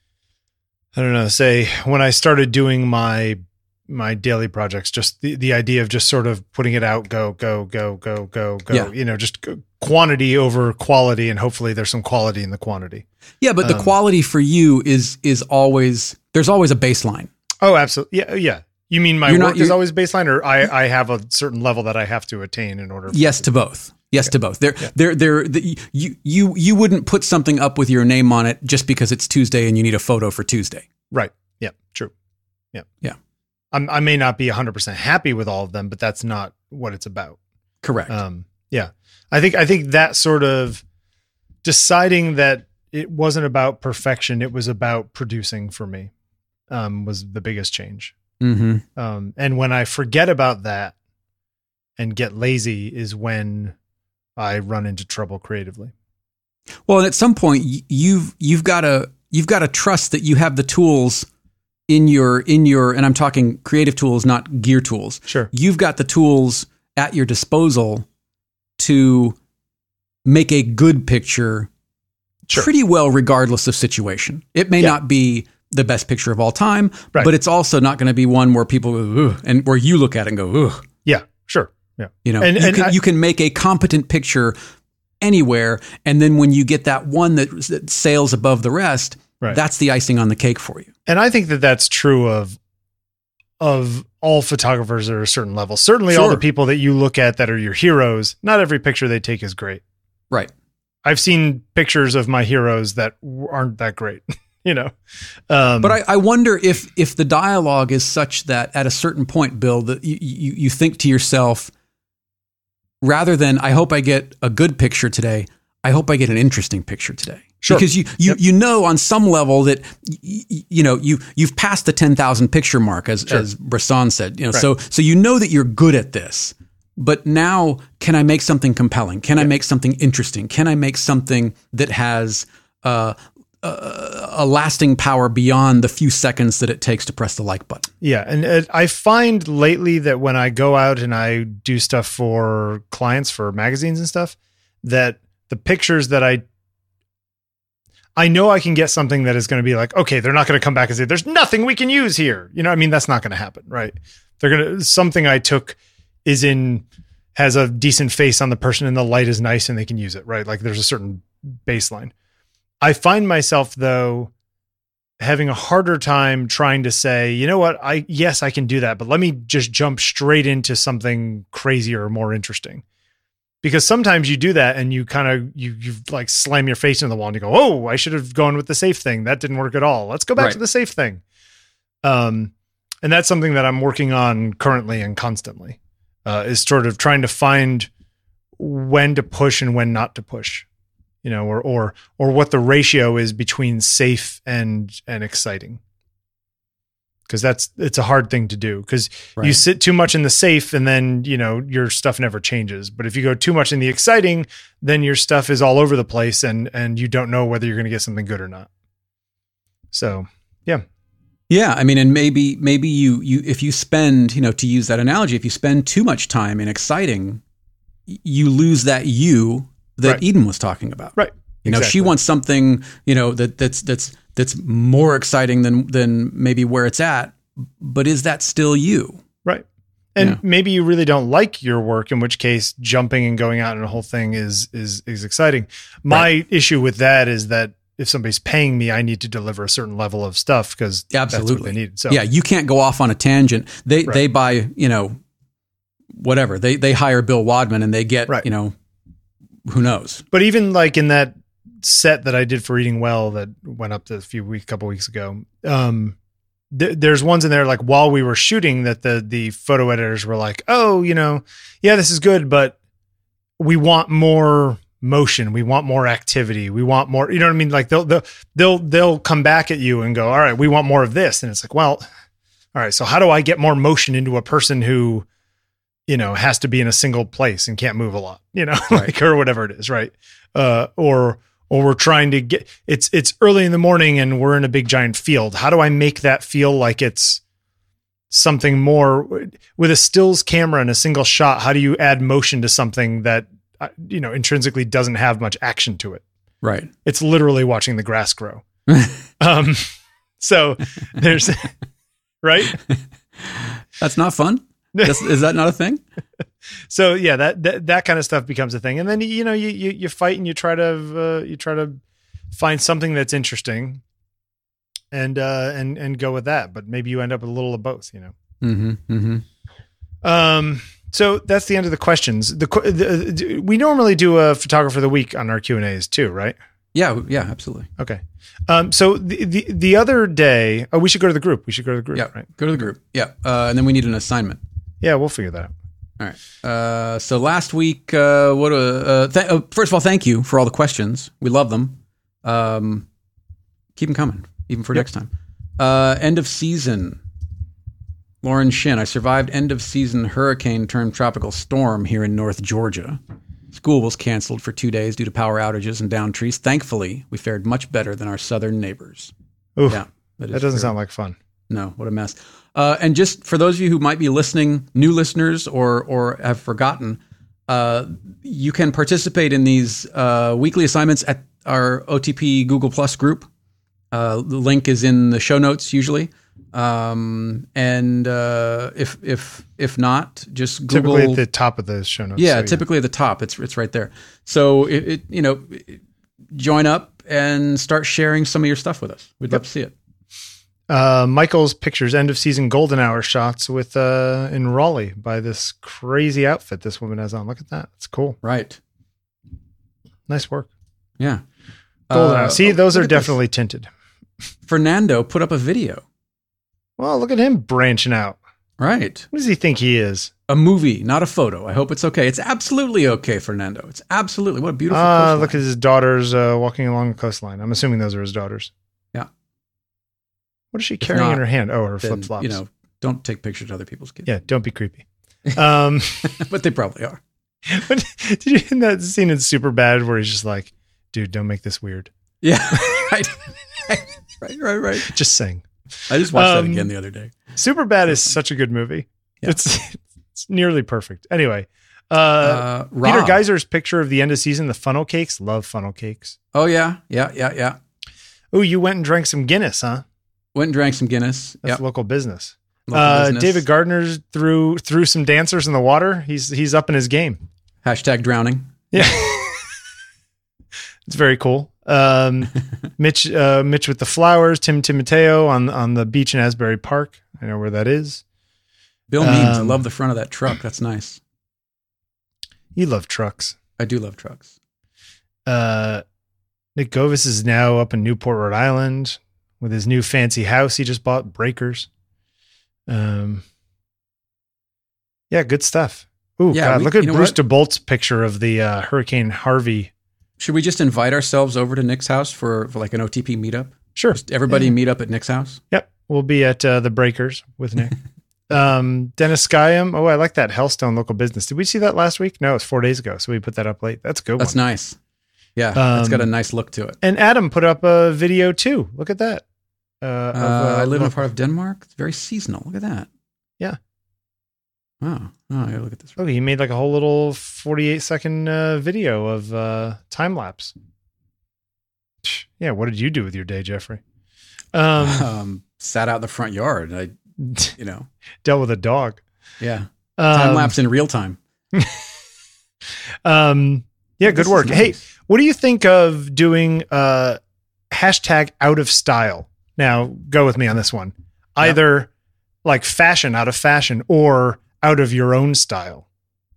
[SPEAKER 2] I don't know, say when I started doing my my daily projects, just the, the idea of just sort of putting it out, go, go, go, go, go, go,
[SPEAKER 1] Yeah.
[SPEAKER 2] you know, just go, quantity over quality, and hopefully there's some quality in the quantity.
[SPEAKER 1] Yeah, but the
[SPEAKER 2] Um,
[SPEAKER 1] quality for you is is always, there's always a baseline.
[SPEAKER 2] Oh, absolutely. Yeah. Yeah. You mean my
[SPEAKER 1] You're not-
[SPEAKER 2] work is
[SPEAKER 1] you're-
[SPEAKER 2] always baseline, or I, I have a certain level that I have to attain in order?
[SPEAKER 1] Yes to both. Yes to both. There,
[SPEAKER 2] Yeah.
[SPEAKER 1] there, there. The, you, you, you wouldn't put something up with your name on it just because it's Tuesday and you need a photo for Tuesday.
[SPEAKER 2] Right. Yeah. True. Yeah.
[SPEAKER 1] Yeah.
[SPEAKER 2] I'm, I may not be one hundred percent happy with all of them, but that's not what it's about.
[SPEAKER 1] Correct.
[SPEAKER 2] Um, yeah, I think I think that sort of deciding that it wasn't about perfection, it was about producing for me, um, was the biggest change.
[SPEAKER 1] mm-hmm.
[SPEAKER 2] Um, and when I forget about that and get lazy is when I run into trouble creatively.
[SPEAKER 1] Well, and at some point y- you've you've got to you've got to trust that you have the tools in your in your and I'm talking creative tools, not gear tools.
[SPEAKER 2] Sure.
[SPEAKER 1] You've got the tools at your disposal to make a good picture
[SPEAKER 2] Sure.
[SPEAKER 1] pretty well regardless of situation. It may
[SPEAKER 2] Yeah.
[SPEAKER 1] not be the best picture of all time,
[SPEAKER 2] Right.
[SPEAKER 1] but it's also not going to be one where people go, ugh, and where you look at it and go, ugh.
[SPEAKER 2] Yeah, sure. Yeah.
[SPEAKER 1] You know,
[SPEAKER 2] And-
[SPEAKER 1] you,
[SPEAKER 2] and
[SPEAKER 1] can,
[SPEAKER 2] I-
[SPEAKER 1] you can make a competent picture anywhere, and then when you get that one that, that sails above the rest,
[SPEAKER 2] Right.
[SPEAKER 1] that's the icing on the cake for you.
[SPEAKER 2] And I think that that's true of of all photographers at a certain level. Certainly all
[SPEAKER 1] Sure.
[SPEAKER 2] the people that you look at that are your heroes, not every picture they take is great.
[SPEAKER 1] Right.
[SPEAKER 2] I've seen pictures of my heroes that aren't that great, you know. Um,
[SPEAKER 1] But I, I wonder if if the dialogue is such that at a certain point, Bill, that you, you, you think to yourself, rather than I hope I get a good picture today, I hope I get an interesting picture today.
[SPEAKER 2] Sure.
[SPEAKER 1] Because you you,
[SPEAKER 2] Yep.
[SPEAKER 1] you know on some level that y- y- you know you you've passed the ten thousand picture mark, as
[SPEAKER 2] Sure.
[SPEAKER 1] as Bresson said. You know,
[SPEAKER 2] Right.
[SPEAKER 1] so so you know that you're good at this. But now, can I make something compelling? Can I make something interesting? Can I make something that has uh, a, a lasting power beyond the few seconds that it takes to press the like button?
[SPEAKER 2] yeah, and uh, I find lately that when I go out and I do stuff for clients for magazines and stuff, that the pictures that I I know I can get something that is going to be like, okay, they're not going to come back and say, there's nothing we can use here. You know, I mean, that's not going to happen, right? They're going to, something I took is in, has a decent face on the person and the light is nice and they can use it, right? Like there's a certain baseline. I find myself though, having a harder time trying to say, you know what, I, yes, I can do that, but let me just jump straight into something crazier or more interesting. Because sometimes you do that and you kind of, you, you like slam your face into the wall and you go, oh, I should have gone with the safe thing. That didn't work at all. Let's go back
[SPEAKER 1] Right.
[SPEAKER 2] to the safe thing. Um, and that's something that I'm working on currently and constantly, uh, is sort of trying to find when to push and when not to push, you know, or, or, or what the ratio is between safe and, and exciting. Cause that's, it's a hard thing to do because you
[SPEAKER 1] Right.
[SPEAKER 2] sit too much in the safe and then, you know, your stuff never changes. But if you go too much in the exciting, then your stuff is all over the place and, and you don't know whether you're going to get something good or not. So, yeah.
[SPEAKER 1] Yeah, I mean, and maybe maybe you you if you spend, you know, to use that analogy, if you spend too much time in exciting, y- you lose that you that
[SPEAKER 2] Right.
[SPEAKER 1] Eden was talking about.
[SPEAKER 2] Right.
[SPEAKER 1] You know, she
[SPEAKER 2] Exactly.
[SPEAKER 1] wants something, you know, that that's that's that's more exciting than than maybe where it's at. But is that still you?
[SPEAKER 2] Right. And
[SPEAKER 1] Yeah.
[SPEAKER 2] maybe you really don't like your work, in which case jumping and going out and the whole thing is is is exciting. My
[SPEAKER 1] Right.
[SPEAKER 2] issue with that is that if somebody's paying me, I need to deliver a certain level of stuff because that's what
[SPEAKER 1] Absolutely.
[SPEAKER 2] they need. So
[SPEAKER 1] Yeah, you can't go off on a tangent. They
[SPEAKER 2] Right.
[SPEAKER 1] they buy, you know, whatever. They they hire Bill Wadman and they get,
[SPEAKER 2] Right.
[SPEAKER 1] you know, who knows.
[SPEAKER 2] But even like in that set that I did for Eating Well that went up a few weeks, couple weeks ago, um, th- there's ones in there like while we were shooting that the the photo editors were like, oh, you know, yeah, this is good, but we want more motion, we want more activity, we want more. You know what I mean? Like they'll they'll they'll they'll come back at you and go, all right, we want more of this, and it's like, well, all right, so how do I get more motion into a person who, you know, has to be in a single place and can't move a lot, you know,
[SPEAKER 1] Right.
[SPEAKER 2] like, or whatever it is. Right. Uh, or, or we're trying to get, it's, it's early in the morning and we're in a big giant field. How do I make that feel like it's something more with a stills camera and a single shot? How do you add motion to something that, uh, you know, intrinsically doesn't have much action to it?
[SPEAKER 1] Right.
[SPEAKER 2] It's literally watching the grass grow. um, so there's, right.
[SPEAKER 1] That's not fun. That's, is that not a thing?
[SPEAKER 2] So yeah, that, that that kind of stuff becomes a thing, and then you know you you, you fight and you try to uh, you try to find something that's interesting, and uh, and and go with that. But maybe you end up with a little of both, you know.
[SPEAKER 1] Mm-hmm. Mm-hmm.
[SPEAKER 2] Um. So that's the end of the questions. The, qu- the, the we normally do a photographer of the week on our Q and A's too, right?
[SPEAKER 1] Yeah. Yeah. Absolutely.
[SPEAKER 2] Okay. Um. So the, the the other day, oh, we should go to the group. We should go to the group,
[SPEAKER 1] Yeah.
[SPEAKER 2] right?
[SPEAKER 1] Go to the group. Yeah. Uh, and then we need an assignment.
[SPEAKER 2] Yeah, we'll figure that out.
[SPEAKER 1] All right. Uh, so last week, uh, what? Uh, uh, th- uh, first of all, thank you for all the questions. We love them. Um, keep them coming, even for
[SPEAKER 2] Yep.
[SPEAKER 1] next time. Uh, end of season. Lauren Shin. I survived end of season hurricane turned tropical storm here in North Georgia. School was canceled for two days due to power outages and downed trees. Thankfully, we fared much better than our southern neighbors.
[SPEAKER 2] Oof,
[SPEAKER 1] Yeah,
[SPEAKER 2] that
[SPEAKER 1] is
[SPEAKER 2] doesn't
[SPEAKER 1] very-
[SPEAKER 2] sound like fun.
[SPEAKER 1] No, what a mess. Uh, and just for those of you who might be listening, new listeners or or have forgotten, uh, you can participate in these uh, weekly assignments at our O T P Google Plus group. Uh, the link is in the show notes usually. Um, and uh, if if if not, just Google.
[SPEAKER 2] Typically at the top of the show notes.
[SPEAKER 1] Yeah,
[SPEAKER 2] so,
[SPEAKER 1] typically at the top. It's it's right there. So it, it you know, join up and start sharing some of your stuff with us. We'd love to see it.
[SPEAKER 2] Uh, Michael's pictures, end of season golden hour shots with uh, in Raleigh by this crazy outfit this woman has on. Look at that. It's cool.
[SPEAKER 1] Right.
[SPEAKER 2] Nice work.
[SPEAKER 1] Yeah.
[SPEAKER 2] Golden
[SPEAKER 1] Uh,
[SPEAKER 2] hour. See,
[SPEAKER 1] oh,
[SPEAKER 2] those
[SPEAKER 1] look
[SPEAKER 2] are
[SPEAKER 1] at this.
[SPEAKER 2] definitely tinted.
[SPEAKER 1] Fernando put up a video.
[SPEAKER 2] Well, look at him branching out.
[SPEAKER 1] Right.
[SPEAKER 2] What does he think he is?
[SPEAKER 1] A movie, not a photo. I hope it's okay. It's absolutely okay, Fernando. It's absolutely. What a beautiful
[SPEAKER 2] Ah,
[SPEAKER 1] coastline.
[SPEAKER 2] look at his daughters uh, walking along the coastline. I'm assuming those are his daughters.
[SPEAKER 1] Yeah.
[SPEAKER 2] What is she carrying
[SPEAKER 1] not,
[SPEAKER 2] in her hand? Oh, her
[SPEAKER 1] Then,
[SPEAKER 2] flip flops.
[SPEAKER 1] You know, don't take pictures of other people's kids.
[SPEAKER 2] Yeah, don't be creepy. Um,
[SPEAKER 1] But they probably are.
[SPEAKER 2] did you in that scene in Superbad where he's just like, dude, don't make this weird.
[SPEAKER 1] Yeah. right. right, right, right.
[SPEAKER 2] Just saying.
[SPEAKER 1] I just watched
[SPEAKER 2] Um,
[SPEAKER 1] that again the other day.
[SPEAKER 2] Superbad is such a good movie.
[SPEAKER 1] Yeah.
[SPEAKER 2] It's it's nearly perfect. Anyway, uh,
[SPEAKER 1] Uh,
[SPEAKER 2] Peter
[SPEAKER 1] Rob.
[SPEAKER 2] Geiser's picture of the end of season, the funnel cakes. Love funnel cakes.
[SPEAKER 1] Oh, yeah. Yeah, yeah, yeah.
[SPEAKER 2] Oh, you went and drank some Guinness, huh?
[SPEAKER 1] Went and drank some Guinness.
[SPEAKER 2] That's
[SPEAKER 1] Yep.
[SPEAKER 2] local business.
[SPEAKER 1] Local
[SPEAKER 2] Uh,
[SPEAKER 1] business.
[SPEAKER 2] David Gardner threw threw some dancers in the water. He's he's up in his game.
[SPEAKER 1] Hashtag drowning.
[SPEAKER 2] Yeah, it's very cool. Um, Mitch uh, Mitch with the flowers. Tim Timoteo on on the beach in Asbury Park. I know where that is.
[SPEAKER 1] Bill Means. I
[SPEAKER 2] Um,
[SPEAKER 1] love the front of that truck. That's nice.
[SPEAKER 2] You love trucks.
[SPEAKER 1] I do love trucks.
[SPEAKER 2] Uh, Nick Govis is now up in Newport, Rhode Island, with his new fancy house he just bought. Breakers. Um, yeah, good stuff. Ooh,
[SPEAKER 1] Yeah,
[SPEAKER 2] God,
[SPEAKER 1] we-
[SPEAKER 2] look at
[SPEAKER 1] you know
[SPEAKER 2] Bruce
[SPEAKER 1] what?
[SPEAKER 2] DeBolt's picture of the uh, Hurricane Harvey.
[SPEAKER 1] Should we just invite ourselves over to Nick's house for, for like an O T P meetup?
[SPEAKER 2] Sure.
[SPEAKER 1] Just everybody
[SPEAKER 2] Yeah.
[SPEAKER 1] meet up at Nick's house?
[SPEAKER 2] Yep. We'll be at uh, the Breakers with Nick. um, Dennis Skyam. Oh, I like that Hellstone local business. Did we see that last week? No, it's four days ago. So we put that up late. That's a good
[SPEAKER 1] That's
[SPEAKER 2] one.
[SPEAKER 1] nice. Yeah, it's got a
[SPEAKER 2] Um,
[SPEAKER 1] nice look to it.
[SPEAKER 2] And Adam put up a video too. Look at that. Uh, of,
[SPEAKER 1] Uh, I live in a
[SPEAKER 2] local-
[SPEAKER 1] part of Denmark. It's very seasonal. Look at that.
[SPEAKER 2] Yeah.
[SPEAKER 1] Wow. Oh, I gotta look at this.
[SPEAKER 2] Oh, he made like a whole little forty-eight second uh, video of uh, time lapse. Yeah, what did you do with your day, Jeffrey? Um,
[SPEAKER 1] Um, sat out in the front yard. I, you know,
[SPEAKER 2] dealt with a dog.
[SPEAKER 1] yeah. Time
[SPEAKER 2] Um,
[SPEAKER 1] lapse in real time.
[SPEAKER 2] um, yeah, good
[SPEAKER 1] This is
[SPEAKER 2] work. Hey,
[SPEAKER 1] nice.
[SPEAKER 2] what do you think of doing uh, hashtag out of style? Now, go with me on this one. Either like fashion out of fashion or out of your own style.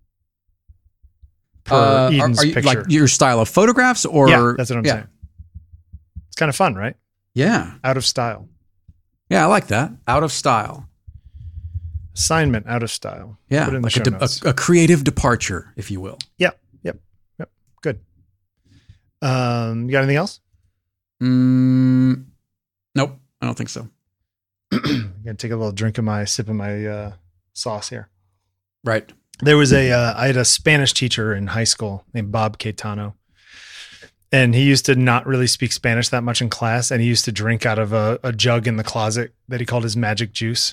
[SPEAKER 2] Per
[SPEAKER 1] Uh, are,
[SPEAKER 2] Eden's
[SPEAKER 1] are you
[SPEAKER 2] picture.
[SPEAKER 1] like your style of photographs or?
[SPEAKER 2] yeah, that's what I'm
[SPEAKER 1] yeah.
[SPEAKER 2] saying. It's kind of fun, right?
[SPEAKER 1] Yeah.
[SPEAKER 2] Out of style.
[SPEAKER 1] Yeah, I like that. Out of style.
[SPEAKER 2] Assignment out of style.
[SPEAKER 1] Yeah,
[SPEAKER 2] Put it in
[SPEAKER 1] like
[SPEAKER 2] the
[SPEAKER 1] a,
[SPEAKER 2] show
[SPEAKER 1] de-
[SPEAKER 2] notes.
[SPEAKER 1] a, a creative departure, if you will.
[SPEAKER 2] Yep, yep, yep. Good. Um, you got anything else?
[SPEAKER 1] Mm, nope, I don't think so.
[SPEAKER 2] I'm gonna take a little drink of my sip of my uh, sauce here.
[SPEAKER 1] Right.
[SPEAKER 2] There was a uh, I had a Spanish teacher in high school named Bob Caetano, and he used to not really speak Spanish that much in class, and he used to drink out of a, a jug in the closet that he called his magic juice.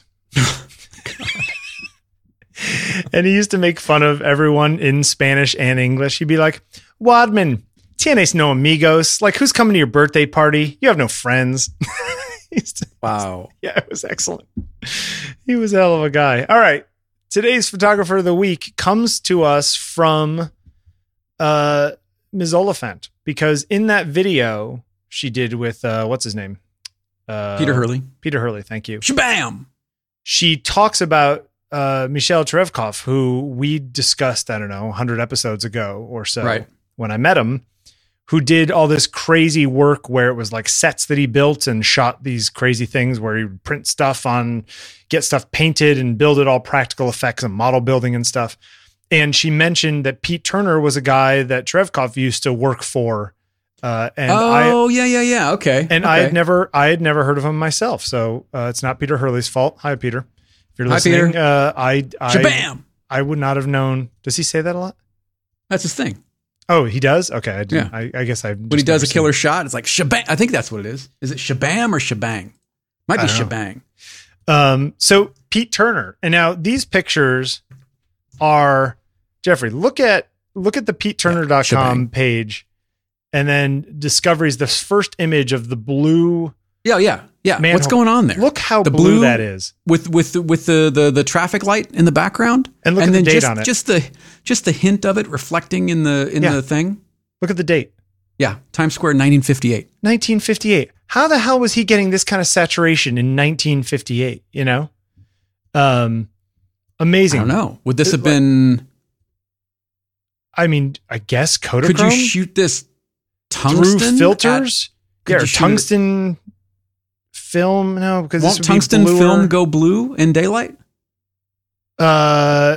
[SPEAKER 2] And he used to make fun of everyone in Spanish and English. He'd be like, Wadman, tienes no amigos. Like, who's coming to your birthday party? You have no friends. He used to-
[SPEAKER 1] Wow.
[SPEAKER 2] yeah, it was excellent. He was a hell of a guy. All right. Today's photographer of the week comes to us from uh, Miz Oliphant, because in that video she did with, uh, what's his name? Uh,
[SPEAKER 1] Peter Hurley.
[SPEAKER 2] Peter Hurley, thank you.
[SPEAKER 1] Shabam.
[SPEAKER 2] She talks about uh, Michel Terevkov, who we discussed, I don't know, one hundred episodes ago or so,
[SPEAKER 1] Right.
[SPEAKER 2] when I met him, who did all this crazy work where it was like sets that he built and shot these crazy things where he would print stuff on, get stuff painted and build it all practical effects and model building and stuff. And she mentioned that Pete Turner was a guy that Terevkov used to work for. Uh, and I,
[SPEAKER 1] oh, yeah, yeah, yeah. Okay.
[SPEAKER 2] and
[SPEAKER 1] okay.
[SPEAKER 2] I had never, I had never heard of him myself. So uh, it's not Peter Hurley's fault. Hi, Peter. If you're
[SPEAKER 1] Hi,
[SPEAKER 2] listening,
[SPEAKER 1] Peter.
[SPEAKER 2] uh, I, I,
[SPEAKER 1] Shabam.
[SPEAKER 2] I would not have known. Does he say that a lot?
[SPEAKER 1] That's his thing.
[SPEAKER 2] Oh, he does. Okay, I didn't,
[SPEAKER 1] Yeah.
[SPEAKER 2] I, I guess I.
[SPEAKER 1] When he does a killer shot, it's like shabang. I think that's what it is. Is it shabam or shebang? Might be
[SPEAKER 2] I don't know.
[SPEAKER 1] shebang.
[SPEAKER 2] Um, so Pete Turner, and now these pictures are Jeffrey. Look at look at the Pete Turner dot com
[SPEAKER 1] shebang.
[SPEAKER 2] page, and then discoveries this first image of the blue.
[SPEAKER 1] Yeah, yeah, yeah.
[SPEAKER 2] Manhole.
[SPEAKER 1] What's going on there?
[SPEAKER 2] Look how
[SPEAKER 1] The
[SPEAKER 2] blue,
[SPEAKER 1] blue-
[SPEAKER 2] that is,
[SPEAKER 1] with with the, with the, the the traffic light in the background,
[SPEAKER 2] and look at the
[SPEAKER 1] then
[SPEAKER 2] date
[SPEAKER 1] just
[SPEAKER 2] on it.
[SPEAKER 1] just the just the hint of it reflecting in the in
[SPEAKER 2] Yeah.
[SPEAKER 1] the thing.
[SPEAKER 2] Look at the date,
[SPEAKER 1] Yeah, Times Square, nineteen fifty-eight.
[SPEAKER 2] nineteen fifty-eight. How the hell was he getting this kind of saturation in nineteen fifty-eight? You know, um,
[SPEAKER 1] I
[SPEAKER 2] amazing.
[SPEAKER 1] don't know. Would this
[SPEAKER 2] It-
[SPEAKER 1] have been?
[SPEAKER 2] I mean, I guess Kodachrome
[SPEAKER 1] Could you shoot this
[SPEAKER 2] through
[SPEAKER 1] tungsten
[SPEAKER 2] filters?
[SPEAKER 1] Could
[SPEAKER 2] Yeah, or
[SPEAKER 1] you shoot it-
[SPEAKER 2] tungsten film. No, because
[SPEAKER 1] Won't
[SPEAKER 2] this would
[SPEAKER 1] tungsten
[SPEAKER 2] be bluer.
[SPEAKER 1] film go blue in daylight?
[SPEAKER 2] Uh,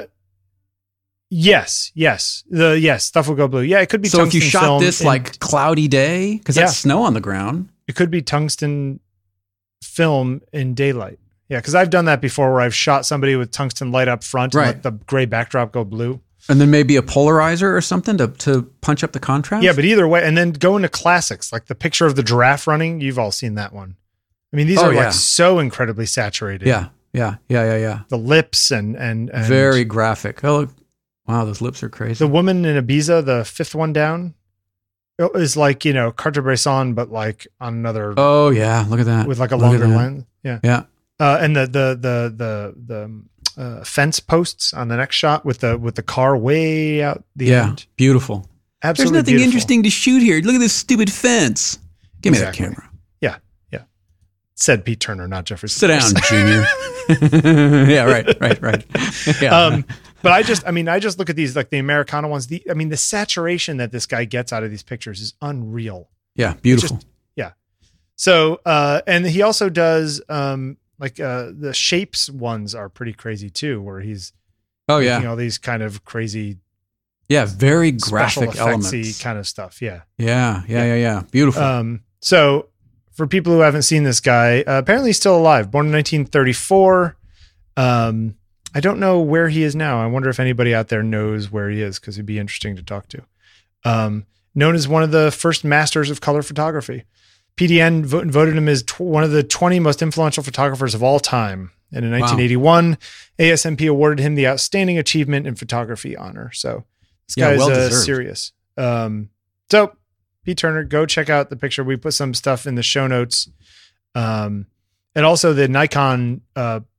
[SPEAKER 2] yes, yes, the yes stuff will go blue. Yeah, it could be.
[SPEAKER 1] So if you
[SPEAKER 2] tungsten
[SPEAKER 1] shot
[SPEAKER 2] film
[SPEAKER 1] this
[SPEAKER 2] in-
[SPEAKER 1] like cloudy day, because
[SPEAKER 2] Yeah.
[SPEAKER 1] that's snow on the ground.
[SPEAKER 2] it could be tungsten film in daylight. Yeah, because I've done that before, where I've shot somebody with tungsten light up front and
[SPEAKER 1] Right.
[SPEAKER 2] let the gray backdrop go blue.
[SPEAKER 1] And then maybe a polarizer or something to, to punch up the contrast.
[SPEAKER 2] Yeah, but either way, and then go into classics like the picture of the giraffe running. You've all seen that one. I mean, these
[SPEAKER 1] Oh,
[SPEAKER 2] are
[SPEAKER 1] yeah.
[SPEAKER 2] like so incredibly saturated.
[SPEAKER 1] yeah, yeah, yeah, yeah, yeah.
[SPEAKER 2] the lips and and, and
[SPEAKER 1] Very graphic. Oh, look. Wow, those lips are crazy.
[SPEAKER 2] the woman in Ibiza, the fifth one down, is like, you know, Cartier-Bresson, but like on another
[SPEAKER 1] oh yeah, look at that.
[SPEAKER 2] with like a
[SPEAKER 1] Look at
[SPEAKER 2] longer
[SPEAKER 1] that.
[SPEAKER 2] lens. Yeah,
[SPEAKER 1] Yeah.
[SPEAKER 2] uh, and the the the the the uh, fence posts on the next shot with the with the car way out the
[SPEAKER 1] Yeah.
[SPEAKER 2] end.
[SPEAKER 1] Beautiful. There's
[SPEAKER 2] Absolutely
[SPEAKER 1] nothing
[SPEAKER 2] beautiful.
[SPEAKER 1] interesting to shoot here. Look at this stupid fence. Give me
[SPEAKER 2] Exactly.
[SPEAKER 1] that camera.
[SPEAKER 2] Yeah, yeah. Said Pete Turner, not Jeffrey.
[SPEAKER 1] Sit down,
[SPEAKER 2] Spears.
[SPEAKER 1] Junior. Yeah, right, right, right. Yeah.
[SPEAKER 2] um, but I just, I mean, I just look at these like the Americana ones. The, I mean, the saturation that this guy gets out of these pictures is unreal.
[SPEAKER 1] yeah, beautiful.
[SPEAKER 2] just- So, uh, and he also does, um, like, uh, the shapes ones are pretty crazy too, where he's,
[SPEAKER 1] oh
[SPEAKER 2] making
[SPEAKER 1] yeah,
[SPEAKER 2] all these kind of crazy
[SPEAKER 1] yeah. Very
[SPEAKER 2] special
[SPEAKER 1] graphic
[SPEAKER 2] effectsy
[SPEAKER 1] elements.
[SPEAKER 2] kind of stuff. Yeah.
[SPEAKER 1] Yeah, yeah, yeah, yeah. Beautiful.
[SPEAKER 2] Um, so for people who haven't seen this guy, uh, apparently he's still alive, born in nineteen thirty-four. Um, I don't know where he is now. I wonder if anybody out there knows where he is, because it'd be interesting to talk to. Um, known as one of the first masters of color photography. P D N vo- voted him as tw- one of the twenty most influential photographers of all time. And in nineteen eighty-one, A S M P awarded him the Outstanding Achievement in Photography honor. So this
[SPEAKER 1] Yeah,
[SPEAKER 2] guy's
[SPEAKER 1] well
[SPEAKER 2] uh,
[SPEAKER 1] deserved.
[SPEAKER 2] serious. Um, so Pete Turner, go check out the picture. We put some stuff in the show notes. Um, and also the Nikon uh,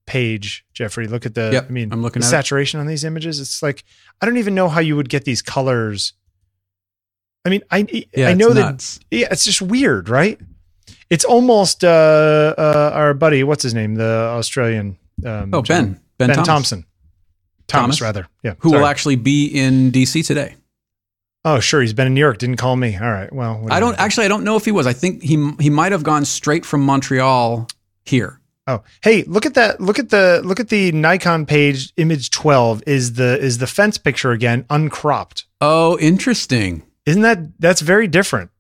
[SPEAKER 2] page, Jeffrey. Look at the,
[SPEAKER 1] Yep,
[SPEAKER 2] I mean,
[SPEAKER 1] I'm looking
[SPEAKER 2] the
[SPEAKER 1] at it.
[SPEAKER 2] saturation on these images. It's like, I don't even know how you would get these colors. I mean, I
[SPEAKER 1] Yeah,
[SPEAKER 2] I know
[SPEAKER 1] it's
[SPEAKER 2] that,
[SPEAKER 1] nuts.
[SPEAKER 2] yeah, it's just weird, right? It's almost uh, uh, our buddy, what's his name? The Australian. Um,
[SPEAKER 1] Oh, Ben. Ben,
[SPEAKER 2] Ben
[SPEAKER 1] Thomas,
[SPEAKER 2] Thompson. Thomas,
[SPEAKER 1] Thomas?
[SPEAKER 2] rather. Yeah.
[SPEAKER 1] who
[SPEAKER 2] sorry.
[SPEAKER 1] will actually be in D C today.
[SPEAKER 2] Oh, sure. He's been in New York. Didn't call me. All right. Well,
[SPEAKER 1] I don't actually. I don't know if he was. I think he he might have gone straight from Montreal here.
[SPEAKER 2] Oh, hey, look at that. Look at the look at the Nikon page. Image twelve is the is the fence picture again, uncropped.
[SPEAKER 1] Oh, interesting.
[SPEAKER 2] Isn't that that's very different?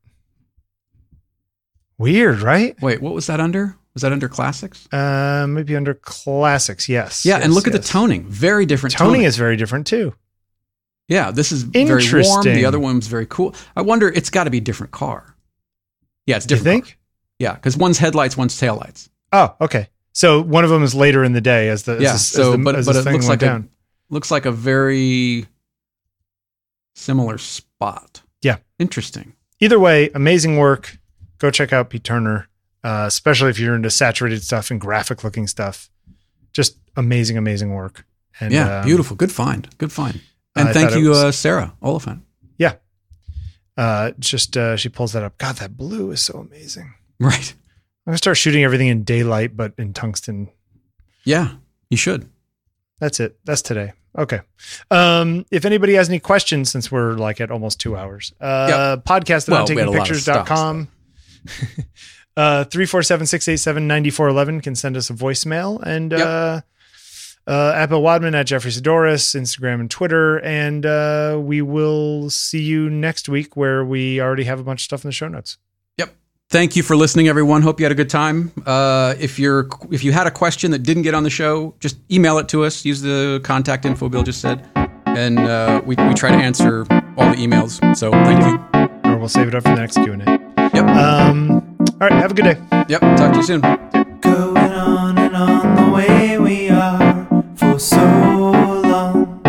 [SPEAKER 2] Weird, right?
[SPEAKER 1] Wait, what was that under? Was that under classics?
[SPEAKER 2] Uh, maybe under classics. Yes.
[SPEAKER 1] Yeah,
[SPEAKER 2] yes,
[SPEAKER 1] and look at
[SPEAKER 2] yes.
[SPEAKER 1] the toning. Very different
[SPEAKER 2] Toning
[SPEAKER 1] toning.
[SPEAKER 2] is very different too.
[SPEAKER 1] Yeah, this is very warm.
[SPEAKER 2] Interesting.
[SPEAKER 1] The other one's very cool. I wonder. It's got to be a different car. Yeah, it's
[SPEAKER 2] Do you
[SPEAKER 1] different.
[SPEAKER 2] think?
[SPEAKER 1] car. Yeah, because one's headlights, one's taillights.
[SPEAKER 2] Oh, okay. So one of them is later in the day as the as
[SPEAKER 1] Yeah.
[SPEAKER 2] the, as
[SPEAKER 1] So,
[SPEAKER 2] the,
[SPEAKER 1] but
[SPEAKER 2] as
[SPEAKER 1] but
[SPEAKER 2] the
[SPEAKER 1] it
[SPEAKER 2] thing
[SPEAKER 1] looks
[SPEAKER 2] went
[SPEAKER 1] like
[SPEAKER 2] down.
[SPEAKER 1] a looks like a very similar spot.
[SPEAKER 2] Yeah.
[SPEAKER 1] Interesting.
[SPEAKER 2] Either way, amazing work. Go check out Pete Turner, uh, especially if you're into saturated stuff and graphic looking stuff. Just amazing, amazing work. And
[SPEAKER 1] Yeah,
[SPEAKER 2] um,
[SPEAKER 1] beautiful. Good find. Good find. And
[SPEAKER 2] I
[SPEAKER 1] thank
[SPEAKER 2] thought it
[SPEAKER 1] you,
[SPEAKER 2] was-
[SPEAKER 1] uh, Sarah Oliphant.
[SPEAKER 2] Yeah. Uh, just uh, she pulls that up. God, that blue is so amazing.
[SPEAKER 1] Right.
[SPEAKER 2] I'm gonna start shooting everything in daylight, but in tungsten.
[SPEAKER 1] Yeah, you should.
[SPEAKER 2] That's it. That's today. Okay. Um, if anybody has any questions, since we're like at almost two hours, uh, podcast at
[SPEAKER 1] Well,
[SPEAKER 2] on
[SPEAKER 1] we had
[SPEAKER 2] taking
[SPEAKER 1] a lot of
[SPEAKER 2] pictures dot com. uh, three four seven, six eight seven, nine four one one can send us a voicemail. And
[SPEAKER 1] Yep.
[SPEAKER 2] uh, uh, Apple Wadman at Jeffrey Sidoris, Instagram and Twitter. And uh, we will see you next week where we already have a bunch of stuff in the show notes.
[SPEAKER 1] Yep. Thank you for listening, everyone. Hope you had a good time. Uh, if you're if you had a question that didn't get on the show, just email it to us. Use the contact info Bill just said, and uh, we we try to answer all the emails. So thank you.
[SPEAKER 2] Or we'll save it up for the next Q and A.
[SPEAKER 1] Yep.
[SPEAKER 2] Um, all right. Have a good day.
[SPEAKER 1] Yep. Talk to you soon.
[SPEAKER 3] Going on and on the way we are for so long.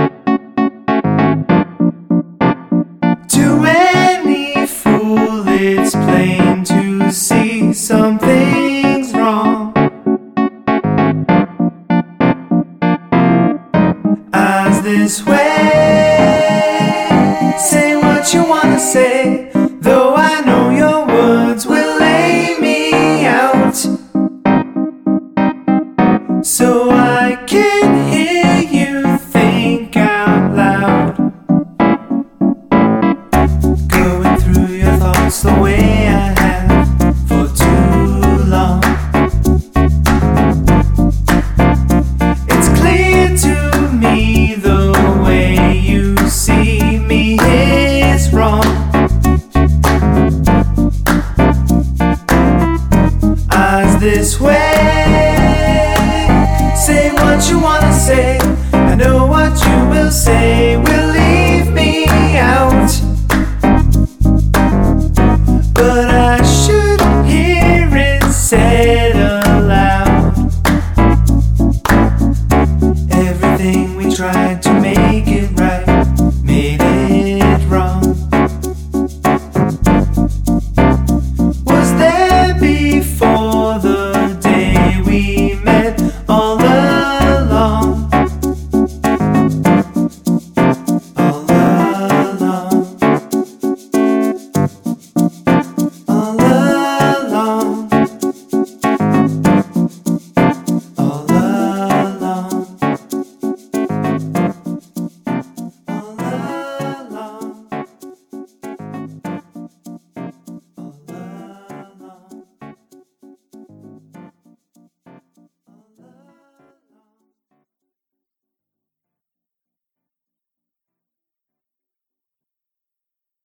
[SPEAKER 3] To any fool, it's plain to see something's wrong. As this way, say what you wanna say, though I know your words will lay me out. So I can hear you think out loud. Going through your thoughts the way I have for too long. It's clear to me the way you see me is wrong. As this way, say what you wanna say. I know what you will say will leave me out. But I should hear it said aloud. Everything we tried to